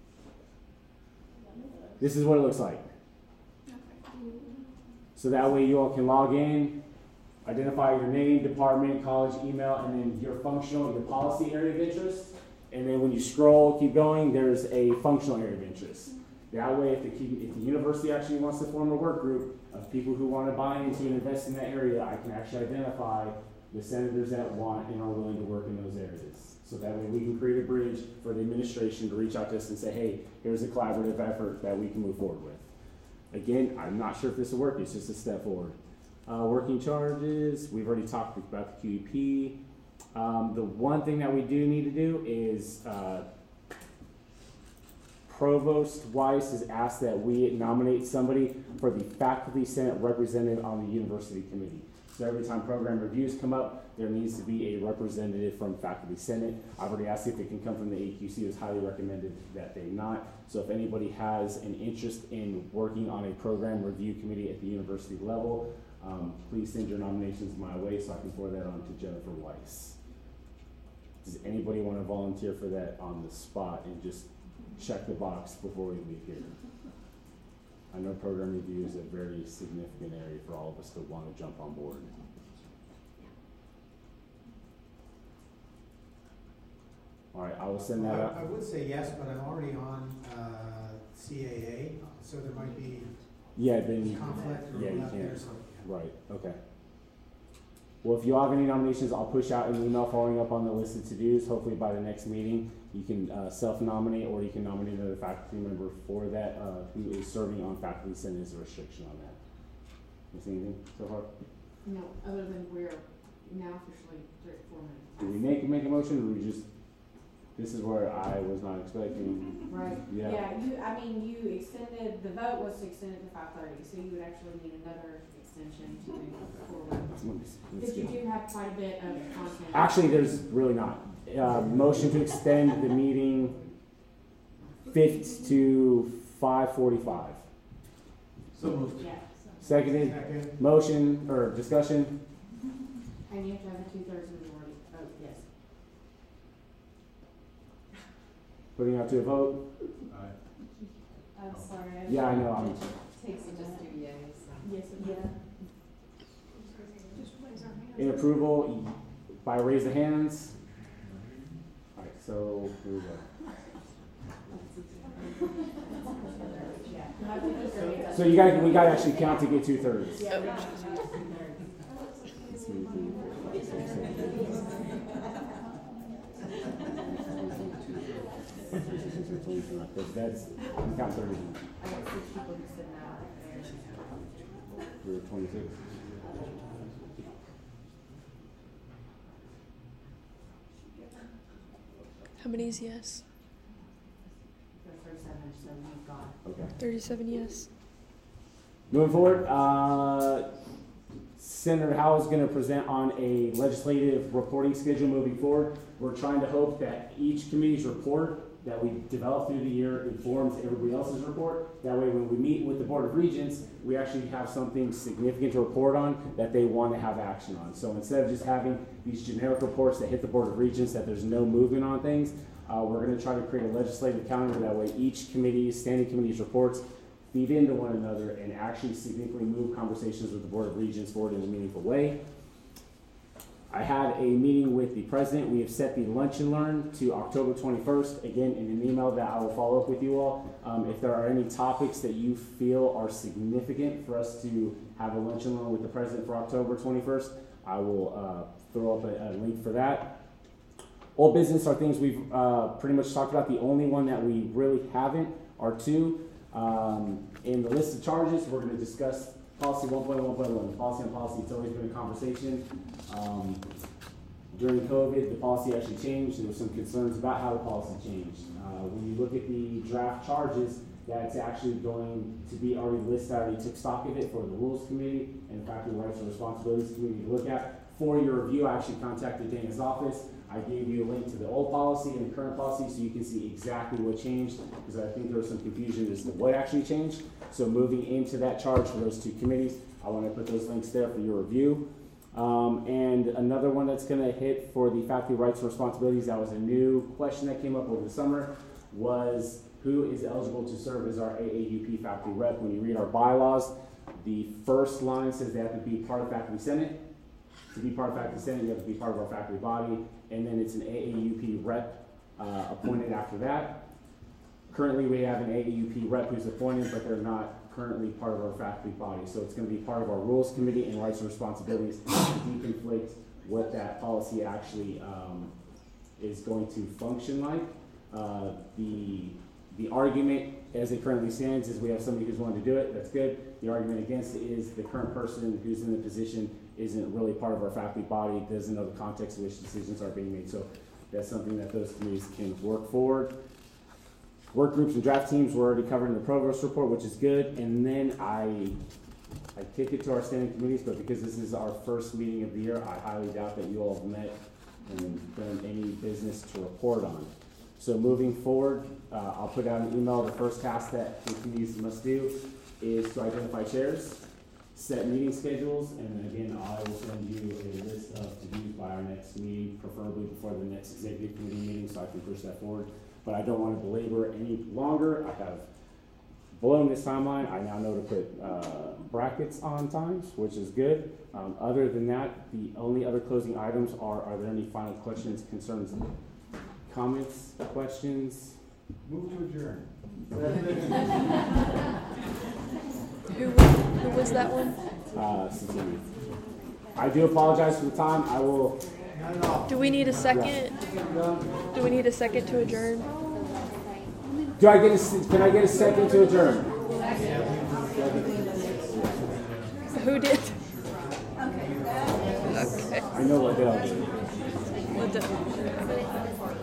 This is what it looks like. So that way you all can log in, identify your name, department, college, email, and then your functional, your policy area of interest. And then when you scroll, keep going, there's a functional area of interest. That way, if the, if the university actually wants to form a work group of people who want to buy into and invest in that area, I can actually identify the senators that want and are willing to work in those areas. So that way we can create a bridge for the administration to reach out to us and say, hey, here's a collaborative effort that we can move forward with. Again, I'm not sure if this will work, it's just a step forward. Uh, working charges, we've already talked about the Q E P. Um, the one thing that we do need to do is uh, Provost Weiss has asked that we nominate somebody for the Faculty Senate representative on the university committee. So every time program reviews come up, there needs to be a representative from Faculty Senate. I've already asked if it can come from the A Q C. It was highly recommended that they not. So if anybody has an interest in working on a program review committee at the university level, um, please send your nominations my way so I can forward that on to Jennifer Weiss. Does anybody want to volunteer for that on the spot and just check the box before we leave here? I know program review is a very significant area for all of us to want to jump on board. All right, I will send that I, out. I would say yes, but I'm already on uh, C A A, so there might be yeah, then, conflict or yeah, you out there. can't. So, Right, okay. Well, if you all have any nominations, I'll push out an email following up on the list of to-dos. Hopefully by the next meeting, you can uh, self-nominate or you can nominate another faculty member for that uh, who is serving on Faculty Senate. Is a restriction on that. Miss anything so far? No, other than we're now officially three, four minutes. Do we make, make a motion or we just, this is where I was not expecting. Right. Yeah. Yeah, you, I mean, you extended, the vote was extended to five thirty, so you would actually need another extension to move forward. Because you do have quite a bit of content. Actually, there's really not. Uh, motion to extend the meeting fifth to five forty-five. So moved. Yeah. Seconded. Second. Motion or discussion? And you have to have a two-thirds majority vote, yes. Putting out to a vote? I'm sorry. Yeah, I know. I'm, Takes a minute. Yes, Yeah. in approval by raise of hands. All right, so here we go. So you got we got to actually count to get two thirds. Yeah. Because that's, we count thirty. I got six people who said no. We were twenty-six. How many is yes? There's thirty-seven, so we've got. Okay. thirty-seven yes. Moving forward, uh, Senator Howell is going to present on a legislative reporting schedule moving forward. We're trying to hope that each committee's report that we develop through the year informs everybody else's report. That way when we meet with the Board of Regents, we actually have something significant to report on that they want to have action on. So instead of just having these generic reports that hit the Board of Regents that there's no movement on things, uh, we're going to try to create a legislative calendar. That way each committee, standing committee's reports feed into one another and actually significantly move conversations with the Board of Regents forward in a meaningful way. I had a meeting with the president. We have set the lunch and learn to October twenty-first. Again, in an email that I will follow up with you all. Um, if there are any topics that you feel are significant for us to have a lunch and learn with the president for October twenty-first, I will uh, throw up a, a link for that. Old business are things we've uh, pretty much talked about. The only one that we really haven't are two. Um, in the list of charges, we're going to discuss policy one point one point one. Policy on policy, it's always been a conversation. Um, during COVID, the policy actually changed. There were some concerns about how the policy changed. Uh, when you look at the draft charges, that's actually going to be already listed. I already took stock of it for the Rules Committee and the Faculty Rights and Responsibilities Committee to look at. For your review, I actually contacted Dana's office. I gave you a link to the old policy and the current policy so you can see exactly what changed, because I think there was some confusion as to what actually changed. So moving into that charge for those two committees, I want to put those links there for your review. Um, and another one that's going to hit for the Faculty Rights and Responsibilities, that was a new question that came up over the summer, was who is eligible to serve as our A A U P faculty rep. When you read our bylaws, the first line says they have to be part of Faculty Senate. To be part of Faculty Senate, you have to be part of our faculty body, and then it's an A A U P rep uh, appointed after that. Currently, we have an A A U P rep who's appointed, but they're not currently part of our faculty body. So it's going to be part of our Rules Committee and Rights and Responsibilities to deconflict what that policy actually um, is going to function like. Uh, the, the argument, as it currently stands, is we have somebody who's willing to do it. That's good. The argument against it is the current person who's in the position isn't really part of our faculty body, doesn't know the context in which decisions are being made. So that's something that those committees can work forward. Work groups and draft teams were already covered in the progress report, which is good. And then I, I kick it to our standing committees, but because this is our first meeting of the year, I highly doubt that you all have met and done any business to report on. So moving forward, uh, I'll put out an email. The first task that the committees must do is to identify chairs, set meeting schedules, and then again, I will send you a list of to-dos by our next meeting, preferably before the next executive committee meeting, so I can push that forward. But I don't want to belabor any longer. I have blown this timeline. I now know to put uh, brackets on times, which is good. Um, other than that, the only other closing items are, are there any final questions, concerns, comments, questions? Move to adjourn. Who, who was that one? Uh, Cecilia. I do apologize for the time. I will. Do we need a second? Do we need a second to adjourn? Do I get a, can I get a second to adjourn? Who did? Okay. I know what they'll do. What the?